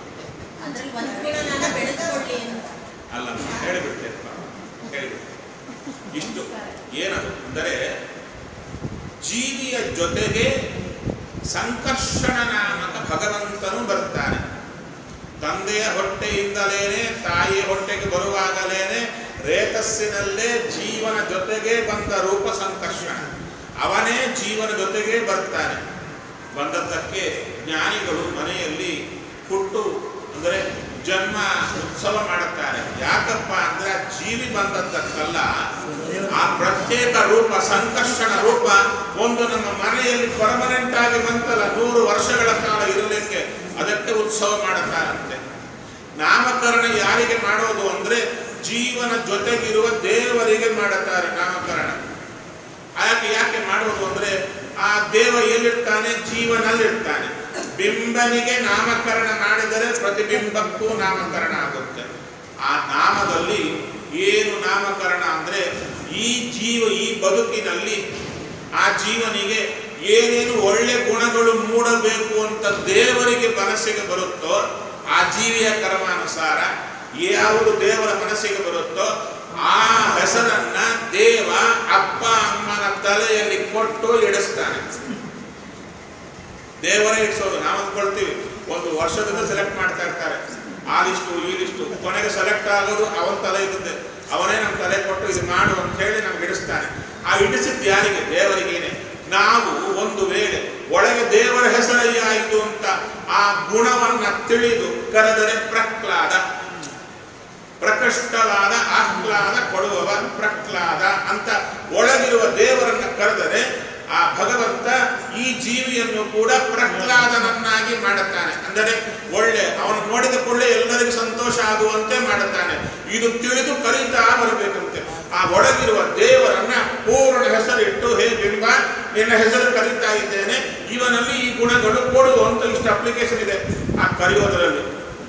ಅಲ್ಲ. ಹೇಳಿಬಿಡ್ತೇನೆ ಹೇಳಿಬಿಡ್ತೇನೆ ಇಷ್ಟು ಏನದು ಅಂದರೆ, ಜೀವಿಯ ಜೊತೆಗೆ ಸಂಕರ್ಷಣ ನಾಮಕ ಭಗವಂತನು ಬರ್ತಾನೆ. ತಂದೆಯ ಹೊಟ್ಟೆಯಿಂದಲೇನೆ ತಾಯಿಯ ಹೊಟ್ಟೆಗೆ ಬರುವಾಗಲೇನೆ ರೇತಸ್ಸಿನಲ್ಲೇ ಜೀವನ ಜೊತೆಗೆ ಬಂದ ರೂಪ ಸಂಕರ್ಷಣ. ಅವನೇ ಜೀವನ ಜೊತೆಗೆ ಬರ್ತಾನೆ. ಬಂದದ್ದಕ್ಕೆ ಜ್ಞಾನಿಗಳು ಮನೆಯಲ್ಲಿ ಹುಟ್ಟು ಅಂದರೆ ಜನ್ಮ ಉತ್ಸವ ಮಾಡುತ್ತಾರೆ. ಯಾಕಪ್ಪ ಅಂದ್ರೆ ಆ ಜೀವಿ ಬಂದದ್ದಕ್ಕಲ್ಲ, ಆ ಪ್ರತ್ಯೇಕ ರೂಪ ಸಂಕರ್ಷಣ ರೂಪ ಒಂದು ನಮ್ಮ ಮನೆಯಲ್ಲಿ ಪರ್ಮನೆಂಟ್ ಆಗಿ ಬಂತಲ್ಲ, ನೂರು ವರ್ಷಗಳ ಕಾಲ ಇರಲಿಕ್ಕೆ, ಅದಕ್ಕೆ ಉತ್ಸವ ಮಾಡುತ್ತಾರಂತೆ. ನಾಮಕರಣ ಯಾರಿಗೆ ಮಾಡೋದು ಅಂದ್ರೆ ಜೀವನ ಜೊತೆಗಿರುವ ದೇವರಿಗೆ ಮಾಡುತ್ತಾರೆ ನಾಮಕರಣ. ಯಾಕೆ ಯಾಕೆ ಮಾಡೋದು ಅಂದ್ರೆ, ಆ ದೇವ ಎಲ್ಲಿರ್ತಾನೆ? ಜೀವನಲ್ಲಿರ್ತಾನೆ. ಬಿಂಬನಿಗೆ ನಾಮಕರಣ ಮಾಡಿದರೆ ಪ್ರತಿಬಿಂಬಕ್ಕೂ ನಾಮಕರಣ ಆಗುತ್ತೆ. ಆ ನಾಮದಲ್ಲಿ ಏನು ನಾಮಕರಣ ಅಂದ್ರೆ, ಈ ಜೀವ ಈ ಬದುಕಿನಲ್ಲಿ ಆ ಜೀವನಿಗೆ ಏನೇನು ಒಳ್ಳೆ ಗುಣಗಳು ಮೂಡಬೇಕು ಅಂತ ದೇವರಿಗೆ ಮನಸ್ಸಿಗೆ ಬರುತ್ತೋ, ಆ ಜೀವಿಯ ಕರ್ಮಾನುಸಾರ ಯಾವುದು ದೇವರ ಮನಸ್ಸಿಗೆ ಬರುತ್ತೋ ಆ ಹೆಸರನ್ನ ದೇವ ಅಪ್ಪ ಅಮ್ಮನ ತಲೆಯಲ್ಲಿ ಕೊಟ್ಟು ಇಡಿಸ್ತಾನೆ. ದೇವರೇ ಇಡಿಸೋದು. ನಾವು ಅಂದ್ಕೊಳ್ತೀವಿ ಒಂದು ವರ್ಷದಿಂದ ಸೆಲೆಕ್ಟ್ ಮಾಡ್ತಾ ಇರ್ತಾರೆ, ಆ ಲಿಸ್ಟು ಈ ಲಿಸ್ಟು, ಕೊನೆಗೆ ಸೆಲೆಕ್ಟ್ ಆಗೋದು ಅವನ ತಲೆ ಇರುತ್ತೆ. ಅವನೇ ನಮ್ಮ ತಲೆ ಕೊಟ್ಟು ಇದು ಮಾಡು ಅಂತ ಹೇಳಿ ನಮ್ಗೆ ಇಡಿಸ್ತಾನೆ. ಆ ಇಡಿಸಿದ್ದು ಯಾರಿಗೆ? ದೇವರಿಗೇನೆ. ನಾವು ಒಂದು ವೇಳೆ ಒಳಗೆ ದೇವರ ಹೆಸರಯ್ಯ ಆಯಿತು ಅಂತ ಆ ಗುಣವನ್ನ ತಿಳಿದು ಕರೆದರೆ ಪ್ರಹ್ಲಾದ, ಪ್ರಕೃಷ್ಟವಾದ ಆಹ್ಲಾದ ಕೊಡುವವ ಪ್ರಹ್ಲಾದ ಅಂತ ಒಳಗಿರುವ ದೇವರನ್ನ ಕರೆದರೆ ಆ ಭಗವಂತ ಈ ಜೀವಿಯನ್ನು ಕೂಡ ಪ್ರಹ್ಲಾದನನ್ನಾಗಿ ಮಾಡುತ್ತಾನೆ. ಅಂದರೆ ಒಳ್ಳೆ ಅವನು ನೋಡಿದ ಕೂಡಲೇ ಎಲ್ಲರಿಗೂ ಸಂತೋಷ ಆಗುವಂತೆ ಮಾಡುತ್ತಾನೆ. ಇದು ತಿಳಿದು ಕರೀತಾ ಬರಬೇಕಂತೆ. ಆ ಒಳಗಿರುವ ದೇವರನ್ನ ಪೂರ್ಣ ಹೆಸರಿಟ್ಟು, ಹೇ ಬಿಂಬ ನಿನ್ನ ಹೆಸರು ಕರೀತಾ ಇದ್ದೇನೆ, ಇವನಲ್ಲಿ ಈ ಗುಣಗಳು ಕೊಡು ಅಂತ ಇಷ್ಟು ಅಪ್ಲಿಕೇಶನ್ ಇದೆ ಆ ಕರೆಯೋದರಲ್ಲಿ.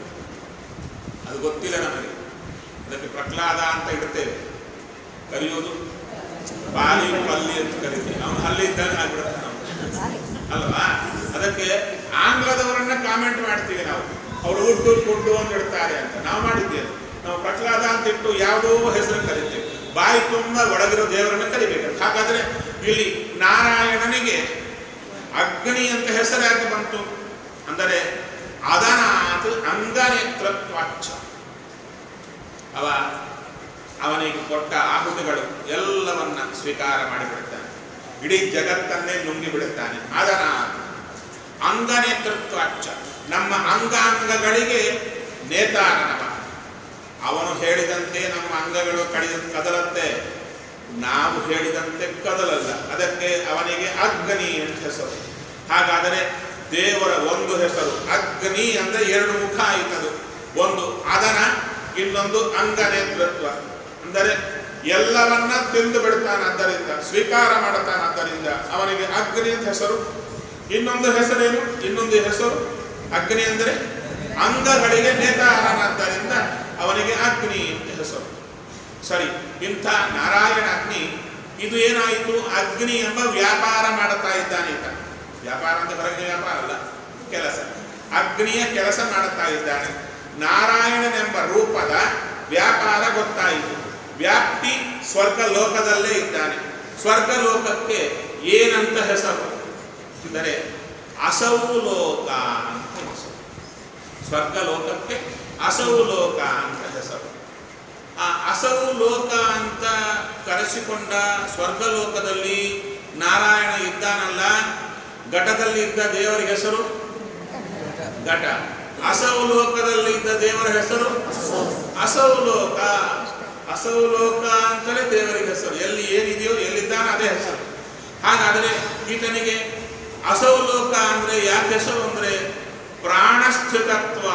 ಅದು ಗೊತ್ತಿಲ್ಲ ನಮಗೆ, ಅದಕ್ಕೆ ಪ್ರಹ್ಲಾದ ಅಂತ ಇಡ್ತೇವೆ. ಕರೆಯೋದು ಬಾಲಿ ಪಲ್ಲಿ ಅಂತ ಕರಿತೀವಿ. ಅವನು ಅಲ್ಲಿ ಇದ್ದಾನೆ ಆಗ್ಬಿಡುತ್ತೆ ನಾವು ಅಲ್ವಾ? ಅದಕ್ಕೆ ಆಂಗ್ಲದವರನ್ನ ಕಾಮೆಂಟ್ ಮಾಡ್ತೀವಿ ನಾವು, ಅವರು ಉಡ್ಡು ಕುಡ್ಡು ಅಂತ ಇಡ್ತಾರೆ ಅಂತ. ನಾವು ಮಾಡಿದ್ದೇವೆ, ನಾವು ಪ್ರಹ್ಲಾದ ಅಂತ ಇಟ್ಟು ಯಾವುದೋ ಹೆಸರು ಕರಿತೇವೆ. ಬಾಯಿ ತುಂಬ ಒಳಗಿರೋ ದೇವರನ್ನ ಕರಿಬೇಕು. ಹಾಗಾದ್ರೆ ಇಲ್ಲಿ ನಾರಾಯಣನಿಗೆ ಅಗ್ನಿ ಅಂತ ಹೆಸರಾಗಿ ಬಂತು ಅಂದರೆ ಅದನಾತ್ ಅಂಗನೇತೃತ್ವಾಚ್ಛ. ಅವ ಅವನಿಗೆ ಕೊಟ್ಟ ಆಹುತಿಗಳು ಎಲ್ಲವನ್ನ ಸ್ವೀಕಾರ ಮಾಡಿಬಿಡುತ್ತಾನೆ. ಇಡೀ ಜಗತ್ತನ್ನೇ ನುಂಗಿ ಬಿಡುತ್ತಾನೆ. ಅದನಾತ್ ಅಂಗನೇತೃತ್ವಾಚ್ಛ. ನಮ್ಮ ಅಂಗಾಂಗಗಳಿಗೆ ನೇತಾರನವ. ಅವನು ಹೇಳಿದಂತೆ ನಮ್ಮ ಅಂಗಗಳು ಕಡಿದ ಕದಲತ್ತೆ, ನಾವು ಹೇಳಿದಂತೆ ಕದಲಲ್ಲ. ಅದಕ್ಕೆ ಅವನಿಗೆ ಅಗ್ನಿ ಅಂತ ಹೆಸರು. ಹಾಗಾದರೆ ದೇವರ ಒಂದು ಹೆಸರು ಅಗ್ನಿ ಅಂದ್ರೆ ಎರಡು ಮುಖ ಆಯಿತದು. ಒಂದು ಅದನ, ಇನ್ನೊಂದು ಅಂಗನೇತೃತ್ವ. ಅಂದರೆ ಎಲ್ಲವನ್ನ ತಿಂದು ಬಿಡ್ತಾನಾದ್ದರಿಂದ, ಸ್ವೀಕಾರ ಮಾಡುತ್ತಾನಾದ್ದರಿಂದ ಅವನಿಗೆ ಅಗ್ನಿ ಅಂತ ಹೆಸರು. ಇನ್ನೊಂದು ಹೆಸರೇನು? ಇನ್ನೊಂದು ಹೆಸರು ಅಗ್ನಿ ಅಂದರೆ ಅಂಗಗಳಿಗೆ ನೇತಾರನಾದ್ದರಿಂದ ಅವನಿಗೆ ಅಗ್ನಿ ಅಂತ ಹೆಸರು. ಸರಿ, ಇಂಥ ನಾರಾಯಣ ಅಗ್ನಿ ಇದು ಏನಾಯಿತು? ಅಗ್ನಿ ಎಂಬ ವ್ಯಾಪಾರ ಮಾಡುತ್ತಾ ಇದ್ದಾನೆ. ಈತ ವ್ಯಾಪಾರ ಅಂತ ಹೊರಗಿನ ವ್ಯಾಪಾರ ಅಲ್ಲ, ಕೆಲಸ. ಅಗ್ನಿಯ ಕೆಲಸ ಮಾಡುತ್ತಾ ಇದ್ದಾನೆ. ನಾರಾಯಣನೆಂಬ ರೂಪದ ವ್ಯಾಪಾರ ಗೊತ್ತಾಯಿತು. ವ್ಯಾಪ್ತಿ ಸ್ವರ್ಗ ಲೋಕದಲ್ಲೇ ಇದ್ದಾನೆ. ಸ್ವರ್ಗ ಲೋಕಕ್ಕೆ ಏನಂತ ಹೆಸರು ಅಂದರೆ ಅಸೌ ಲೋಕ ಅಂತ ಹೆಸರು. ಸ್ವರ್ಗ ಲೋಕಕ್ಕೆ ಅಸೌ ಲೋಕ ಅಂತ ಹೆಸರು. ಆ ಅಸೌ ಲೋಕ ಅಂತ ಕರೆಸಿಕೊಂಡ ಸ್ವರ್ಗಲೋಕದಲ್ಲಿ ನಾರಾಯಣ ಇದ್ದಾನಲ್ಲ, ಘಟದಲ್ಲಿ ಇದ್ದ ದೇವರಿಗೆ ಹೆಸರು ಘಟ. ಅಸೌಲೋಕದಲ್ಲಿದ್ದ ದೇವರ ಹೆಸರು ಅಸೌಲೋಕ. ಅಸೌಲೋಕ ಅಂತಲೇ ದೇವರಿಗೆ ಹೆಸರು. ಎಲ್ಲಿ ಏನಿದೆಯೋ ಎಲ್ಲಿದ್ದಾನೆ ಅದೇ ಹೆಸರು. ಹಾಗಾದರೆ ಈತನಿಗೆ ಅಸೌಲೋಕ ಅಂದ್ರೆ ಯಾಕೆ ಹೆಸರು ಅಂದ್ರೆ ಪ್ರಾಣಸ್ಥಿತತ್ವ.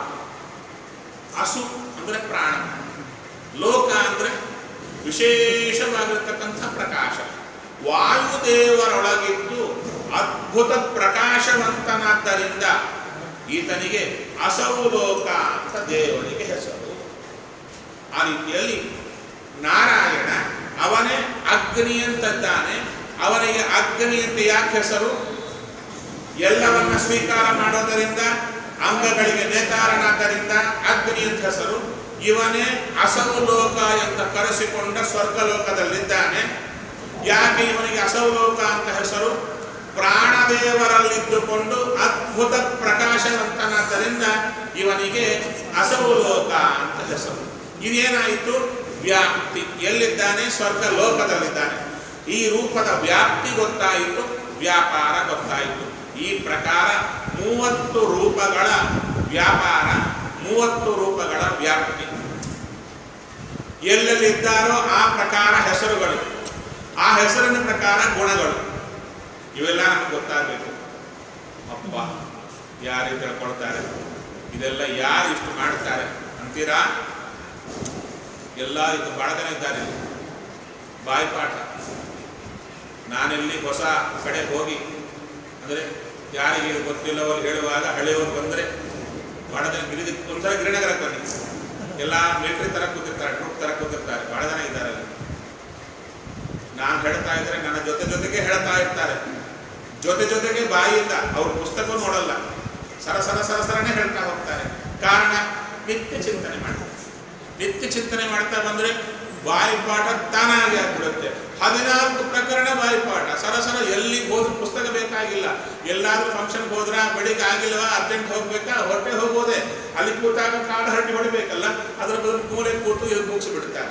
ಅಸು ಅಂದ್ರೆ ಪ್ರಾಣ, ಲೋಕ ಅಂದ್ರೆ ವಿಶೇಷವಾಗಿರತಕ್ಕಂಥ ಪ್ರಕಾಶ. ವಾಯುದೇವರೊಳಗಿದ್ದು ಅದ್ಭುತ ಪ್ರಕಾಶವಂತನಾದ್ದರಿಂದ ಈತನಿಗೆ ಅಸೌಲೋಕ ಅಂತ ದೇವರಿಗೆ ಹೆಸರು. ಆ ರೀತಿಯಲ್ಲಿ ನಾರಾಯಣ ಅವನೇ ಅಗ್ನಿ ಅಂತದ್ದಾನೆ. ಅವನಿಗೆ ಅಗ್ನಿ ಅಂತ ಯಾಕೆ ಹೆಸರು? ಎಲ್ಲವನ್ನ ಸ್ವೀಕಾರ ಮಾಡೋದರಿಂದ, ಅಂಗಗಳಿಗೆ ನೇತಾರನಾದ್ದರಿಂದ ಅಗ್ನಿ ಅಂತ ಹೆಸರು. ಇವನೇ ಅಸೌಲೋಕ ಅಂತ ಕರೆಸಿಕೊಂಡ ಸ್ವರ್ಗಲೋಕದಲ್ಲಿದ್ದಾನೆ. ಯಾಕೆ ಇವನಿಗೆ ಅಸೌಲೋಕ ಅಂತ ಹೆಸರು? ಪ್ರಾಣದೇವರಲ್ಲಿದ್ದುಕೊಂಡು ಅದ್ಭುತ ಪ್ರಕಾಶವಂತನಾದ್ದರಿಂದ ಇವನಿಗೆ ಅಸೌಲೋಕ ಅಂತ ಹೆಸರು. ಇದೇನಾಯಿತು? ವ್ಯಾಪ್ತಿ. ಎಲ್ಲಿದ್ದಾನೆ? ಸ್ವರ್ಗ ಲೋಕದಲ್ಲಿದ್ದಾನೆ. ಈ ರೂಪದ ವ್ಯಾಪ್ತಿ ಗೊತ್ತಾಯಿತು, ವ್ಯಾಪಾರ ಗೊತ್ತಾಯಿತು. ಈ ಪ್ರಕಾರ ಮೂವತ್ತು ರೂಪಗಳ ವ್ಯಾಪಾರ, ಮೂವತ್ತು ರೂಪಗಳ ವ್ಯಾಪ್ತಿ. ಎಲ್ಲೆಲ್ಲಿದ್ದಾರೋ ಆ ಪ್ರಕಾರ ಹೆಸರುಗಳು, ಆ ಹೆಸರಿನ ಪ್ರಕಾರ ಗುಣಗಳು. ಇವೆಲ್ಲ ನಮಗೆ ಗೊತ್ತಾಗಬೇಕು. ಅಪ್ಪ ಯಾರು ತಿಳ್ಕೊಳ್ತಾರೆ, ಇದೆಲ್ಲ ಯಾರು ಇಷ್ಟು ಮಾಡ್ತಾರೆ ಅಂತೀರಾ? ಎಲ್ಲ ಇದು ಬಹಳ ಜನ ಇದ್ದಾರೆ. ಬಾಯಿಪಾಠ. ನಾನೆಲ್ಲಿ ಹೊಸ ಕಡೆ ಹೋಗಿ ಅಂದರೆ ಯಾರಿಗೆ ಗೊತ್ತಿಲ್ಲವರು ಹೇಳುವಾಗ ಹಳೆಯವರು ಬಂದರೆ ಬಹಳ ಜನ ಗಿರಿದ ಒಂಥರ ಗಿರಿನಗರಕ್ಕೆ ಬನ್ನಿ, ಎಲ್ಲ ಮಿಲಿಟರಿ ತರ ಕೂತಿರ್ತಾರೆ, ಟ್ರೂಪ್ ತರ ಕೂತಿರ್ತಾರೆ, ಬಹಳ ಜನ ಇದ್ದಾರೆ ಅಲ್ಲಿ. ನಾನು ಹೇಳ್ತಾ ಇದ್ರೆ ನನ್ನ ಜೊತೆ ಜೊತೆಗೆ ಹೇಳ್ತಾ ಇರ್ತಾರೆ, ಜೊತೆ ಜೊತೆಗೆ ಬಾಯಿಯಿಂದ ಅವ್ರ ಪುಸ್ತಕ ನೋಡಲ್ಲ, ಸರ ಸರ ಸರ ಸರನೇ ಹೇಳ್ತಾ ಹೋಗ್ತಾರೆ. ಕಾರಣ ನಿತ್ಯ ಚಿಂತನೆ ಮಾಡ್ತಾರೆ. ನಿತ್ಯ ಚಿಂತನೆ ಮಾಡ್ತಾ ಬಂದ್ರೆ ಬಾಯಿಪಾಠ ತಾನಾಗಿ ಆಗ್ಬಿಡುತ್ತೆ. ಹದಿನಾಲ್ಕು ಪ್ರಕರಣ ಬಾಯಿಪಾಠ ಸರಸರ. ಎಲ್ಲಿಗೆ ಹೋದ್ರೂ ಪುಸ್ತಕ ಬೇಕಾಗಿಲ್ಲ. ಎಲ್ಲಾದ್ರೂ ಫಂಕ್ಷನ್ಗೆ ಹೋದ್ರ ಬೆಳಿಗ್ಗೆ ಆಗಿಲ್ವಾ, ಅರ್ಜೆಂಟ್ ಹೋಗ್ಬೇಕಾ, ಹೊಟ್ಟೆ ಹೋಗೋದೆ, ಅಲ್ಲಿ ಕೂತಾಗ ಕಾಡು ಹರಟಿ ಹೊಡಿಬೇಕಲ್ಲ, ಅದರ ಬದಲು ಮೂಲೆ ಕೂತು ಇದು ಮುಗಿಸಿಬಿಡ್ತಾರೆ,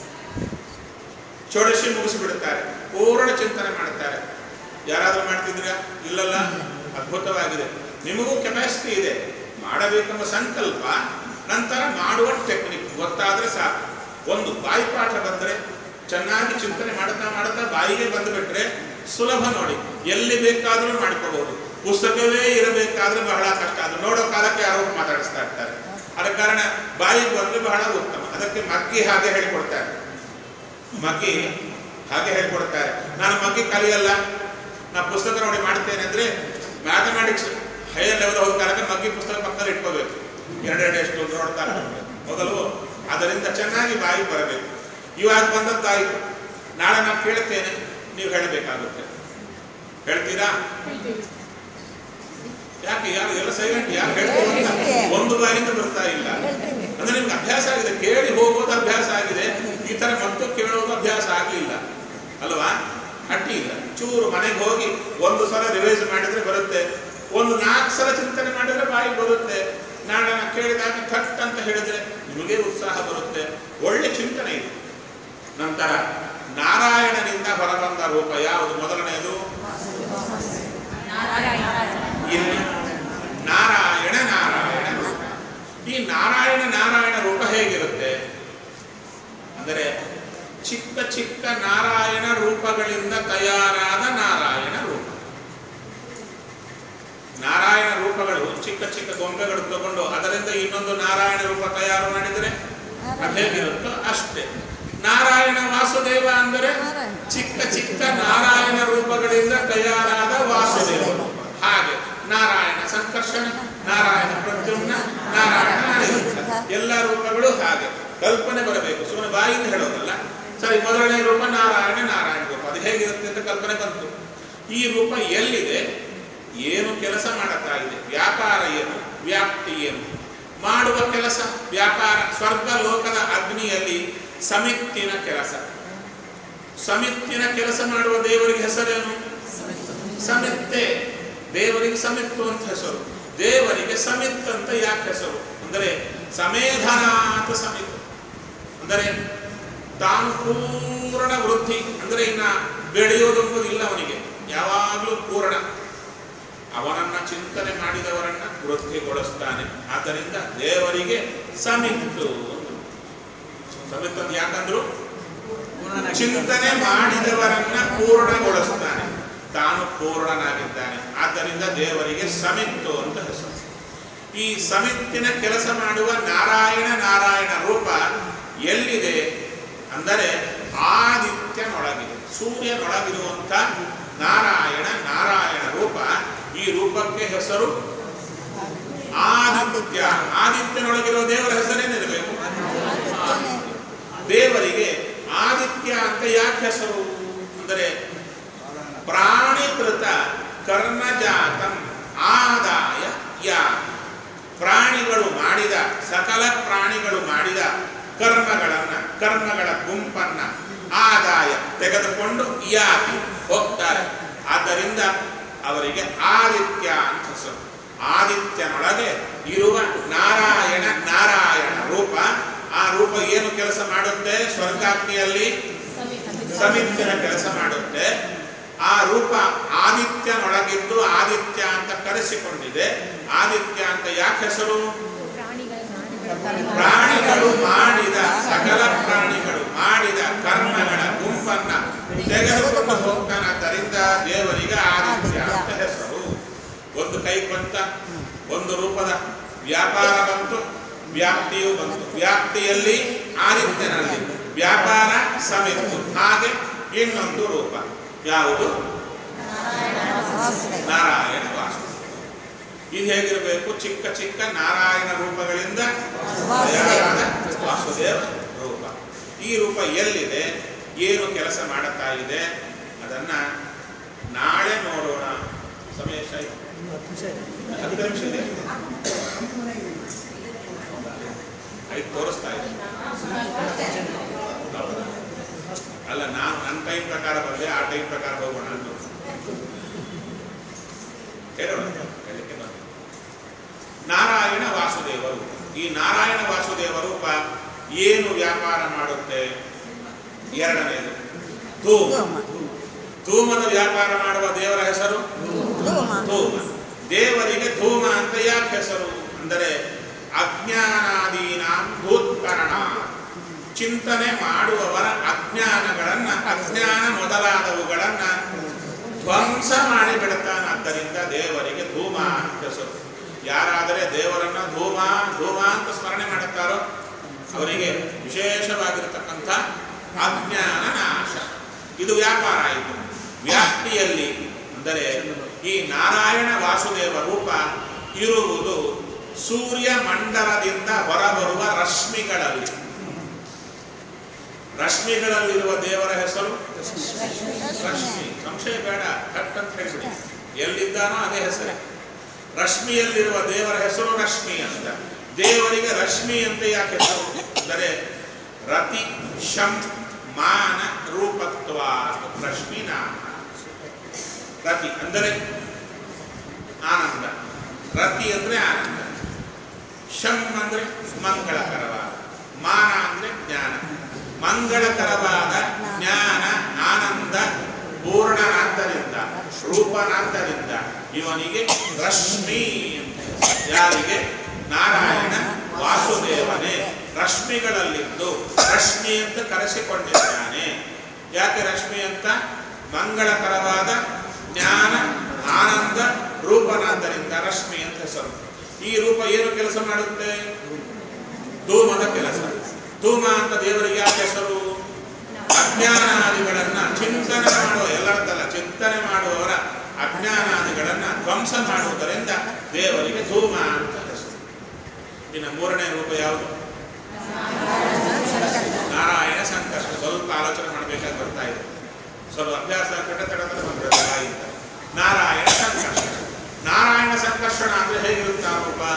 ಚೋಡಶಿ ಮುಗಿಸಿಬಿಡ್ತಾರೆ, ಪೂರ್ಣ ಚಿಂತನೆ ಮಾಡ್ತಾರೆ. ಯಾರಾದ್ರೂ ಮಾಡ್ತಿದ್ದೀರಾ? ಇಲ್ಲಲ್ಲ. ಅದ್ಭುತವಾಗಿದೆ. ನಿಮಗೂ ಕೆಪಾಸಿಟಿ ಇದೆ, ಮಾಡಬೇಕೆಂಬ ಸಂಕಲ್ಪ, ನಂತರ ಮಾಡುವ ಟೆಕ್ನಿಕ್ ಗೊತ್ತಾದ್ರೆ ಸಾಕು. ಒಂದು ಬಾಯಿಪಾಠ ಬಂದರೆ ಚೆನ್ನಾಗಿ ಚಿಂತನೆ ಮಾಡ್ತಾ ಮಾಡ್ತಾ ಬಾಯಿಗೆ ಬಂದುಬಿಟ್ರೆ ಸುಲಭ. ನೋಡಿ, ಎಲ್ಲಿ ಬೇಕಾದರೂ ಮಾಡ್ಕೋಬಹುದು. ಪುಸ್ತಕವೇ ಇರಬೇಕಾದ್ರೆ ಬಹಳ ಕಷ್ಟ. ಅದು ನೋಡೋ ಕಾಲಕ್ಕೆ ಯಾರೋ ಮಾತಾಡಿಸ್ತಾ ಇರ್ತಾರೆ. ಅದ ಕಾರಣ ಬಾಯಿಗೆ ಬಂದ್ರೆ ಬಹಳ ಉತ್ತಮ. ಅದಕ್ಕೆ ಮಗ್ಗಿ ಹಾಗೆ ಹೇಳಿಕೊಡ್ತಾರೆ. ಮಗ್ಗಿ ಹಾಗೆ ಹೇಳ್ಕೊಡ್ತಾರೆ. ನಾನು ಮಗ್ಗಿ ಕಲಿಯಲ್ಲ, ನಾ ಪುಸ್ತಕ ನೋಡಿ ಮಾಡ್ತೇನೆ ಅಂದ್ರೆ ಮ್ಯಾಥಮೆಟಿಕ್ಸ್ ಹೈಯರ್ ಲೆವೆಲ್ ಹೋದ ಕಾಲಕ್ಕೆ ಮಗ್ಗಿ ಪುಸ್ತಕ ಪಕ್ಕದಲ್ಲಿ ಇಟ್ಕೋಬೇಕು. ಎರಡೆರಡು ಎಷ್ಟು ನೋಡ್ತಾ ಮೊದಲು. ಅದರಿಂದ ಚೆನ್ನಾಗಿ ಬಾಯಿ ಬರಬೇಕು. ಇವಾಗ ಬಂದದ್ದಾಯಿತು, ನಾಳೆ ನಾನು ಕೇಳ್ತೇನೆ, ನೀವು ಹೇಳಬೇಕಾಗುತ್ತೆ. ಹೇಳ್ತೀರಾ? ಯಾಕೆ ಯಾರು ಎಲ್ಲ ಸೈಲೆಂಟ್? ಯಾರು ಹೇಳ್ತೀವಿ? ಒಂದು ಬಾಯಿಂದ ಬರ್ತಾ ಇಲ್ಲ ಅಂದ್ರೆ ನಿಮ್ಗೆ ಅಭ್ಯಾಸ ಆಗಿದೆ, ಕೇಳಿ ಹೋಗೋದು ಅಭ್ಯಾಸ ಆಗಿದೆ. ಈ ತರ ಮತ್ತು ಕೇಳೋದು ಅಭ್ಯಾಸ ಆಗಲಿಲ್ಲ ಅಲ್ವಾ? ಅಡ್ಡಿ ಇಲ್ಲ. ಚೂರು ಮನೆಗೆ ಹೋಗಿ ಒಂದು ಸಲ ರಿವೈಸ್ ಮಾಡಿದ್ರೆ ಬರುತ್ತೆ. ಒಂದು ನಾಲ್ಕು ಸಲ ಚಿಂತನೆ ಮಾಡಿದ್ರೆ ಬಾಯಿ ಬರುತ್ತೆ. ನಾಳೆ ಕೇಳಿದಾಗ ಥಟ್ ಅಂತ ಹೇಳಿದ್ರೆ ನಿಮಗೆ ಉತ್ಸಾಹ ಬರುತ್ತೆ. ಒಳ್ಳೆ ಚಿಂತನೆ ಇದೆ. ನಂತರ ನಾರಾಯಣನಿಂದ ಹೊರಬಂದ ರೂಪ ಯಾವುದು? ಮೊದಲನೆಯದು ಇಲ್ಲಿ ನಾರಾಯಣ ನಾರಾಯಣ ರೂಪ. ಈ ನಾರಾಯಣ ನಾರಾಯಣ ರೂಪ ಹೇಗಿರುತ್ತೆ ಅಂದರೆ ಚಿಕ್ಕ ಚಿಕ್ಕ ನಾರಾಯಣ ರೂಪಗಳಿಂದ ತಯಾರಾದ ನಾರಾಯಣ ರೂಪ. ನಾರಾಯಣ ರೂಪಗಳು ಚಿಕ್ಕ ಚಿಕ್ಕ ಗೊಂಬೆಗಳು ತಗೊಂಡು ಅದರಿಂದ ಇನ್ನೊಂದು ನಾರಾಯಣ ರೂಪ ತಯಾರು ಮಾಡಿದರೆ ಅದು ಹೇಗಿರುತ್ತೋ ಅಷ್ಟೇ. ನಾರಾಯಣ ವಾಸುದೇವ ಅಂದರೆ ಚಿಕ್ಕ ಚಿಕ್ಕ ನಾರಾಯಣ ರೂಪಗಳಿಂದ ತಯಾರಾದ ವಾಸುದೇವ ರೂಪ. ಹಾಗೆ ನಾರಾಯಣ ಸಂಕರ್ಷಣ, ನಾರಾಯಣ ಪ್ರದ್ಯುಮ್ನ, ನಾರಾಯಣ ಅನಿರುದ್ಧ, ಎಲ್ಲ ರೂಪಗಳು ಹಾಗೆ ಕಲ್ಪನೆ ಬರಬೇಕು. ಸುಮ್ಮನೆ ಬಾಯಿಂದ ಹೇಳೋದಲ್ಲ. ಸರಿ, ಮೊದಲನೇ ರೂಪ ನಾರಾಯಣ ನಾರಾಯಣ ರೂಪ. ಅದು ಹೇಗಿರುತ್ತೆ ಅಂತ ಕಲ್ಪನೆ ಬಂತು. ಈ ರೂಪ ಎಲ್ಲಿದೆ, ಏನು ಕೆಲಸ ಮಾಡುತ್ತಾ ಇದೆ, ವ್ಯಾಪಾರ ಏನು, ವ್ಯಾಪ್ತಿ ಏನು, ಮಾಡುವ ಕೆಲಸ ವ್ಯಾಪಾರ. ಸ್ವರ್ಗ ಲೋಕದ ಅಗ್ನಿಯಲ್ಲಿ ಸಮಿತ್ತಿನ ಕೆಲಸ. ಸಮಿತ್ತಿನ ಕೆಲಸ ಮಾಡುವ ದೇವರಿಗೆ ಹೆಸರೇನು? ಸಮಿತ್ತೆ. ದೇವರಿಗೆ ಸಮಿತ್ತು ಅಂತ ಹೆಸರು. ದೇವರಿಗೆ ಸಮಿತ್ ಅಂತ ಯಾಕೆ ಹೆಸರು ಅಂದರೆ ಸಮೇಧನಾಥ ಸಮಿತ್ ಅಂದರೆ ತಾನು ಪೂರ್ಣ ವೃದ್ಧಿ ಅಂದರೆ ಇನ್ನ ಬೆಳೆಯೋದೊಂಬುದು ಇಲ್ಲ ಅವನಿಗೆ, ಯಾವಾಗಲೂ ಪೂರ್ಣ. ಅವನನ್ನ ಚಿಂತನೆ ಮಾಡಿದವರನ್ನ ವೃದ್ಧಿಗೊಳಿಸ್ತಾನೆ. ಆದ್ದರಿಂದ ದೇವರಿಗೆ ಸಮಿತ್ತು. ಸಮಿತ್ತು ಅಂತ ಯಾಕಂದ್ರು ಚಿಂತನೆ ಮಾಡಿದವರನ್ನ ಪೂರ್ಣಗೊಳಿಸ್ತಾನೆ, ತಾನು ಪೂರ್ಣನಾಗಿದ್ದಾನೆ. ಆದ್ದರಿಂದ ದೇವರಿಗೆ ಸಮಿತ್ತು ಅಂತ ಹೆಸರು. ಈ ಸಮಿತ್ತಿನ ಕೆಲಸ ಮಾಡುವ ನಾರಾಯಣ ನಾರಾಯಣ ರೂಪ ಎಲ್ಲಿದೆ ಅಂದರೆ ಆದಿತ್ಯನೊಳಗಿದೆ, ಸೂರ್ಯನೊಳಗಿರುವಂಥ ನಾರಾಯಣ ನಾರಾಯಣ ರೂಪ. ಈ ರೂಪಕ್ಕೆ ಹೆಸರು ಆದಿತ್ಯ. ಆದಿತ್ಯನೊಳಗಿರುವ ದೇವರ ಹೆಸರೇನಿರಬೇಕು? ದೇವರಿಗೆ ಆದಿತ್ಯ ಅಂತ ಯಾಕೆ ಹೆಸರು ಅಂದರೆ ಪ್ರಾಣಿಕೃತ ಕರ್ಮಜಾತಂ ಆದಾಯ ಯಾ, ಪ್ರಾಣಿಗಳು ಮಾಡಿದ ಸಕಲ ಪ್ರಾಣಿಗಳು ಮಾಡಿದ ಕರ್ಮಗಳನ್ನ ಕರ್ಮಗಳ ಗುಂಪನ್ನ ಆದಾಯ ತೆಗೆದುಕೊಂಡು ಯಾತಿ ಹೋಗ್ತಾರೆ. ಆದ್ದರಿಂದ ಅವರಿಗೆ ಆದಿತ್ಯ ಅಂತ ಹೆಸರು. ಆದಿತ್ಯನೊಳಗೆ ಇರುವ ನಾರಾಯಣ ನಾರಾಯಣ ರೂಪ. ಆ ರೂಪ ಏನು ಕೆಲಸ ಮಾಡುತ್ತೆ? ಸ್ವರ್ಗಾಗ್ನಿಯಲ್ಲಿ ಸಮಿತ್ತಿನ ಕೆಲಸ ಮಾಡುತ್ತೆ. ಆ ರೂಪ ಆದಿತ್ಯನೊಳಗಿದ್ದು ಆದಿತ್ಯ ಅಂತ ಕರೆಸಿಕೊಂಡಿದೆ. ಆದಿತ್ಯ ಅಂತ ಯಾಕೆ ಹೆಸರು? ಪ್ರಾಣಿಗಳು ಮಾಡಿದ ಸಕಲ ಪ್ರಾಣಿಗಳು ಮಾಡಿದ ಕರ್ಮಗಳ ಗುಂಪನ್ನ ತೆಗೆದುಕೊಂಡು ಹೋಗ್ತಾನಾದ್ದರಿಂದ ದೇವರಿಗೆ ಆದಿತ್ಯ ಅಂತ ಹೆಸರು. ಒಂದು ಕೈ ಬಂತ, ಒಂದು ರೂಪದ ವ್ಯಾಪಾರ ಬಂತು, ವ್ಯಾಪ್ತಿಯು ಬಂತು. ವ್ಯಾಪ್ತಿಯಲ್ಲಿ ಆದಿತ್ಯನಲ್ಲಿ, ವ್ಯಾಪಾರ ಸಮಿತ್ತು. ಹಾಗೆ ಇನ್ನೊಂದು ರೂಪ ಯಾವುದು? ನಾರಾಯಣ ವಾಸು. ಇದು ಹೇಗಿರಬೇಕು? ಚಿಕ್ಕ ಚಿಕ್ಕ ನಾರಾಯಣ ರೂಪಗಳಿಂದ ತಯಾರಾದ ವಾಸುದೇವ ರೂಪ. ಈ ರೂಪ ಎಲ್ಲಿದೆ, ಏನು ಕೆಲಸ ಮಾಡುತ್ತಾ ಇದೆ ಅದನ್ನ ನಾಳೆ ನೋಡೋಣ. ಸಮಯ ಹತ್ತು ನಿಮಿಷ ಇದೆ, ಐದು ತೋರಿಸ್ತಾ ಇದೆ. ಅಲ್ಲ, ನಾನು ನನ್ನ ಟೈಮ್ ಪ್ರಕಾರ ಬಂದೆ, ಆ ಟೈಮ್ ಪ್ರಕಾರ ಹೋಗೋಣ ಅಂತ ಹೇಳೋಣ. ಹೇಳಲಿಕ್ಕೆ ಬಂದೆ ನಾರಾಯಣ ವಾಸುದೇವರು. ಈ ನಾರಾಯಣ ವಾಸುದೇವ ರೂಪ ಏನು ವ್ಯಾಪಾರ ಮಾಡುತ್ತೆ? ಎರಡನೇದು ಧೂಮ. ಧೂಮದ ವ್ಯಾಪಾರ ಮಾಡುವ ದೇವರ ಹೆಸರು ಧೂಮ. ದೇವರಿಗೆ ಧೂಮ ಅಂತ ಯಾಕೆ ಹೆಸರು ಅಂದರೆ ಅಜ್ಞಾನಾದೀನಾಂ ಭೂತ್ಕರಣ. ಚಿಂತನೆ ಮಾಡುವವರ ಅಜ್ಞಾನಗಳನ್ನ, ಅಜ್ಞಾನ ಮೊದಲಾದವುಗಳನ್ನ ಧ್ವಂಸ ಮಾಡಿ ಬಿಡುತ್ತಾನೆ. ಆದ್ದರಿಂದ ದೇವರಿಗೆ ಧೂಮ ಅಂತ ಹೆಸರು. ಯಾರಾದರೆ ದೇವರನ್ನ ಧೂಮ ಧೂಮ ಅಂತ ಸ್ಮರಣೆ ಮಾಡುತ್ತಾರೋ ಅವರಿಗೆ ವಿಶೇಷವಾಗಿರತಕ್ಕಂಥ ಅಜ್ಞಾನ ನಾಶ. ಇದು ವ್ಯಾಪಾರ ಆಯಿತು. ವ್ಯಾಪ್ತಿಯಲ್ಲಿ ಅಂದರೆ ಈ ನಾರಾಯಣ ವಾಸುದೇವ ರೂಪ ಇರುವುದು ಸೂರ್ಯ ಮಂಡಲದಿಂದ ಹೊರಬರುವ ರಶ್ಮಿಗಳಲ್ಲಿ. ರಶ್ಮಿಗಳಲ್ಲಿರುವ ದೇವರ ಹೆಸರು ರಶ್ಮಿ. ಸಂಶಯ ಬೇಡ, ಕಟ್ ಅಂತ ಹೇಳಿಬಿಡಿ. ಎಲ್ಲಿದ್ದಾನೋ ಅದೇ ಹೆಸರೇ. ರಶ್ಮಿಯಲ್ಲಿರುವ ದೇವರ ಹೆಸರು ರಶ್ಮಿ ಅಂತ. ದೇವರಿಗೆ ರಶ್ಮಿ ಅಂತ ಯಾಕೆ ಹೆಸರು ಅಂದರೆ ರತಿ ಶಂ ಮಾನ ರೂಪತ್ವ. ರಶ್ಮಿ ನಾಮ. ರತಿ ಅಂದರೆ ಆನಂದ, ರತಿ ಅಂದ್ರೆ ಆನಂದ, ಶಂ ಅಂದ್ರೆ ಮಂಗಳಕರವಾದ, ಮಾನ ಅಂದ್ರೆ ಜ್ಞಾನ. ಮಂಗಳಕರವಾದ ಜ್ಞಾನ ಆನಂದ ಪೂರ್ಣನಾದ್ದರಿಂದ ರೂಪನಾದ್ದರಿಂದ ಇವನಿಗೆ ರಶ್ಮಿ. ಯಾರಿಗೆ? ನಾರಾಯಣ ವಾಸುದೇವನೇ ರಶ್ಮಿಗಳಲ್ಲಿದ್ದು ರಶ್ಮಿ ಅಂತ ಕರೆಸಿಕೊಂಡಿದ್ದಾನೆ. ಯಾಕೆ ರಶ್ಮಿ ಅಂತ? ಮಂಗಳಕರವಾದ ಜ್ಞಾನ ಆನಂದ ರೂಪನಾದ್ದರಿಂದ ರಶ್ಮಿ ಅಂತ ಹೆಸರು. ಈ ರೂಪ ಏನು ಕೆಲಸ ಮಾಡುತ್ತೆ? ಧೂಮದ ಕೆಲಸ. ಧೂಮ ಅಂತ ದೇವರಿಗೆ ಯಾಕೆ ಹೆಸರು? ಅಜ್ಞಾನಾದಿಗಳನ್ನ ಚಿಂತನೆ ಮಾಡುವ, ಎಲ್ಲರದ್ದಲ್ಲ, ಚಿಂತನೆ ಮಾಡುವವರ ಅಜ್ಞಾನಾದಿಗಳನ್ನ ಧ್ವಂಸ ಮಾಡುವುದರಿಂದ ದೇವರಿಗೆ ಧೂಮ ಅಂತ ಹೆಸರು. ಇನ್ನು ಮೂರನೇ ರೂಪ ಯಾವುದು? ನಾರಾಯಣ ಸಂಕಷ್ಟ. ಸ್ವಲ್ಪ ಆಲೋಚನೆ ಮಾಡಬೇಕಾಗಿ ಬರ್ತಾ ಇದೆ, ಸ್ವಲ್ಪ ಅಭ್ಯಾಸ ಕಟ್ಟ ತಡತರ ಬಂದಿರಲ್ಲ. ನಾರಾಯಣ ಸಂಕರ್ಷಣ. ನಾರಾಯಣ ಸಂಕರ್ಷಣ ಅಂದ್ರೆ ಹೇಗಿರುತ್ತೆ ಆ ರೂಪ?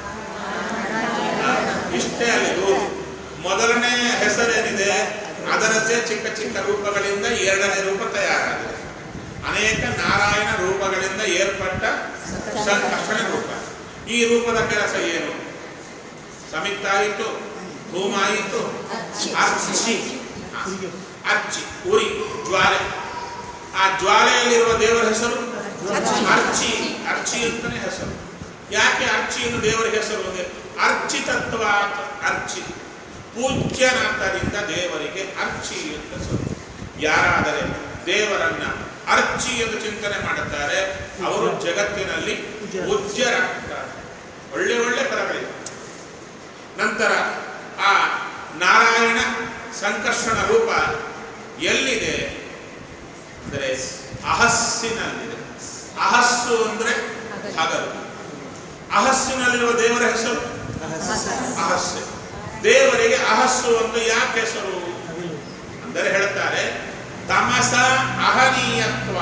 ಇಷ್ಟೇ ಅಲ್ಲಿ ಮೊದಲನೇ ಹೆಸರೇನಿದೆ ಅದರದ್ದೇ ಚಿಕ್ಕ ಚಿಕ್ಕ ರೂಪಗಳಿಂದ ಎರಡನೇ ರೂಪ ತಯಾರಾಗಿದೆ. ಅನೇಕ ನಾರಾಯಣ ರೂಪಗಳಿಂದ ಏರ್ಪಟ್ಟ ಸಂಕರ್ಷಣ ರೂಪ. ಈ ರೂಪದ ಕೆಲಸ ಏನು? ಸಮಿತ್ತಾಯಿತು, ಧೂಮ ಆಯಿತು, ಅರ್ಚಿ ಅರ್ಚಿ ಉರಿ ಜ್ವಾಲೆ. ಆ ಜ್ವಾಲೆಯಲ್ಲಿರುವ ದೇವರ ಹೆಸರು ಅರ್ಚಿ ಅರ್ಚಿ ಅಂತಾನೆ ಹೆಸರು. ಯಾಕೆ ಅರ್ಚಿ ಎಂದು ದೇವರ ಹೆಸರು ಅಂದ್ರೆ ಅರ್ಚಿತತ್ವ ಅರ್ಚಿ ಪೂಜ್ಯನಾದ್ದರಿಂದ ದೇವರಿಗೆ ಅರ್ಚಿ ಅಂತ ಹೆಸರು. ಯಾರಾದರೆ ದೇವರನ್ನ ಅರ್ಚಿ ಎಂದು ಚಿಂತನೆ ಮಾಡುತ್ತಾರೆ ಅವರು ಜಗತ್ತಿನಲ್ಲಿ ಪೂಜ್ಯರಾಗ್ತಾರೆ. ಒಳ್ಳೆ ಒಳ್ಳೆ ಪದಗಳಿವೆ. ನಂತರ ಆ ನಾರಾಯಣ ಸಂಕರ್ಷಣ ರೂಪ ಎಲ್ಲಿದೆ ಅಂದರೆ ಅಹಸ್ಸಿನಲ್ಲಿದೆ. ಅಹಸ್ಸು ಅಂದ್ರೆ ಹಗಲು. ಅಹಸ್ಸಿನಲ್ಲಿರುವ ದೇವರ ಹೆಸರು ಅಹಸ್ಸು. ದೇವರಿಗೆ ಅಹಸ್ಸು ಅಂತ ಯಾಕೆ ಹೆಸರು ಅಂದರೆ ಹೇಳ್ತಾರೆ ತಮಸ ಅಹನೀಯತ್ವ.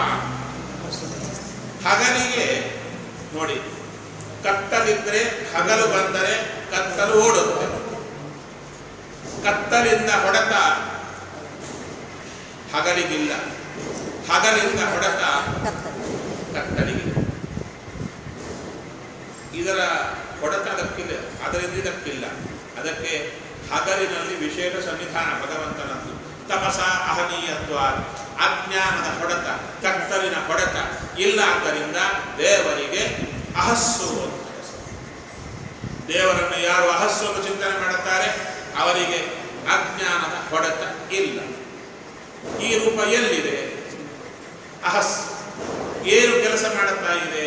ಹಗಲಿಗೆ ನೋಡಿ, ಕತ್ತಲಿದ್ರೆ ಹಗಲು ಬಂದರೆ ಕತ್ತಲು ಓಡುತ್ತೆ. ಕತ್ತಲಿಂದ ಹೊಡೆತ ಹಗಲಿಗಿಲ್ಲ, ಹಗಲಿಂದ ಹೊಡೆತ ಕತ್ತಲಿಗಿಲ್ಲ. ಇದರ ಹೊಡೆತ ಅದಕ್ಕಿಲ್ಲ, ಅದರಿಂದ ಇದಕ್ಕಿಲ್ಲ. ಅದಕ್ಕೆ ಹಗಲಿನಲ್ಲಿ ವಿಶೇಷ ಸನ್ನಿಧಾನ ಭಗವಂತನದ್ದು. ತಪಸ ಅಹನೀಯತ್ವ, ಅಜ್ಞಾನದ ಹೊಡೆತ, ಕತ್ತಲಿನ ಹೊಡೆತ ಇಲ್ಲ. ಆದ್ದರಿಂದ ದೇವರಿಗೆ ಅಹಸ್ಸು ಅಂತ ಹೆಸರು. ದೇವರನ್ನು ಯಾರು ಅಹಸ್ಸು ಅಂತ ಚಿಂತನೆ ಮಾಡುತ್ತಾರೆ ಅವರಿಗೆ ಅಜ್ಞಾನದ ಹೊಡೆತ ಇಲ್ಲ. ಈ ರೂಪ ಎಲ್ಲಿದೆ? ಅಹಸ್ ಏನು ಕೆಲಸ ಮಾಡುತ್ತಾ ಇದೆ?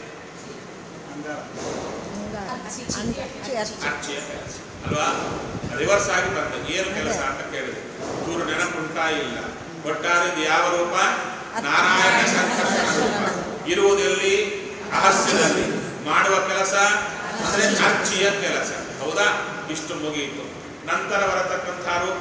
ಅರ್ಚಿಯ ಕೆಲಸ ಅಲ್ವಾ? ರಿವರ್ಸ್ ಆಗಿ ಬಂದ ಏನು ಕೆಲಸ ಅಂತ ಕೇಳಿದೆ. ಚೂರು ನೆನಪುಂಟಾ ಇಲ್ಲ. ಒಟ್ಟಾರೆ ಯಾವ ರೂಪ? ನಾರಾಯಣ ಸಂಕರ್ಷಣ ರೂಪ. ಇರುವುದೆಲ್ಲಿ? ಅಹಸ್ಯದಲ್ಲಿ. ಮಾಡುವ ಕೆಲಸ ಅಂದ್ರೆ ಅರ್ಚಿಯ ಕೆಲಸ. ಹೌದಾ? ಇಷ್ಟು ಮುಗಿಯಿತು. ನಂತರ ಬರತಕ್ಕಂತಹ ರೂಪ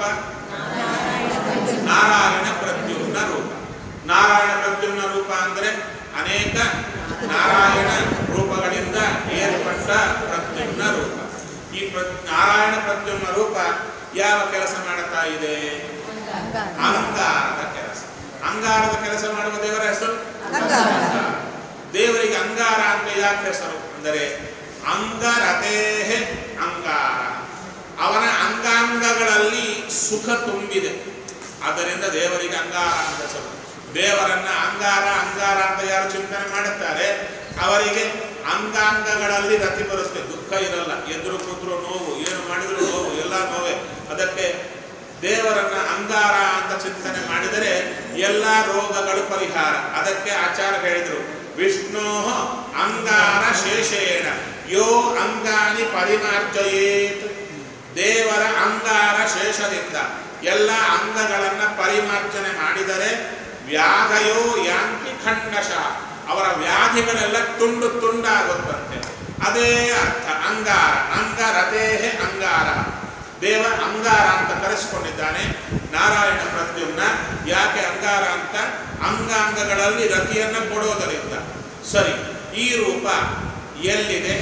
ನಾರಾಯಣ ಪ್ರದ್ಯುಮ್ನ ರೂಪ. ನಾರಾಯಣ ಪ್ರದ್ಯುಮ್ನ ರೂಪ ಅಂದ್ರೆ ಅನೇಕ ನಾರಾಯಣ ರೂಪಗಳಿಂದ ಏರ್ಪಟ್ಟ ಪ್ರದ್ಯುಮ್ನ ರೂಪ. ಈ ಪ್ರ ನಾರಾಯಣ ಪ್ರದ್ಯುಮ್ನ ರೂಪ ಯಾವ ಕೆಲಸ ಮಾಡುತ್ತಾ ಇದೆ? ಅಂಗಾರದ ಕೆಲಸ. ಅಂಗಾರದ ಕೆಲಸ ಮಾಡುವ ದೇವರ ಹೆಸರು ದೇವರಿಗೆ ಅಂಗಾರ ಅಂತ ಯಾಕೆ ಹೆಸರು ಅಂದರೆ ಅಂಗರತೇಹೆ ಅಂಗಾರ. ಅವನ ಅಂಗಾಂಗಗಳಲ್ಲಿ ಸುಖ ತುಂಬಿದೆ, ಆದ್ದರಿಂದ ದೇವರಿಗೆ ಅಂಗಾರ ಅಂತ ಹೆಸರು. ದೇವರನ್ನ ಅಂಗಾರ ಅಂಗಾರ ಅಂತ ಯಾರು ಚಿಂತನೆ ಮಾಡುತ್ತಾರೆ ಅವರಿಗೆ ಅಂಗಾಂಗಗಳಲ್ಲಿ ರತಿ ಬರುತ್ತೆ, ದುಃಖ ಇರಲ್ಲ. ಎದುರು ಕೂತ್ರು ನೋವು, ಏನು ಮಾಡಿದ್ರು ನೋವು, ಎಲ್ಲ ನೋವೇ. ಅದಕ್ಕೆ ದೇವರನ್ನ ಅಂಗಾರ ಅಂತ ಚಿಂತನೆ ಮಾಡಿದರೆ ಎಲ್ಲ ರೋಗಗಳು ಪರಿಹಾರ. ಅದಕ್ಕೆ ಆಚಾರ್ಯ ಹೇಳಿದರು ವಿಷ್ಣೋ ಅಂಗಾರ ಶೇಷೇಣ ಯೋ ಅಂಗಾನಿ ಪರಿಮಾರ್ಜಯೇತ್. ದೇವರ ಅಂಗಾರ ಶೇಷದಿಂದ ಎಲ್ಲ ಅಂಗಗಳನ್ನ ಪರಿಮಾರ್ಜನೆ ಮಾಡಿದರೆ ವ್ಯಾಧಯೋ ಯಾಂತಿ ಖಂಡಶಃ, ಅವರ ವ್ಯಾಧಿಗಳೆಲ್ಲ ತುಂಡು ತುಂಡಾಗುತ್ತಂತೆ. ಅದೇ ಅರ್ಥ ಅಂಗಾರ. ಅಂಗರತೇಹೆ ಅಂಗಾರ. ದೇವ ಅಂಗಾರ ಅಂತ ಕರೆಸಿಕೊಂಡಿದ್ದಾನೆ ನಾರಾಯಣ ಪ್ರದ್ಯುಮ್ನ. ಯಾಕೆ ಅಂಗಾರ ಅಂತ? ಅಂಗಾಂಗಗಳಲ್ಲಿ ರತಿಯನ್ನು ಕೊಡೋದರಿಂದ. ಸರಿ, ಈ ರೂಪ ಎಲ್ಲಿದೆ?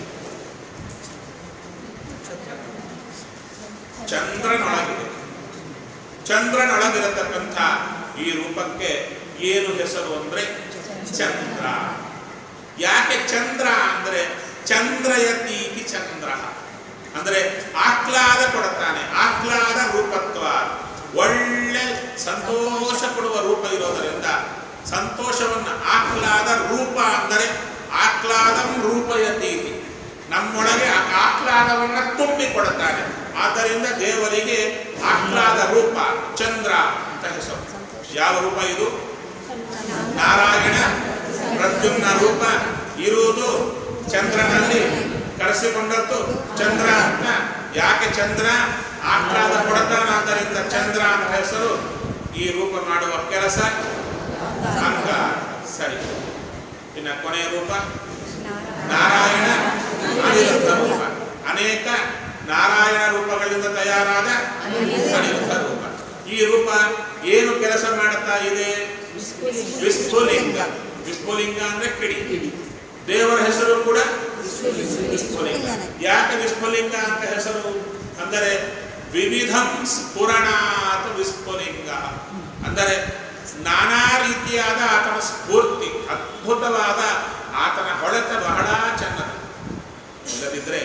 ಚಂದ್ರನೊಳಗಿದೆ. ಚಂದ್ರನೊಳಗಿರತಕ್ಕಂಥ ಈ ರೂಪಕ್ಕೆ ಏನು ಹೆಸರು ಅಂದ್ರೆ ಚಂದ್ರ. ಯಾಕೆ ಚಂದ್ರ ಅಂದ್ರೆ ಚಂದ್ರಯತೀತಿ ಚಂದ್ರ ಅಂದ್ರೆ ಆಹ್ಲಾದ ಕೊಡುತ್ತಾನೆ. ಆಹ್ಲಾದ ರೂಪತ್ವ, ಒಳ್ಳೆ ಸಂತೋಷ ಕೊಡುವ ರೂಪ ಇರೋದರಿಂದ ಸಂತೋಷವನ್ನು ಆಹ್ಲಾದ ರೂಪ ಅಂದರೆ ಆಹ್ಲಾದಂ ರೂಪಯತೀತಿ, ನಮ್ಮೊಳಗೆ ಆಹ್ಲಾದವನ್ನ ತುಂಬಿ ಕೊಡುತ್ತಾನೆ. ಆದ್ದರಿಂದ ದೇವರಿಗೆ ಆಹ್ಲಾದ ರೂಪ ಚಂದ್ರ ಅಂತ ಹೆಸರು. ಯಾವ ರೂಪ ಇದು? ನಾರಾಯಣ ಪ್ರದ್ಯುಮ್ನ ರೂಪ. ಇರುವುದು ಚಂದ್ರನಲ್ಲಿ, ಕರೆಸಿಕೊಂಡದ್ದು ಚಂದ್ರ ಅಂತ. ಯಾಕೆ ಚಂದ್ರ? ಆಹ್ಲಾದ ಕೊಡತಾನಾದ್ದರಿಂದ ಚಂದ್ರ ಅಂತ ಹೆಸರು. ಈ ರೂಪ ಮಾಡುವ ಕೆಲಸ ಅಂಗ. ಸರಿ, ಇನ್ನು ಕೊನೆಯ ರೂಪ ನಾರಾಯಣ ಅನಿರುದ್ಧ ರೂಪ. ಅನೇಕ ನಾರಾಯಣ ರೂಪಗಳಿಂದ ತಯಾರಾದ ಅನಿರುದ್ಧ ರೂಪ. ಈ ರೂಪ ಏನು ಕೆಲಸ ಮಾಡುತ್ತಾ ಇದೆ? ವಿಸ್ಫುಲಿಂಗ. ವಿಸ್ಫುಲಿಂಗ ಅಂದ್ರೆ ಕಿಡಿ. ದೇವರ ಹೆಸರು ಕೂಡ ವಿಸ್ಫುಲಿಂಗ. ಯಾಕೆ ವಿಸ್ಫುಲಿಂಗ ಅಂತ ಹೆಸರು ಅಂದರೆ ವಿವಿಧಂ ಸ್ಫುರಣಾತ್ ವಿಸ್ಫುಲಿಂಗ ಅಂದರೆ ನಾನಾ ರೀತಿಯಾದ ಆತನ ಸ್ಫೂರ್ತಿ, ಅದ್ಭುತವಾದ ಆತನ ಹೊಳೆತ ಬಹಳ ಚೆನ್ನದು. ಇಲ್ಲದಿದ್ರೆ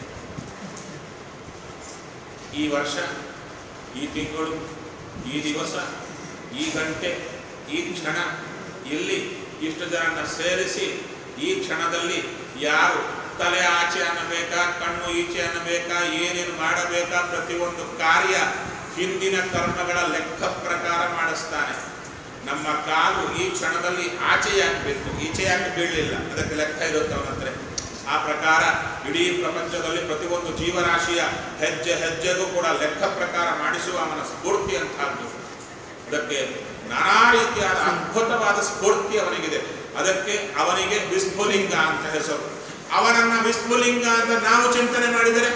ಈ ವರ್ಷ, ಈ ತಿಂಗಳು, ಈ ದಿವಸ, ಈ ಗಂಟೆ, ಈ ಕ್ಷಣ ಇಲ್ಲಿ ಇಷ್ಟು ಜನನ ಸೇರಿಸಿ ಈ ಕ್ಷಣದಲ್ಲಿ ಯಾರು ತಲೆ ಆಚೆ ಅನ್ನಬೇಕಾ, ಕಣ್ಣು ಈಚೆ ಅನ್ನಬೇಕಾ, ಏನೇನು ಮಾಡಬೇಕಾ, ಪ್ರತಿಯೊಂದು ಕಾರ್ಯ ಹಿಂದಿನ ಕರ್ಮಗಳ ಲೆಕ್ಕ ಪ್ರಕಾರ ಮಾಡಿಸ್ತಾನೆ. ನಮ್ಮ ಕಾಲು ಈ ಕ್ಷಣದಲ್ಲಿ ಆಚೆ ಯಾಕಬೇಕು, ಈಚೆ ಯಾಕೆ ಬೀಳಲಿಲ್ಲ, ಅದಕ್ಕೆ ಲೆಕ್ಕ ಇರುತ್ತೆ ಅವನಂದ್ರೆ. ಆ ಪ್ರಕಾರ ಇಡೀ ಪ್ರಪಂಚದಲ್ಲಿ ಪ್ರತಿಯೊಂದು ಜೀವರಾಶಿಯ ಹೆಜ್ಜೆ ಹೆಜ್ಜೆಗೂ ಕೂಡ ಲೆಕ್ಕ ಪ್ರಕಾರ ಮಾಡಿಸುವ ಅವನ ಸ್ಫೂರ್ತಿ ಅಂತಹದ್ದು. ಅದಕ್ಕೆ ನಾನಾ ರೀತಿಯಾದ ಅದ್ಭುತವಾದ ಸ್ಫೂರ್ತಿ ಅವನಿಗಿದೆ. ಅದಕ್ಕೆ ಅವನಿಗೆ ವಿಸ್ಫುಲಿಂಗ ಅಂತ ಹೆಸರು. ಅವನನ್ನ ವಿಸ್ಫುಲಿಂಗ ಅಂತ ನಾವು ಚಿಂತನೆ ಮಾಡಿದರೆ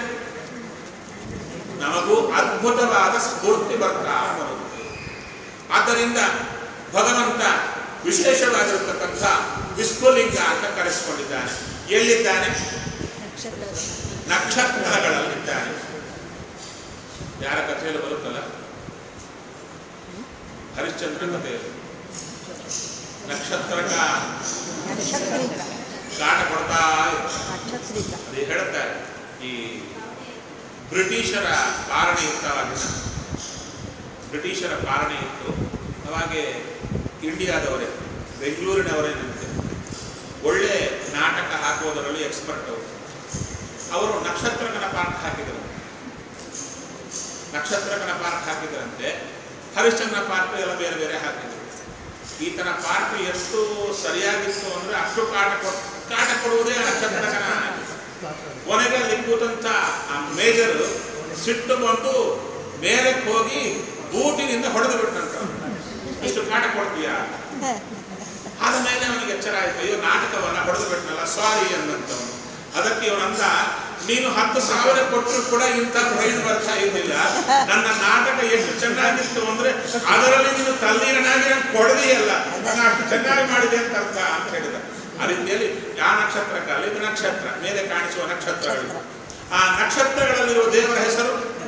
ನಮಗೂ ಅದ್ಭುತವಾದ ಸ್ಫೂರ್ತಿ ಬರ್ತಾ ಬರುತ್ತೆ. ಆದ್ದರಿಂದ ಭಗವಂತ ವಿಶೇಷವಾಗಿರತಕ್ಕಂಥ ವಿಸ್ಫುಲಿಂಗ ಅಂತ ಕರೆಸಿಕೊಂಡಿದ್ದಾನೆ. ಎಲ್ಲಿದ್ದಾನೆ? ನಕ್ಷತ್ರಗಳಲ್ಲಿದ್ದಾನೆ. ಯಾರ ಕಥೆಯಲ್ಲಿ ಬರುತ್ತಲ್ಲ, ಹರಿಶ್ಚಂದ್ರ ಕಥೆಯಲ್ಲಿ ನಕ್ಷತ್ರ ಕಾಟ ಕೊಡ್ತಾ ಅದೇ ಹೇಳ್ತಾರೆ. ಈ ಬ್ರಿಟಿಷರ ಪಾಲನೆ ಇತ್ತವಾಗ, ಬ್ರಿಟಿಷರ ಪಾಲನೆ ಇತ್ತು ಅವಾಗೆ ಇಂಡಿಯಾದವರೇ, ಬೆಂಗಳೂರಿನವರೇನಂತೆ ಒಳ್ಳೆ ನಾಟಕ ಹಾಕುವುದರಲ್ಲಿ ಎಕ್ಸ್ಪರ್ಟ್ ಅವರು. ಅವರು ನಕ್ಷತ್ರಕನ ಪಾರ್ಕ್ ಹಾಕಿದರು. ನಕ್ಷತ್ರಕನ ಪಾರ್ಕ್ ಹಾಕಿದರಂತೆ, ಹರಿಶ್ಚಂದ್ರ ಪಾರ್ಕ್ ಎಲ್ಲ ಬೇರೆ ಬೇರೆ ಹಾಕಿದರು. ಈತನ ಪಾರ್ಕ್ ಎಷ್ಟು ಸರಿಯಾಗಿತ್ತು ಅಂದ್ರೆ ಅಷ್ಟು ಕಾಟ ಕೊಟ್ಟು ಕಾಟ ಕೊಡುವುದೇ ನಕ್ಷತ್ರಕನ. ಕೊನೆಗೆ ಅಲ್ಲಿ ಕೂತಂತ ಆ ಮೇಜರ್ ಸಿಟ್ಟು ಬಂದು ಮೇಲಕ್ಕೆ ಹೋಗಿ ಬೂಟಿನಿಂದ ಹೊಡೆದು ಬಿಟ್ಟಂತ, ಇಷ್ಟು ಕಾಟ ಕೊಡ್ತೀಯಾ? ಆದ ಮೇಲೆ ಅವನಿಗೆ ಎಚ್ಚರ ಆಯ್ತು, ಅಯ್ಯೋ ನಾಟಕವನ್ನ ಹೊಡೆದು ಬಿಟ್ಟನಲ್ಲ, ಸಾರಿ ಅನ್ನಂತವನು. ಅದಕ್ಕೆ ಇವನಂದ, ನೀನು ಹತ್ತು ಸಾವಿರ ಕೊಟ್ಟರು ಕೂಡ ಇಂಥ ಪ್ರೈಸ್ ಬರ್ತಾ ಇರಲಿಲ್ಲ. ನನ್ನ ನಾಟಕ ಎಷ್ಟು ಚೆನ್ನಾಗಿತ್ತು ಅಂದ್ರೆ ಅದರಲ್ಲಿ ನೀನು ತಲ್ಲೀರನಾಗಿ ನಾನು ಕೊಡದೆಯಲ್ಲ, ನಾನು ಅಷ್ಟು ಚೆನ್ನಾಗಿ ಮಾಡಿದೆ ಅಂತ ಅರ್ಥ ಅಂತ ಹೇಳಿದ. ಆ ರೀತಿಯಲ್ಲಿ ಯಾವ ನಕ್ಷತ್ರ ಕಾಲ, ಇದು ನಕ್ಷತ್ರ ಮೇಲೆ ಕಾಣಿಸುವ ನಕ್ಷತ್ರಗಳು. ಆ ನಕ್ಷತ್ರಗಳಲ್ಲಿರುವ ದೇವರ ಹೆಸರು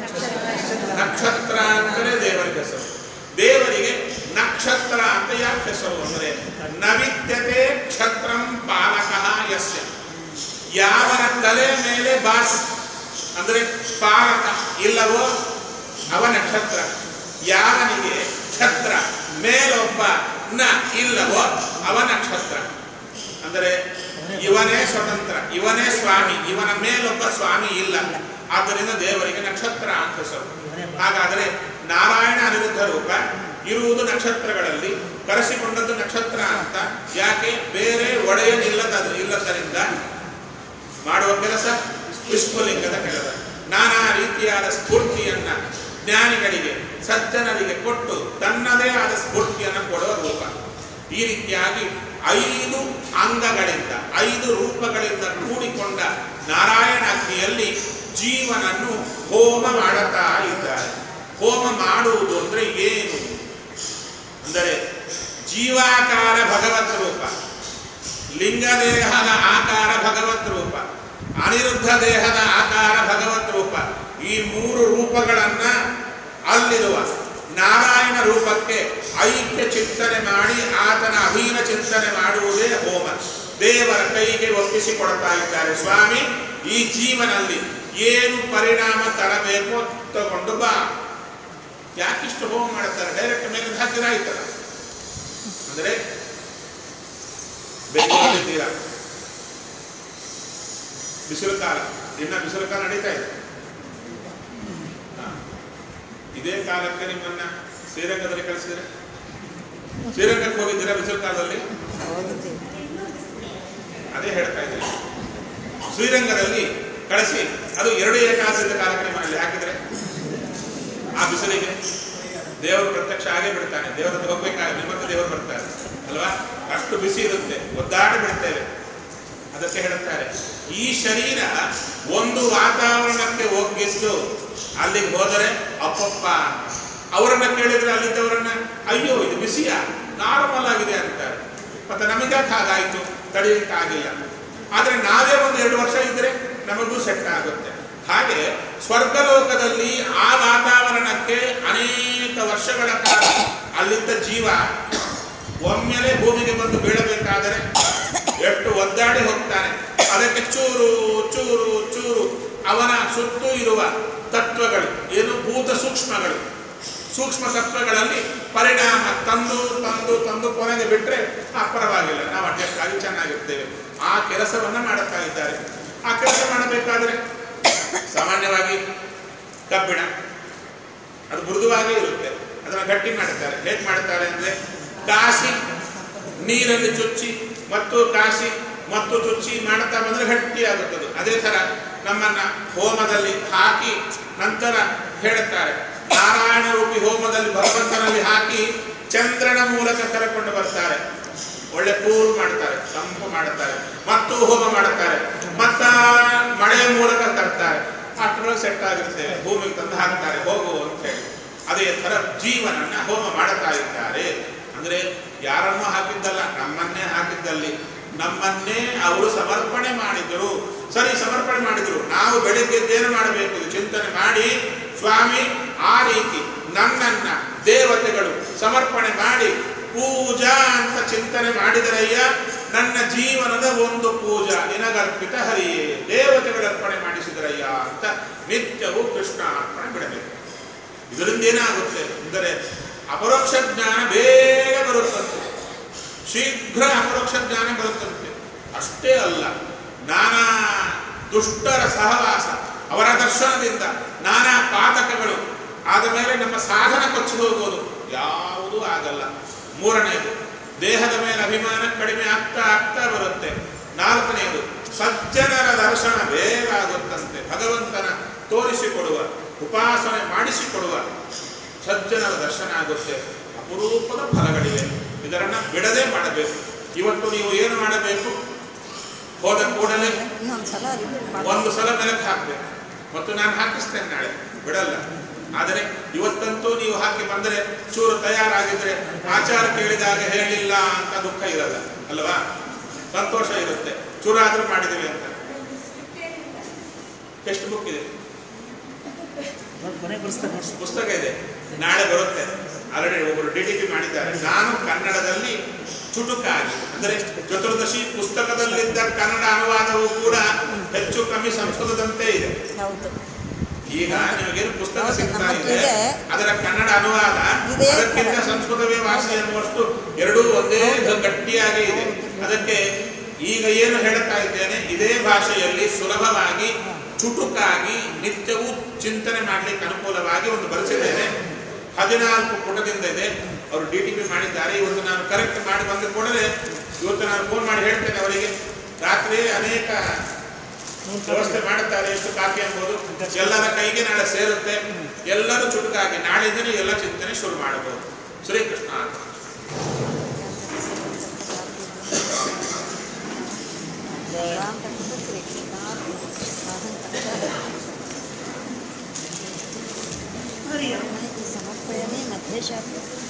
ನಕ್ಷತ್ರ ಅಂತಲೇ ದೇವರಿಗೆ ಹೆಸರು. ದೇವರಿಗೆ ನಕ್ಷತ್ರ ಅಂತ ಯಾಕೆ ಹೆಸರು ಅಂದ್ರೆ ನವಿದ್ಯತೆ ಕ್ಷತ್ರಂ ಪಾಲಕಃ ಯಸ್ಯ. ಯಾವನ ತಲೆ ಮೇಲೆ ಬಾಸ್ ಅಂದ್ರೆ ಪಾಲಕ ಇಲ್ಲವೋ ಅವ ನಕ್ಷತ್ರ. ಯಾವನಿಗೆ ಛತ್ರ ಮೇಲೊಬ್ಬ ನ ಇಲ್ಲವೋ ಅವ ನಕ್ಷತ್ರ. ಅಂದರೆ ಇವನೇ ಸ್ವತಂತ್ರ, ಇವನೇ ಸ್ವಾಮಿ, ಇವನ ಮೇಲೊಬ್ಬ ಸ್ವಾಮಿ ಇಲ್ಲ. ಆದ್ದರಿಂದ ದೇವರಿಗೆ ನಕ್ಷತ್ರ ಅಂತ ಹೆಸರು. ಹಾಗಾದರೆ ನಾರಾಯಣ ಅನಿರುದ್ಧ ರೂಪ ಇರುವುದು ನಕ್ಷತ್ರಗಳಲ್ಲಿ, ಕರೆಸಿಕೊಂಡದ್ದು ನಕ್ಷತ್ರ ಅಂತ ಯಾಕೆ? ಬೇರೆ ಒಡೆಯನಿಲ್ಲದ ಇಲ್ಲದರಿಂದ ಮಾಡುವ ಕೆಲಸ ವಿಸ್ಫುಲಿಂಗದ ಕೆಲಸ. ನಾನಾ ರೀತಿಯಾದ ಸ್ಫೂರ್ತಿಯನ್ನ ಜ್ಞಾನಿಗಳಿಗೆ ಸಜ್ಜನರಿಗೆ ಕೊಟ್ಟು ತನ್ನದೇ ಆದ ಸ್ಫೂರ್ತಿಯನ್ನು ಕೊಡುವ ರೂಪ. ಈ ರೀತಿಯಾಗಿ ಐದು ಅಂಗಗಳಿಂದ ಐದು ರೂಪಗಳಿಂದ ಕೂಡಿಕೊಂಡ ನಾರಾಯಣ ಅಗ್ನಿಯಲ್ಲಿ ಜೀವನನ್ನು ಹೋಮ ಮಾಡುತ್ತಾ ಇದ್ದಾರೆ. ಹೋಮ ಮಾಡುವುದು ಅಂದ್ರೆ ಏನು ಅಂದರೆ ಜೀವಾಕಾರ ಭಗವತ್ ರೂಪ, ಲಿಂಗದೇಹದ ಆಕಾರ ಭಗವತ್ ರೂಪ, ಅನಿರುದ್ಧ ದೇಹದ ಆಕಾರ ಭಗವತ್ ರೂಪ. ಈ ಮೂರು ರೂಪಗಳನ್ನ ಅಲ್ಲಿರುವ ನಾರಾಯಣ ರೂಪಕ್ಕೆ ಐಕ್ಯ ಚಿಂತನೆ ಮಾಡಿ ಆತನ ಅಧೀನ ಚಿಂತನೆ ಮಾಡುವುದೇ ಹೋಮ. ದೇವರ ಕೈಗೆ ಒಪ್ಪಿಸಿಕೊಡ್ತಾ ಇದ್ದಾರೆ, ಸ್ವಾಮಿ ಈ ಜೀವನಲ್ಲಿ ಏನು ಪರಿಣಾಮ ತರಬೇಕು ತಗೊಂಡು ಬಾ. ಯಾಕಿಷ್ಟು ಹೋಮ ಮಾಡ್ತಾರೆ? ಡೈರೆಕ್ಟ್ ಮೇಲೆ ಹಾಕಿರಾಯ್ತಲ್ಲ. ಅಂದರೆ ಬೆಂಗಳೂರಿದ್ದೀರಾ, ಬಿಸಿಲು ಕಾಲ, ಇನ್ನ ಬಿಸಿಲು ಕಾಲ ನಡೀತಾ ಇದೆ. ಇದೇ ಕಾಲಕ್ಕೆ ನಿಮ್ಮನ್ನ ಶ್ರೀರಂಗದಲ್ಲಿ ಕಳಿಸಿದ್ರೆ, ಶ್ರೀರಂಗಕ್ಕೆ ಹೋಗಿದ್ದೀರಾ ಬಿಸಿಲು ಕಾಲದಲ್ಲಿ? ಅದೇ ಹೇಳ್ತಾ ಇದ್ದೀನಿ. ಶ್ರೀರಂಗದಲ್ಲಿ ಕಳಿಸಿ ಅದು ಎರಡು ಏಕಾದಶದ ಕಾಲಕ್ಕೆ ನಿಮ್ಮಲ್ಲಿ ಹಾಕಿದ್ರೆ ಆ ಬಿಸಿಲಿಗೆ ದೇವರು ಪ್ರತ್ಯಕ್ಷ ಆಗೇ ಬಿಡ್ತಾನೆ. ದೇವರದ್ದು ಹೋಗ್ಬೇಕಾಗ ನಿಮ್ಮಂತ ದೇವರು ಬರ್ತಾರೆ ಅಲ್ವಾ? ಅಷ್ಟು ಬಿಸಿ ಇರುತ್ತೆ, ಒದ್ದಾಡಿ ಬಿಡ್ತೇವೆ. ಅದಕ್ಕೆ ಹೇಳುತ್ತಾರೆ, ಈ ಶರೀರ ಒಂದು ವಾತಾವರಣಕ್ಕೆ ಒಗ್ಗಿದ್ದು ಅಲ್ಲಿಗೆ ಹೋದರೆ ಅಪ್ಪಪ್ಪ ಅವರನ್ನ ಕೇಳಿದ್ರೆ ಅಲ್ಲಿದ್ದವರನ್ನ ಅಯ್ಯೋ ಇದು ಬಿಸಿಯ ನಾರ್ಮಲ್ ಆಗಿದೆ ಅಂತಾರೆ. ಮತ್ತೆ ನಮಗ್ಯಾಕೆ ಹಾಗಾಯ್ತು? ತಡೆಯಕ್ಕಾಗಿಲ್ಲ. ಆದರೆ ನಾವೇ ಒಂದು ಎರಡು ವರ್ಷ ಇದ್ರೆ ನಮಗೂ ಸೆಟ್ ಆಗುತ್ತೆ. ಹಾಗೆ ಸ್ವರ್ಗಲೋಕದಲ್ಲಿ ಆ ವಾತಾವರಣಕ್ಕೆ ಅನೇಕ ವರ್ಷಗಳ ಕಾಲ ಅಲ್ಲಿದ್ದ ಜೀವ ಒಮ್ಮೆಲೆ ಭೂಮಿಗೆ ಬಂದು ಬೀಳಬೇಕಾದರೆ ಎಷ್ಟು ಒದ್ದಾಡಿ ಹೋಗ್ತಾನೆ. ಅದಕ್ಕೆ ಚೂರು ಚೂರು ಚೂರು ಅವನ ಸುತ್ತೂ ಇರುವ ತತ್ವಗಳು ಏನು ಭೂತ ಸೂಕ್ಷ್ಮಗಳು ಸೂಕ್ಷ್ಮ ಸತ್ವಗಳಲ್ಲಿ ಪರಿಣಾಮ ತಂದು ತಂದು ತಂದು ಕೊನೆಗೆ ಬಿಟ್ಟರೆ ಆ ಪರವಾಗಿಲ್ಲ, ನಾವು ಅಡ್ಜಸ್ಟ್ ಆಗಿ ಚೆನ್ನಾಗಿರ್ತೇವೆ. ಆ ಕೆಲಸವನ್ನ ಮಾಡುತ್ತಾ ಇದ್ದಾರೆ. ಆ ಕೆಲಸ ಮಾಡಬೇಕಾದ್ರೆ ಸಾಮಾನ್ಯವಾಗಿ ಕಬ್ಬಿಣ ಅದು ಮೃದುವಾಗಿ ಇರುತ್ತೆ, ಅದನ್ನು ಗಟ್ಟಿ ಮಾಡುತ್ತಾರೆ. ಹೇಗೆ ಮಾಡುತ್ತಾರೆ ಅಂದರೆ ಕಾಸಿ ನೀರಲ್ಲಿ ಚುಚ್ಚಿ ಮತ್ತು ಕಾಸಿ ಮತ್ತು ಚುಚ್ಚಿ ಮಾಡುತ್ತಾ ಬಂದರೆ ಗಟ್ಟಿ ಆಗುತ್ತದೆ. ಅದೇ ಥರ ನಮ್ಮನ್ನ ಹೋಮದಲ್ಲಿ ಹಾಕಿ ನಂತರ ಹೇಳುತ್ತಾರೆ, ನಾರಾಯಣ ರೂಪಿ ಹೋಮದಲ್ಲಿ ಭಗವಂತನಲ್ಲಿ ಹಾಕಿ ಚಂದ್ರನ ಮೂಲಕ ಕರೆಕೊಂಡು ಬರ್ತಾರೆ. ಒಳ್ಳೆ ಕೂಲ್ ಮಾಡ್ತಾರೆ, ತಂಪು ಮಾಡುತ್ತಾರೆ, ಮತ್ತು ಹೋಮ ಮಾಡುತ್ತಾರೆ, ಮತ್ತ ಮಳೆಯ ಮೂಲಕ ತರ್ತಾರೆ. ಅಷ್ಟರೊಳಗೆ ಸೆಟ್ ಆಗಿರ್ತೇವೆ, ಭೂಮಿಗೆ ತಂದು ಹಾಕ್ತಾರೆ ಹೋಗು ಅಂತ ಹೇಳಿ. ಅದೇ ಥರ ಜೀವನನ್ನ ಹೋಮ ಮಾಡುತ್ತಾ ಇದ್ದಾರೆ. ಅಂದ್ರೆ ಯಾರನ್ನೂ ಹಾಕಿದ್ದಲ್ಲ, ನಮ್ಮನ್ನೇ ಹಾಕಿದ್ದಲ್ಲಿ ನಮ್ಮನ್ನೇ ಅವರು ಸಮರ್ಪಣೆ ಮಾಡಿದರು. ಸರಿ, ಸಮರ್ಪಣೆ ಮಾಡಿದ್ರು. ನಾವು ಬೆಳಿಗ್ಗೆದ್ದೇನು ಮಾಡಬೇಕು ಚಿಂತನೆ ಮಾಡಿ, ಸ್ವಾಮಿ ಆ ರೀತಿ ನನ್ನನ್ನ ದೇವತೆಗಳು ಸಮರ್ಪಣೆ ಮಾಡಿ ಪೂಜಾ ಅಂತ ಚಿಂತನೆ ಮಾಡಿದರಯ್ಯ, ನನ್ನ ಜೀವನದ ಒಂದು ಪೂಜಾ ನಿನಗರ್ಪಿತ ಹರಿಯೇ, ದೇವತೆಗಳ ಅರ್ಪಣೆ ಮಾಡಿಸಿದರಯ್ಯ ಅಂತ ನಿತ್ಯವೂ ಕೃಷ್ಣ ಅರ್ಪಣೆ ಬಿಡಬೇಕು. ಇದರಿಂದ ಏನಾಗುತ್ತೆ ಅಂದರೆ ಅಪರೋಕ್ಷ ಜ್ಞಾನ ಬೇಗ ಬರುತ್ತಂತೆ, ಶೀಘ್ರ ಅಪರೋಕ್ಷ ಜ್ಞಾನ ಬರುತ್ತಂತೆ. ಅಷ್ಟೇ ಅಲ್ಲ, ನಾನಾ ದುಷ್ಟರ ಸಹವಾಸ, ಅವರ ದರ್ಶನದಿಂದ ನಾನಾ ಪಾತಕಗಳು ಆದ ಮೇಲೆ ನಮ್ಮ ಸಾಧನ ಕೊಚ್ಚಿ ಹೋಗೋದು ಯಾವುದೂ ಆಗಲ್ಲ. ಮೂರನೆಯದು, ದೇಹದ ಮೇಲೆ ಅಭಿಮಾನ ಕಡಿಮೆ ಆಗ್ತಾ ಆಗ್ತಾ ಬರುತ್ತೆ. ನಾಲ್ಕನೆಯದು, ಸಜ್ಜನರ ದರ್ಶನ ಬೇಗ ಆಗುತ್ತಂತೆ. ಭಗವಂತನ ತೋರಿಸಿಕೊಡುವ, ಉಪಾಸನೆ ಮಾಡಿಸಿಕೊಡುವ ಸಜ್ಜನರ ದರ್ಶನ ಆಗುತ್ತೆ. ಅಪರೂಪದ ಫಲಗಳಿವೆ, ಇದರನ್ನು ಬಿಡದೆ ಮಾಡಬೇಕು. ಇವತ್ತು ನೀವು ಏನು ಮಾಡಬೇಕು, ಹೋದ ಕೂಡಲೇ ಒಂದು ಸಲ ಮೆಲಕ್ಕೆ ಹಾಕಬೇಕು. ಮತ್ತು ನಾನು ಹಾಕಿಸ್ತೇನೆ ನಾಳೆ, ಬಿಡಲ್ಲ. ಆದರೆ ಇವತ್ತಂತೂ ನೀವು ಹಾಕಿ ಬಂದರೆ ಚೂರು ತಯಾರಾಗಿದ್ರೆ ಆಚಾರ ಕೇಳಿದಾಗ ಹೇಳಿಲ್ಲ ಅಂತ ದುಃಖ ಇರಲ್ಲ ಅಲ್ವಾ, ಸಂತೋಷ ಇರುತ್ತೆ. ಚೂರಾದ್ರೂ ಮಾಡಿದ್ದೀವಿ ಅಂತ. ಎಷ್ಟು ಬುಕ್ ಇದೆ? ಪುಸ್ತಕ ಇದೆ, ನಾಳೆ ಬರುತ್ತೆ. ಆಲ್ರೆಡಿ ಒಬ್ಬರು ಡಿ ಟಿ ಪಿ ಮಾಡಿದ್ದಾರೆ. ನಾನು ಕನ್ನಡದಲ್ಲಿ ಚುಟುಕಾಗಿ ಅಂದರೆ ಚತುರ್ದಶಿ ಪುಸ್ತಕದಲ್ಲಿದ್ದ ಕನ್ನಡ ಅನುವಾದವೂ ಕೂಡ ಹೆಚ್ಚು ಕಮ್ಮಿ ಸಂಸ್ಕೃತದಂತೆ ಇದೆ. ಈಗ ನಿಮಗೇನು ಪುಸ್ತಕ ಸಿಗ್ತಾ ಇದೆ, ಅದರ ಕನ್ನಡ ಅನುವಾದ ಅದಕ್ಕಿಂತ ಸಂಸ್ಕೃತವೇ ವಾಸಿ ಅನ್ನುವಷ್ಟು ಎರಡೂ ಒಂದೇ ಗಟ್ಟಿಯಾಗಿ ಇದೆ. ಅದಕ್ಕೆ ಈಗ ಏನು ಹೇಳುತ್ತಾ ಇದ್ದೇನೆ, ಇದೇ ಭಾಷೆಯಲ್ಲಿ ಸುಲಭವಾಗಿ ಚುಟುಕಾಗಿ ನಿತ್ಯವೂ ಚಿಂತನೆ ಮಾಡಲಿಕ್ಕೆ ಅನುಕೂಲವಾಗಿ ಒಂದು ಬರೆಸಿದ್ದೇನೆ. ಹದಿನಾಲ್ಕು ಪುಟದಿಂದ ಇದೆ. ಅವರು ಡಿ ಟಿ ಪಿ ಮಾಡಿದ್ದಾರೆ. ಇವತ್ತು ನಾನು ಕರೆಕ್ಟ್ ಮಾಡಿ ಬಂದ ಕೂಡಲೇ ಇವತ್ತು ನಾನು ಫೋನ್ ಮಾಡಿ ಹೇಳ್ತೇನೆ ಅವರಿಗೆ. ರಾತ್ರಿ ಅನೇಕ ವ್ಯವಸ್ಥೆ ಮಾಡುತ್ತಾರೆ, ಎಷ್ಟು ಕಾಪಿ ಎಂಬುದು ಎಲ್ಲರ ಕೈಗೆ ನಾಳೆ ಸೇರುತ್ತೆ. ಎಲ್ಲರೂ ಚುಟುಕಾಗಿ ನಾಳಿಂದಲೇ ಎಲ್ಲ ಚಿಂತನೆ ಶುರು ಮಾಡಬಹುದು. ಶ್ರೀಕೃಷ್ಣ. ಸಮರ್ಪಣೆ ಮಧ್ಯೆ ಶಾಸ್ತ್ರ